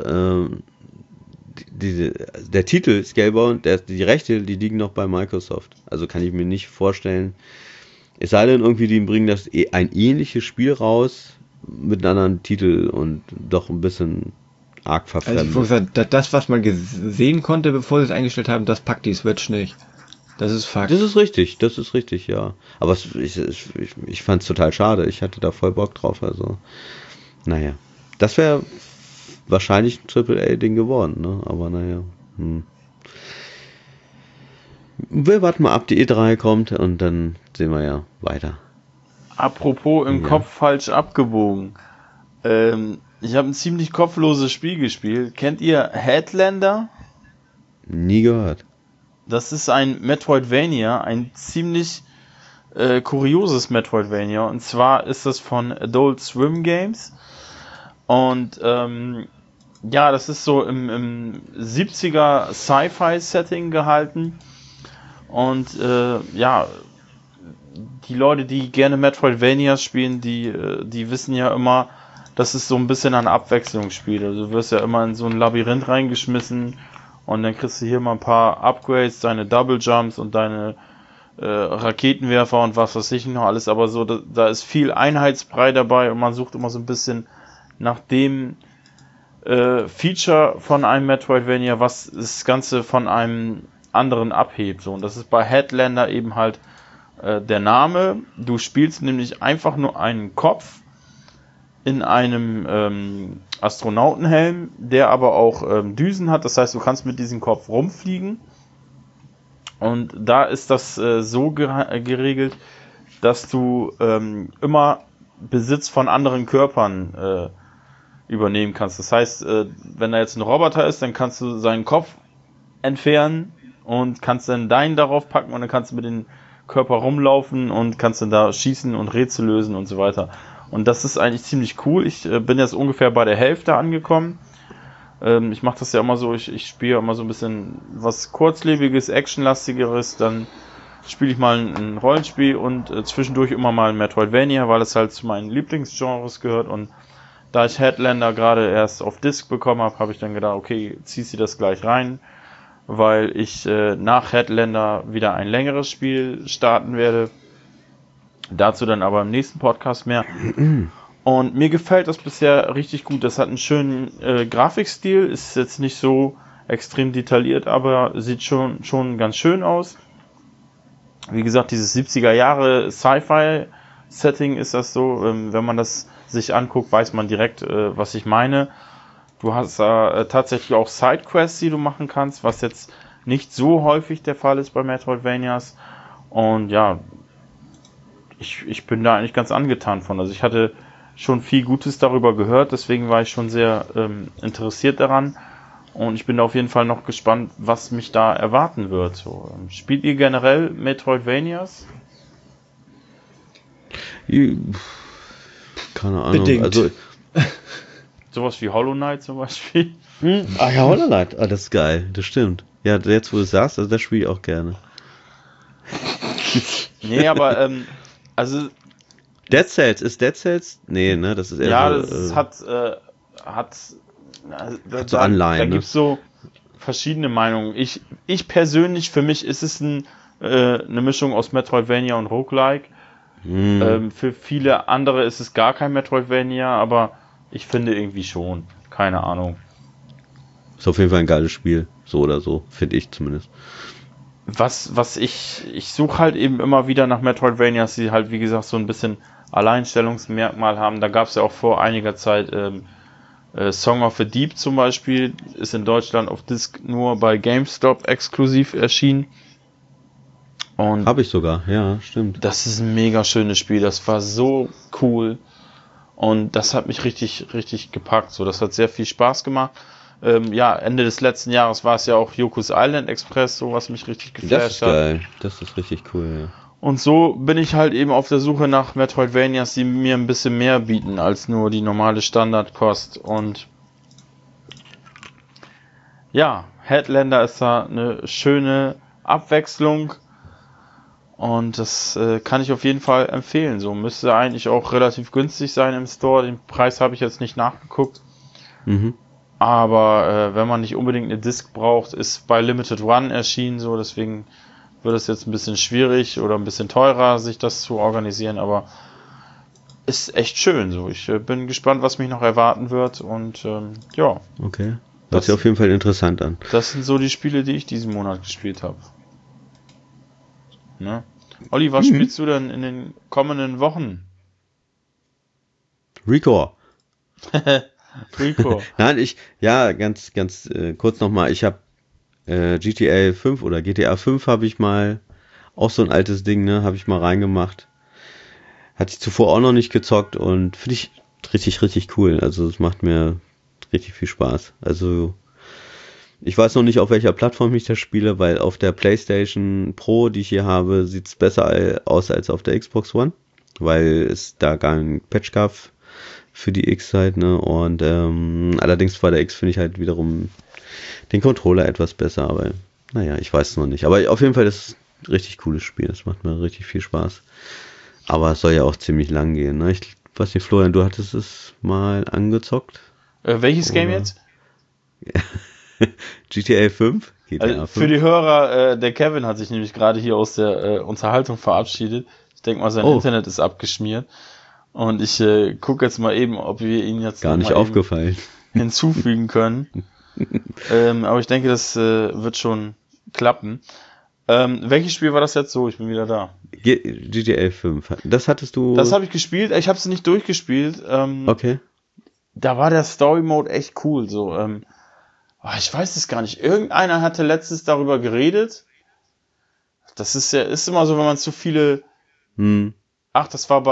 der Titel Scalebound, die Rechte, die liegen noch bei Microsoft. Also kann ich mir nicht vorstellen, es sei denn irgendwie, die bringen ein ähnliches Spiel raus mit einem anderen Titel und doch ein bisschen arg
Also
verfremdet.
das, was man sehen konnte, bevor sie es eingestellt haben, das packt die Switch nicht. Das ist Fakt.
Das ist richtig, ja. Aber ich fand es total schade. Ich hatte da voll Bock drauf. Also, naja. Das wäre wahrscheinlich ein AAA-Ding geworden, ne? Aber naja. Wir warten mal ab, die E3 kommt und dann sehen wir ja weiter.
Apropos im Kopf falsch abgebogen. Ich habe ein ziemlich kopfloses Spiel gespielt. Kennt ihr Headlander?
Nie gehört.
Das ist ein Metroidvania, ein ziemlich kurioses Metroidvania. Und zwar ist das von Adult Swim Games. Und ja, das ist so im 70er Sci-Fi-Setting gehalten. Und ja, die Leute, die gerne Metroidvanias spielen, die wissen ja immer, dass es so ein bisschen ein Abwechslungsspiel. Also du wirst ja immer in so ein Labyrinth reingeschmissen und dann kriegst du hier mal ein paar Upgrades, deine Double Jumps und deine Raketenwerfer und was weiß ich noch alles. Aber so, da ist viel Einheitsbrei dabei und man sucht immer so ein bisschen nach dem Feature von einem Metroidvania, was das Ganze von einem anderen abhebt. So. Und das ist bei Headlander eben halt der Name. Du spielst nämlich einfach nur einen Kopf in einem Astronautenhelm, der aber auch Düsen hat. Das heißt, du kannst mit diesem Kopf rumfliegen. Und da ist das so geregelt, dass du immer Besitz von anderen Körpern übernehmen kannst. Das heißt, wenn da jetzt ein Roboter ist, dann kannst du seinen Kopf entfernen und kannst dann deinen darauf packen und dann kannst du mit dem Körper rumlaufen und kannst dann da schießen und Rätsel lösen und so weiter. Und das ist eigentlich ziemlich cool. Ich bin jetzt ungefähr bei der Hälfte angekommen. Ich mache das ja immer so, ich spiele immer so ein bisschen was kurzlebiges, actionlastigeres, dann spiele ich mal ein Rollenspiel und zwischendurch immer mal ein Metroidvania, weil es halt zu meinen Lieblingsgenres gehört. Und da ich Headlander gerade erst auf Disc bekommen habe, habe ich dann gedacht, okay, ziehst du das gleich rein, weil ich nach Headlander wieder ein längeres Spiel starten werde. Dazu dann aber im nächsten Podcast mehr. Und mir gefällt das bisher richtig gut. Das hat einen schönen Grafikstil, ist jetzt nicht so extrem detailliert, aber sieht schon ganz schön aus. Wie gesagt, dieses 70er Jahre Sci-Fi-Setting ist das so. Wenn man das sich anguckt, weiß man direkt, was ich meine. Du hast tatsächlich auch Sidequests, die du machen kannst, was jetzt nicht so häufig der Fall ist bei Metroidvanias. Und ja, ich bin da eigentlich ganz angetan von. Also ich hatte schon viel Gutes darüber gehört, deswegen war ich schon sehr interessiert daran. Und ich bin auf jeden Fall noch gespannt, was mich da erwarten wird. So, spielt ihr generell Metroidvanias?
Keine Ahnung.
Bedingt.
Also,
sowas wie Hollow Knight zum Beispiel?
Ach ja, Hollow Knight. Ah, das ist geil. Das stimmt. Ja, jetzt wo du sagst, also das spiele ich auch gerne.
Nee, aber also
Dead Cells, ist Dead Cells? Nee, ne, das ist eher
ja,
so,
das hat
so Anleihen,
da
ne?
gibt's so verschiedene Meinungen. Ich persönlich, für mich ist es eine Mischung aus Metroidvania und Roguelike. Für viele andere ist es gar kein Metroidvania, aber ich finde irgendwie schon. Keine Ahnung.
Ist auf jeden Fall ein geiles Spiel. So oder so, finde ich zumindest.
Was ich suche halt eben immer wieder nach Metroidvanias, die halt wie gesagt so ein bisschen Alleinstellungsmerkmal haben. Da gab es ja auch vor einiger Zeit Song of the Deep zum Beispiel, ist in Deutschland auf Disc nur bei GameStop exklusiv erschienen. Und
Habe ich sogar, ja, stimmt.
das ist ein mega schönes Spiel, das war so cool und das hat mich richtig, richtig gepackt. So, das hat sehr viel Spaß gemacht. Ja, Ende des letzten Jahres war es ja auch Yoku's Island Express, so was mich richtig geflasht
Das ist
hat.
geil, das ist richtig cool, ja.
Und so bin ich halt eben auf der Suche nach Metroidvanias, die mir ein bisschen mehr bieten als nur die normale Standardkost. Und ja, Headlander ist da eine schöne Abwechslung. Und das kann ich auf jeden Fall empfehlen. So müsste eigentlich auch relativ günstig sein im Store. Den Preis habe ich jetzt nicht nachgeguckt. Aber wenn man nicht unbedingt eine Disc braucht, ist bei Limited Run erschienen. So, deswegen wird es jetzt ein bisschen schwierig oder ein bisschen teurer, sich das zu organisieren. Aber ist echt schön so. Ich bin gespannt, was mich noch erwarten wird und ja.
Okay. Hört sich auf jeden Fall interessant an.
Das sind so die Spiele, die ich diesen Monat gespielt habe. Ne? Olli, was spielst du denn in den kommenden Wochen?
Recore.
Recore.
Nein, ganz kurz nochmal, ich habe GTA 5 oder GTA 5 habe ich mal, auch so ein altes Ding, ne, habe ich mal reingemacht. Hatte ich zuvor auch noch nicht gezockt und finde ich richtig, richtig cool. Also es macht mir richtig viel Spaß. Also ich weiß noch nicht, auf welcher Plattform ich das spiele, weil auf der PlayStation Pro, die ich hier habe, sieht es besser aus als auf der Xbox One, weil es da gar einen Patch gab für die X halt, ne? Und allerdings bei der X finde ich halt wiederum den Controller etwas besser, aber naja, ich weiß es noch nicht. Aber auf jeden Fall, das ist ein richtig cooles Spiel, das macht mir richtig viel Spaß. Aber es soll ja auch ziemlich lang gehen, ne? Ich weiß nicht, Florian, du hattest es mal angezockt?
Welches Game jetzt?
GTA 5? GTA 5?
Für die Hörer, der Kevin hat sich nämlich gerade hier aus der Unterhaltung verabschiedet. Ich denke mal, sein Internet ist abgeschmiert. Und ich gucke jetzt mal eben, ob wir ihn jetzt
gar nicht aufgefallen
hinzufügen können. Aber ich denke, das wird schon klappen. Welches Spiel war das jetzt so? Ich bin wieder da.
GTA 5. Das hattest du...
Das habe ich gespielt. Ich habe es nicht durchgespielt.
Okay.
Da war der Story-Mode echt cool. So, ich weiß es gar nicht. Irgendeiner hatte letztens darüber geredet. Das ist immer so, wenn man zu viele... Ach, das war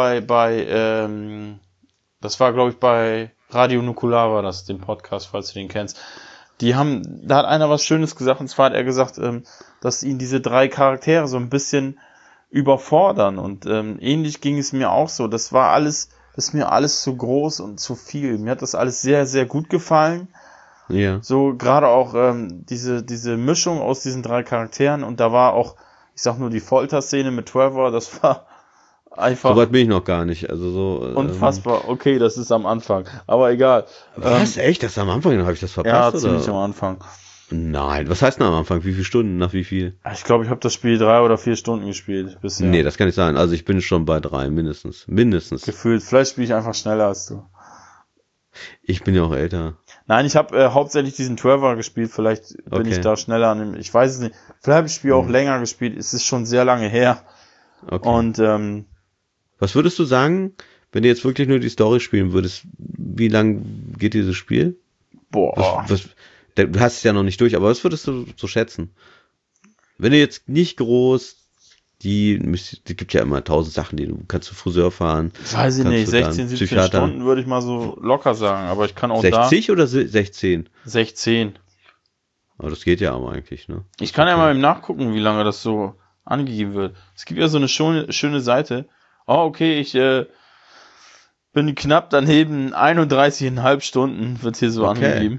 das war, glaube ich, bei Radio Nukular war das, dem Podcast, falls du den kennst. Da hat einer was Schönes gesagt, und zwar hat er gesagt, dass ihn diese 3 Charaktere so ein bisschen überfordern, und ähnlich ging es mir auch so. Das ist mir alles zu groß und zu viel. Mir hat das alles sehr, sehr gut gefallen.
Ja.
So, gerade auch diese Mischung aus diesen 3 Charakteren, und da war auch, ich sag nur, die Folterszene mit Trevor, das war einfach...
So weit bin ich noch gar nicht, also so...
unfassbar, okay, das ist am Anfang, aber egal.
Was, echt? Das ist am Anfang? Habe ich das verpasst,
ja,
oder?
ziemlich am Anfang.
Nein, was heißt denn am Anfang? Wie viele Stunden? Nach wie viel?
Ich glaube, ich habe das Spiel 3 oder 4 Stunden gespielt bisher.
Nee, das kann nicht sein. Also ich bin schon bei 3, mindestens.
Gefühlt, vielleicht spiele ich einfach schneller als du.
Ich bin ja auch älter.
Nein, ich habe hauptsächlich diesen Trevor gespielt, vielleicht bin ich da schneller an dem, ich weiß es nicht. Vielleicht habe ich das Spiel auch länger gespielt, es ist schon sehr lange her.
Okay.
Und
was würdest du sagen, wenn du jetzt wirklich nur die Story spielen würdest? Wie lang geht dieses Spiel?
Boah.
Du hast es ja noch nicht durch, aber was würdest du so schätzen? Wenn du jetzt nicht groß, die gibt ja immer 1000 Sachen, du kannst zu Friseur fahren.
Weiß ich nicht, 16, 17 Stunden würde ich mal so locker sagen, aber ich kann auch
60 oder 16?
16.
Aber das geht ja aber eigentlich, ne?
Ich kann ja mal nachgucken, wie lange das so angegeben wird. Es gibt ja so eine schöne Seite. Oh, okay, ich bin knapp daneben, 31,5 Stunden wird hier so angegeben.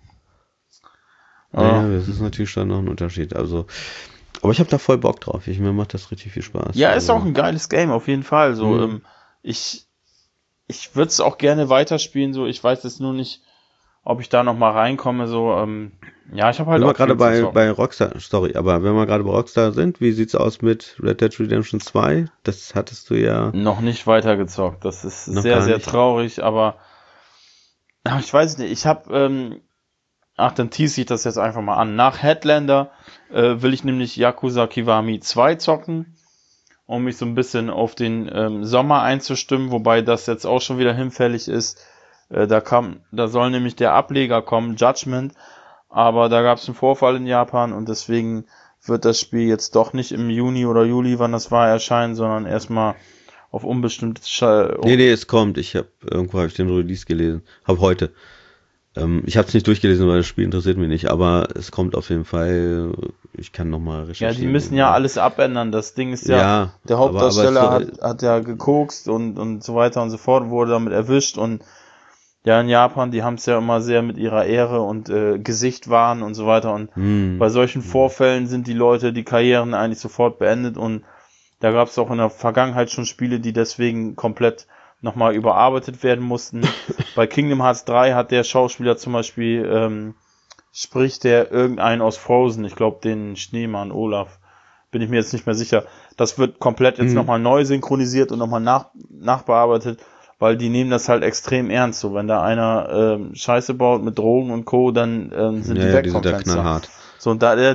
Ja, das ist natürlich schon noch ein Unterschied. Also, aber ich habe da voll Bock drauf. Mir macht das richtig viel Spaß.
Ja, ist auch ein geiles Game, auf jeden Fall. So, ich würde es auch gerne weiterspielen. So, ich weiß jetzt nur nicht, ob ich da noch mal reinkomme. So, ja, ich habe halt
wenn
auch
wir gerade bei Rockstar, aber wenn wir gerade bei Rockstar sind, wie sieht's aus mit Red Dead Redemption 2? Das hattest du ja
noch nicht weitergezockt. Das ist sehr, sehr traurig. Aber ich weiß nicht. Ich habe dann tease ich das jetzt einfach mal an. Nach Headlander will ich nämlich Yakuza Kiwami 2 zocken, um mich so ein bisschen auf den Sommer einzustimmen, wobei das jetzt auch schon wieder hinfällig ist. Da soll nämlich der Ableger kommen, Judgment, aber da gab es einen Vorfall in Japan, und deswegen wird das Spiel jetzt doch nicht im Juni oder Juli, wann das war, erscheinen, sondern erstmal auf unbestimmtes
Nee, es kommt. Irgendwo habe ich den Release gelesen. Habe heute. Ich habe es nicht durchgelesen, weil das Spiel interessiert mich nicht, aber es kommt auf jeden Fall. Ich kann nochmal recherchieren.
Ja, die müssen ja alles abändern. Das Ding ist ja der Hauptdarsteller hat ja gekokst und so weiter und so fort, wurde damit erwischt, und ja, in Japan, die haben es ja immer sehr mit ihrer Ehre und Gesicht wahren und so weiter, und bei solchen Vorfällen sind die Leute, die Karrieren eigentlich sofort beendet, und da gab es auch in der Vergangenheit schon Spiele, die deswegen komplett nochmal überarbeitet werden mussten. Bei Kingdom Hearts 3 hat der Schauspieler zum Beispiel, spricht der irgendeinen aus Frozen, ich glaube den Schneemann Olaf, bin ich mir jetzt nicht mehr sicher. Das wird komplett jetzt nochmal neu synchronisiert und nochmal nachbearbeitet. weil die nehmen das halt extrem ernst. So, wenn da einer Scheiße baut mit Drogen und Co., dann sind die weg
die
vom
sind da
Fenster.
knallhart.
So, und da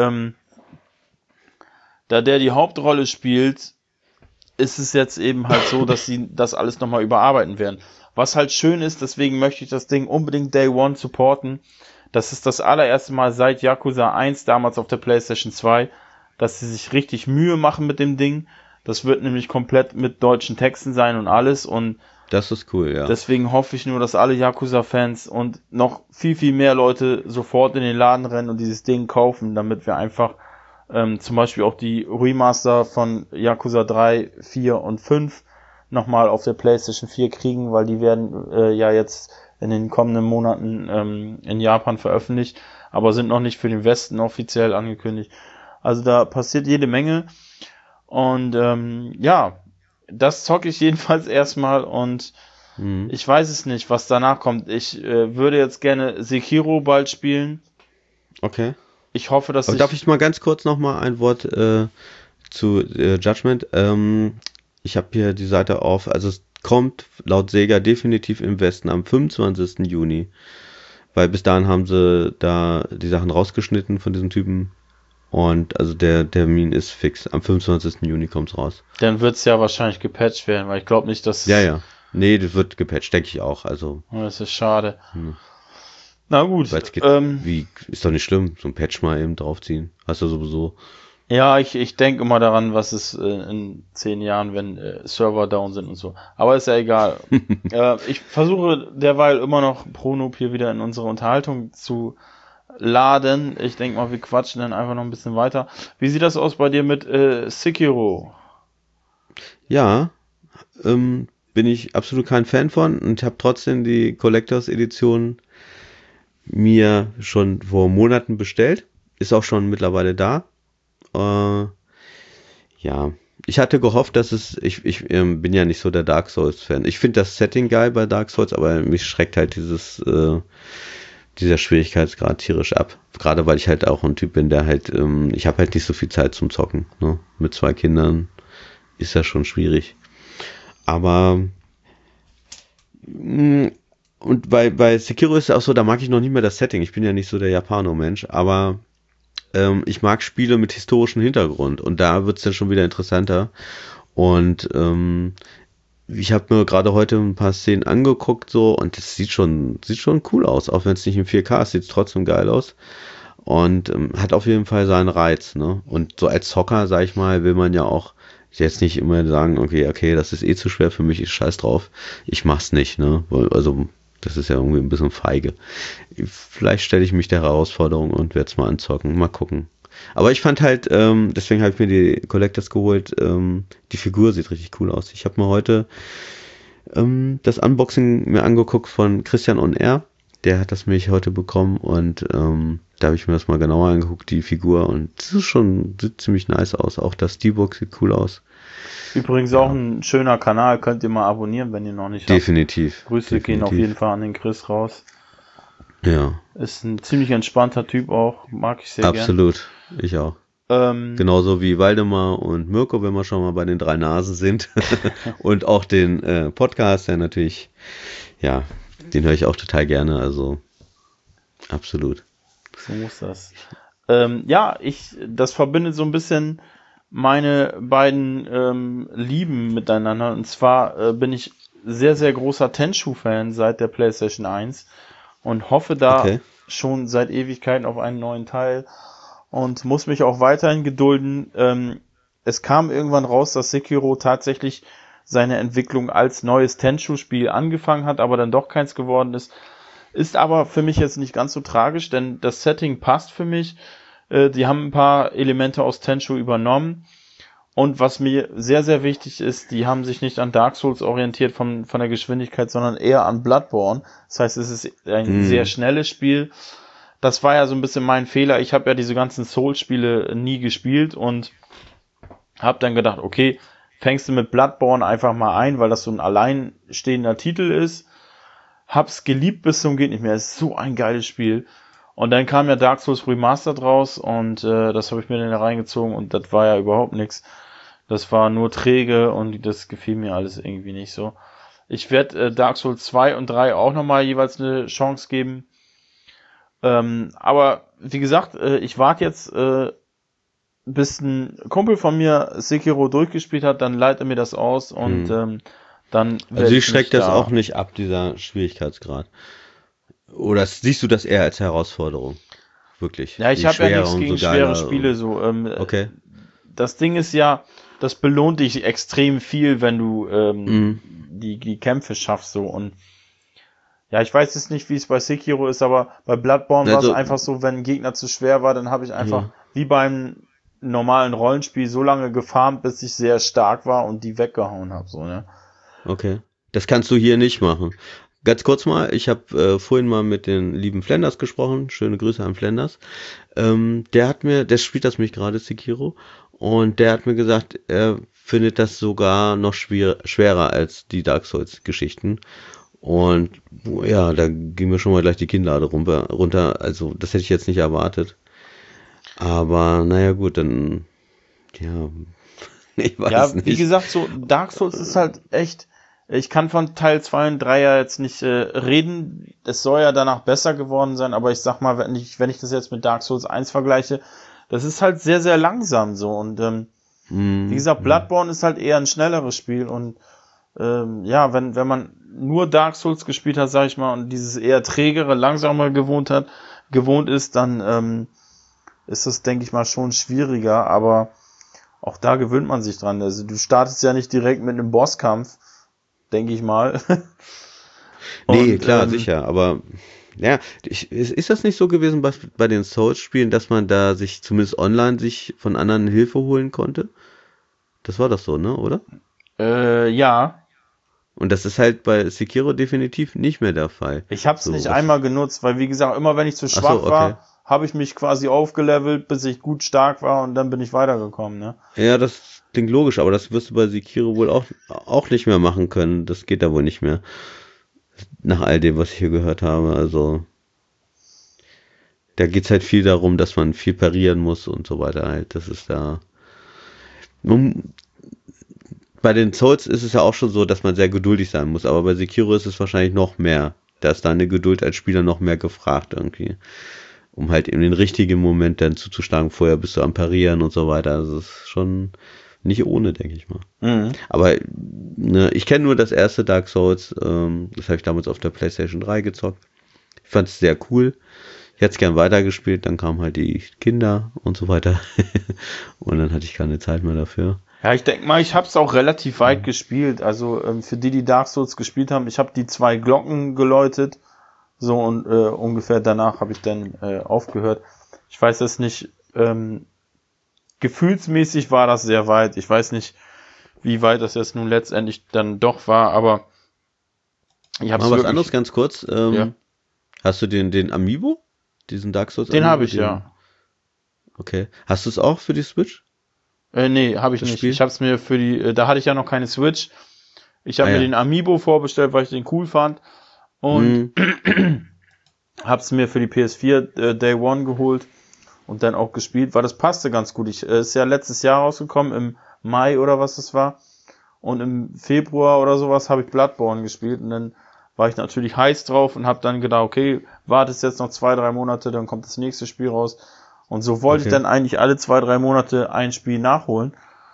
der die Hauptrolle spielt, ist es jetzt eben halt so, dass sie das alles nochmal überarbeiten werden. Was halt schön ist, deswegen möchte ich das Ding unbedingt Day One supporten. Das ist das allererste Mal seit Yakuza 1, damals auf der PlayStation 2, dass sie sich richtig Mühe machen mit dem Ding. Das wird nämlich komplett mit deutschen Texten sein und alles. Und
das ist cool, ja.
deswegen hoffe ich nur, dass alle Yakuza-Fans und noch viel, viel mehr Leute sofort in den Laden rennen und dieses Ding kaufen, damit wir einfach zum Beispiel auch die Remaster von Yakuza 3, 4 und 5 nochmal auf der PlayStation 4 kriegen, weil die werden ja jetzt in den kommenden Monaten in Japan veröffentlicht, aber sind noch nicht für den Westen offiziell angekündigt. Also da passiert jede Menge und ja, das zocke ich jedenfalls erstmal und ich weiß es nicht, was danach kommt. Ich würde jetzt gerne Sekiro bald spielen.
Okay.
Ich hoffe, dass
Aber darf ich mal ganz kurz nochmal ein Wort zu Judgment? Ich habe hier die Seite auf, also es kommt laut Sega definitiv im Westen am 25. Juni, weil bis dahin haben sie da die Sachen rausgeschnitten von diesem Typen und also der Termin ist fix, am 25. Juni kommt's raus.
Dann wird's ja wahrscheinlich gepatcht werden, weil ich glaube nicht, dass...
Ja. Nee, das wird gepatcht, denke ich auch, also...
Das ist schade. Na gut.
Wie, ist doch nicht schlimm, so ein Patch mal eben draufziehen. Hast du sowieso.
Ja, ich denke immer daran, was ist in 10 Jahren, wenn Server down sind und so. Aber ist ja egal. Ich versuche derweil immer noch ProNoob hier wieder in unsere Unterhaltung zu laden. Ich denke mal, wir quatschen dann einfach noch ein bisschen weiter. Wie sieht das aus bei dir mit Sekiro?
Ja, bin ich absolut kein Fan von und habe trotzdem die Collectors Edition mir schon vor Monaten bestellt. Ist auch schon mittlerweile da. Ja, ich hatte gehofft, dass es, ich bin ja nicht so der Dark Souls Fan. Ich finde das Setting geil bei Dark Souls, aber mich schreckt halt dieser Schwierigkeitsgrad tierisch ab. Gerade weil ich halt auch ein Typ bin, der halt, ich habe halt nicht so viel Zeit zum Zocken. Ne? Mit 2 Kindern ist das schon schwierig. Aber und bei Sekiro ist es auch so, da mag ich noch nicht mehr das Setting. Ich bin ja nicht so der Japano-Mensch, aber ich mag Spiele mit historischem Hintergrund und da wird's dann schon wieder interessanter. Und ich habe mir gerade heute ein paar Szenen angeguckt so und das sieht schon cool aus, auch wenn es nicht in 4K ist, sieht es trotzdem geil aus. Und hat auf jeden Fall seinen Reiz, ne? Und so als Zocker, sag ich mal, will man ja auch jetzt nicht immer sagen, okay, das ist eh zu schwer für mich, ich scheiß drauf, ich mach's nicht, ne? Also das ist ja irgendwie ein bisschen feige. Vielleicht stelle ich mich der Herausforderung und werde es mal anzocken. Mal gucken. Aber ich fand halt, deswegen habe ich mir die Collectors geholt, die Figur sieht richtig cool aus. Ich habe mir heute das Unboxing mir angeguckt von Christian On Air. Der hat das mich heute bekommen und da habe ich mir das mal genauer angeguckt, die Figur. Und das ist sieht ziemlich nice aus. Auch das Steelbook sieht cool aus.
Übrigens auch ein schöner Kanal, könnt ihr mal abonnieren, wenn ihr noch nicht
Definitiv.
habt. Grüße gehen auf jeden Fall an den Chris raus.
Ja.
Ist ein ziemlich entspannter Typ auch, mag ich sehr
Absolut, ich auch. Genauso wie Waldemar und Mirko, wenn wir schon mal bei den 3 Nasen sind. Und auch den Podcast, der natürlich, ja, den höre ich auch total gerne, also absolut.
So muss das. Ja, das verbindet so ein bisschen meine beiden Lieben miteinander. Und zwar bin ich sehr, sehr großer Tenchu-Fan seit der PlayStation 1 und hoffe da schon seit Ewigkeiten auf einen neuen Teil und muss mich auch weiterhin gedulden. Es kam irgendwann raus, dass Sekiro tatsächlich seine Entwicklung als neues Tenchu-Spiel angefangen hat, aber dann doch keins geworden ist. Ist aber für mich jetzt nicht ganz so tragisch, denn das Setting passt für mich. Die haben ein paar Elemente aus Tenchu übernommen. Und was mir sehr, sehr wichtig ist, die haben sich nicht an Dark Souls orientiert von der Geschwindigkeit, sondern eher an Bloodborne. Das heißt, es ist ein sehr schnelles Spiel. Das war ja so ein bisschen mein Fehler. Ich habe ja diese ganzen Souls-Spiele nie gespielt und habe dann gedacht, okay, fängst du mit Bloodborne einfach mal ein, weil das so ein alleinstehender Titel ist. Hab's geliebt bis zum geht nicht mehr. Es ist so ein geiles Spiel. Und dann kam ja Dark Souls Remastered raus und das habe ich mir dann reingezogen und das war ja überhaupt nichts. Das war nur träge und das gefiel mir alles irgendwie nicht so. Ich werde Dark Souls 2 und 3 auch nochmal jeweils eine Chance geben. Aber wie gesagt, ich warte jetzt, bis ein Kumpel von mir Sekiro durchgespielt hat, dann leitet er mir das aus und dann
Also die schreckt das auch nicht ab, dieser Schwierigkeitsgrad. Oder siehst du das eher als Herausforderung? Wirklich?
Ja, ich habe ja nichts gegen schwere Spiele. So.
Okay.
Das Ding ist ja, das belohnt dich extrem viel, wenn du die Kämpfe schaffst. So. Und ja, ich weiß jetzt nicht, wie es bei Sekiro ist, aber bei Bloodborne war es einfach so, wenn ein Gegner zu schwer war, dann habe ich einfach wie beim normalen Rollenspiel so lange gefarmt, bis ich sehr stark war und die weggehauen habe. So, ne?
Okay. Das kannst du hier nicht machen. Ganz kurz mal, ich habe vorhin mal mit den lieben Flanders gesprochen. Schöne Grüße an Flanders. Der spielt das mich gerade, Sekiro. Und der hat mir gesagt, er findet das sogar noch schwerer als die Dark Souls Geschichten. Und ja, da ging mir schon mal gleich die Kinnlade runter. Also das hätte ich jetzt nicht erwartet. Aber naja gut, dann ja, ich weiß nicht.
Wie gesagt, so Dark Souls ist halt echt, ich kann von Teil 2 und 3 ja jetzt nicht reden, es soll ja danach besser geworden sein, aber ich sag mal, wenn ich das jetzt mit Dark Souls 1 vergleiche, das ist halt sehr, sehr langsam so und wie gesagt, Bloodborne ist halt eher ein schnelleres Spiel und ja, wenn man nur Dark Souls gespielt hat, sag ich mal, und dieses eher trägere, langsamer gewohnt ist, dann ist das, denke ich mal, schon schwieriger, aber auch da gewöhnt man sich dran. Also du startest ja nicht direkt mit einem Bosskampf, denke ich mal.
Nee, klar, sicher, aber ja, ist das nicht so gewesen bei den Souls-Spielen, dass man da sich zumindest online sich von anderen Hilfe holen konnte? Das war doch so, ne, oder?
Ja.
Und das ist halt bei Sekiro definitiv nicht mehr der Fall.
Ich habe es nicht einmal genutzt, weil wie gesagt, immer wenn ich zu schwach war, habe ich mich quasi aufgelevelt, bis ich gut stark war und dann bin ich weitergekommen, ne?
Ja, das klingt logisch, aber das wirst du bei Sekiro wohl auch nicht mehr machen können. Das geht da wohl nicht mehr. Nach all dem, was ich hier gehört habe. Also da geht's halt viel darum, dass man viel parieren muss und so weiter halt. Das ist da. Bei den Souls ist es ja auch schon so, dass man sehr geduldig sein muss, aber bei Sekiro ist es wahrscheinlich noch mehr. Da ist deine Geduld als Spieler noch mehr gefragt irgendwie. Um halt in den richtigen Moment dann zuzuschlagen. Vorher bist du am Parieren und so weiter. Also es ist schon nicht ohne, denke ich mal. Mhm. Aber ne, ich kenne nur das erste Dark Souls. Das habe ich damals auf der PlayStation 3 gezockt. Ich fand es sehr cool. Ich hätte es gern weitergespielt. Dann kamen halt die Kinder und so weiter. Und dann hatte ich keine Zeit mehr dafür.
Ja, ich denke mal, ich habe es auch relativ weit gespielt. Also für die Dark Souls gespielt haben, ich habe die 2 Glocken geläutet. So und ungefähr danach habe ich dann aufgehört. Ich weiß es nicht, gefühlsmäßig war das sehr weit. Ich weiß nicht, wie weit das jetzt nun letztendlich dann doch war, aber ich habe es
was anderes ganz kurz.
Ja.
Hast du den Amiibo? Diesen Dark Souls
Den habe ich, ja.
Okay. Hast du es auch für die Switch?
Nee, habe ich nicht. Spiel? Ich habe es mir für die, da hatte ich ja noch keine Switch. Ich habe mir den Amiibo vorbestellt, weil ich den cool fand. Und hab's mir für die PS4 Day One geholt und dann auch gespielt, weil das passte ganz gut. Ist ja letztes Jahr rausgekommen, im Mai oder was es war. Und im Februar oder sowas habe ich Bloodborne gespielt und dann war ich natürlich heiß drauf und habe dann gedacht, okay, wartest jetzt noch 2-3 Monate, dann kommt das nächste Spiel raus. Und so wollte ich dann eigentlich alle 2-3 Monate ein Spiel nachholen.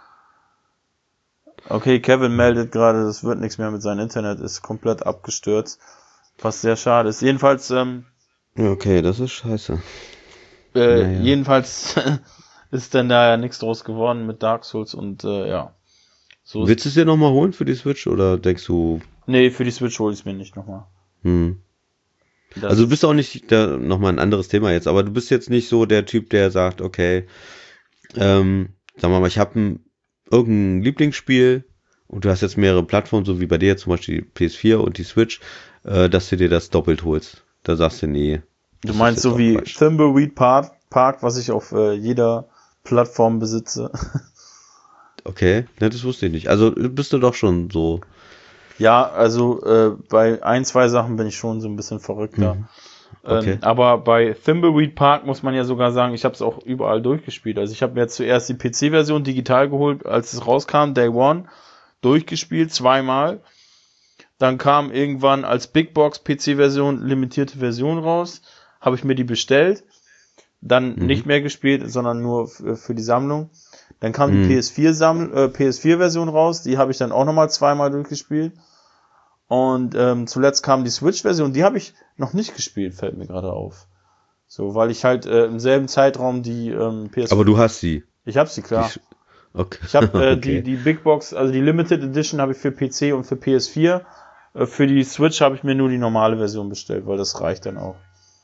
Okay, Kevin meldet gerade, das wird nichts mehr mit seinem Internet, ist komplett abgestürzt. Was sehr schade ist. Jedenfalls,
okay, das ist scheiße.
Jedenfalls ist dann da ja nichts draus geworden mit Dark Souls und ja.
So willst du es dir nochmal holen für die Switch oder denkst du?
Nee, für die Switch hole ich es mir nicht nochmal.
Also du bist auch nicht, nochmal ein anderes Thema jetzt, aber du bist jetzt nicht so der Typ, der sagt, okay, sagen wir mal, ich habe irgendein Lieblingsspiel und du hast jetzt mehrere Plattformen, so wie bei dir zum Beispiel die PS4 und die Switch, dass du dir das doppelt holst. Da sagst du, nee.
Du meinst so wie Thimbleweed Park, was ich auf jeder Plattform besitze.
Okay, ne, das wusste ich nicht. Also bist du doch schon so.
Ja, also bei 1-2 Sachen bin ich schon so ein bisschen verrückter. Okay. Aber bei Thimbleweed Park muss man ja sogar sagen, ich habe es auch überall durchgespielt. Also ich habe mir jetzt zuerst die PC-Version digital geholt, als es rauskam, Day One, durchgespielt, 2-mal. Dann kam irgendwann als Big Box PC-Version limitierte Version raus. Habe ich mir die bestellt. Dann nicht mehr gespielt, sondern nur für die Sammlung. Dann kam die PS4-Version raus. Die habe ich dann auch nochmal zweimal durchgespielt. Und zuletzt kam die Switch-Version. Die habe ich noch nicht gespielt, fällt mir gerade auf. So, weil ich halt im selben Zeitraum die PS4...
Aber du hast sie.
Ich habe sie, klar.
Okay.
Ich habe
Okay.
die Big Box, also die Limited Edition habe ich für PC und für PS4. Für die Switch habe ich mir nur die normale Version bestellt, weil das reicht dann auch.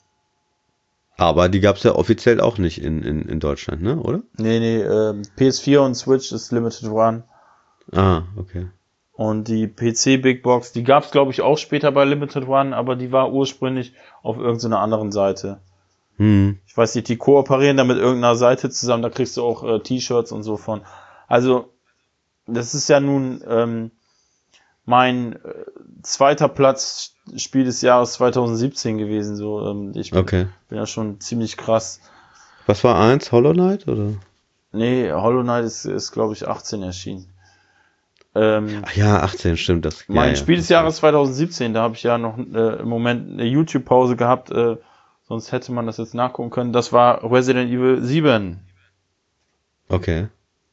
Aber die gab's ja offiziell auch nicht in Deutschland, ne, oder?
Nee, PS4 und Switch ist Limited Run.
Ah, okay.
Und die PC Big Box, die gab's glaube ich auch später bei Limited Run, aber die war ursprünglich auf irgendeiner anderen Seite. Ich weiß nicht, die kooperieren da mit irgendeiner Seite zusammen, da kriegst du auch T-Shirts und so von. Also, das ist ja nun mein zweiter Platz Spiel des Jahres 2017 gewesen. So, ich bin ja schon ziemlich krass.
Was war 1? Hollow Knight, oder?
Nee, Hollow Knight ist glaube ich 18 erschienen.
Ach ja, 18, stimmt. Das.
Mein Spiel des Jahres 2017, da habe ich ja noch im Moment eine YouTube-Pause gehabt, sonst hätte man das jetzt nachgucken können. Das war Resident Evil 7.
Okay.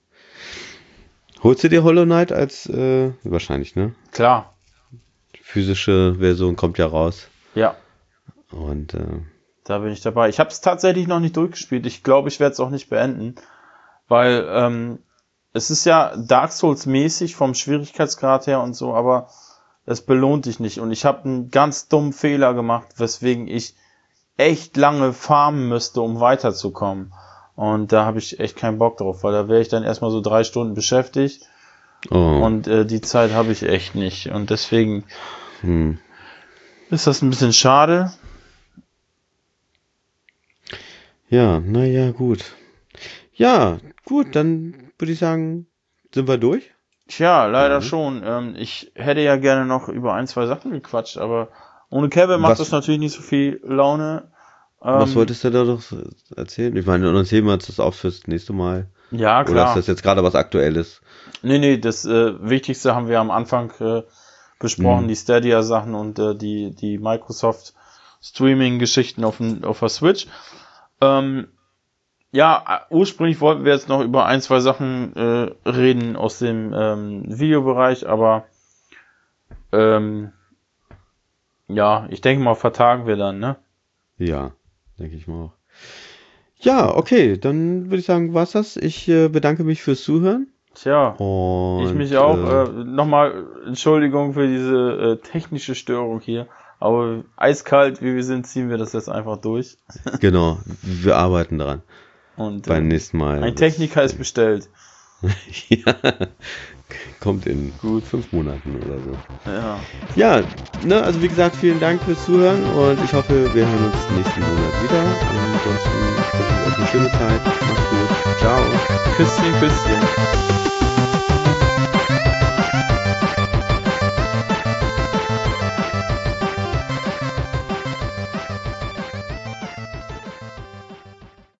Holst du dir Hollow Knight als, wahrscheinlich, ne?
Klar.
Physische Version kommt ja raus.
Ja.
Und,
da bin ich dabei. Ich habe es tatsächlich noch nicht durchgespielt. Ich glaube, ich werde es auch nicht beenden. Weil, es ist ja Dark Souls mäßig vom Schwierigkeitsgrad her und so, aber es belohnt dich nicht. Und ich habe einen ganz dummen Fehler gemacht, weswegen ich echt lange farmen müsste, um weiterzukommen. Und da habe ich echt keinen Bock drauf, weil da wäre ich dann erstmal so 3 Stunden beschäftigt. Und die Zeit habe ich echt nicht. Und deswegen ist das ein bisschen schade.
Ja, naja, gut. Ja, gut, dann würde ich sagen, sind wir durch?
Tja, leider schon. Ich hätte ja gerne noch über 1, 2 Sachen gequatscht, aber ohne Kevin macht das natürlich nicht so viel Laune.
Was wolltest du da doch erzählen? Ich meine, uns heben wir uns das auf fürs nächste Mal.
Ja, klar.
Oder ist das jetzt gerade was Aktuelles?
Nee, das Wichtigste haben wir am Anfang besprochen, die Stadia-Sachen und die Microsoft Streaming-Geschichten auf der Switch. Ja, ursprünglich wollten wir jetzt noch über 1, 2 Sachen reden aus dem Videobereich, aber ja, ich denke mal, vertagen wir dann, ne?
Ja, denke ich mal auch. Ja, okay, dann würde ich sagen, war's das. Ich bedanke mich fürs Zuhören.
Tja,
und,
ich mich auch. Nochmal Entschuldigung für diese technische Störung hier. Aber eiskalt, wie wir sind, ziehen wir das jetzt einfach durch.
Genau, wir arbeiten dran.
Und
beim nächsten Mal.
Ein Techniker ist bestellt.
Ja, kommt in 5 Monaten oder so.
Ja.
Ja, ne, also wie gesagt, vielen Dank fürs Zuhören und ich hoffe, wir hören uns nächsten Monat wieder. Ansonsten wünsche ich euch eine schöne Zeit. Macht's gut. Ciao.
Küsschen, Küsschen.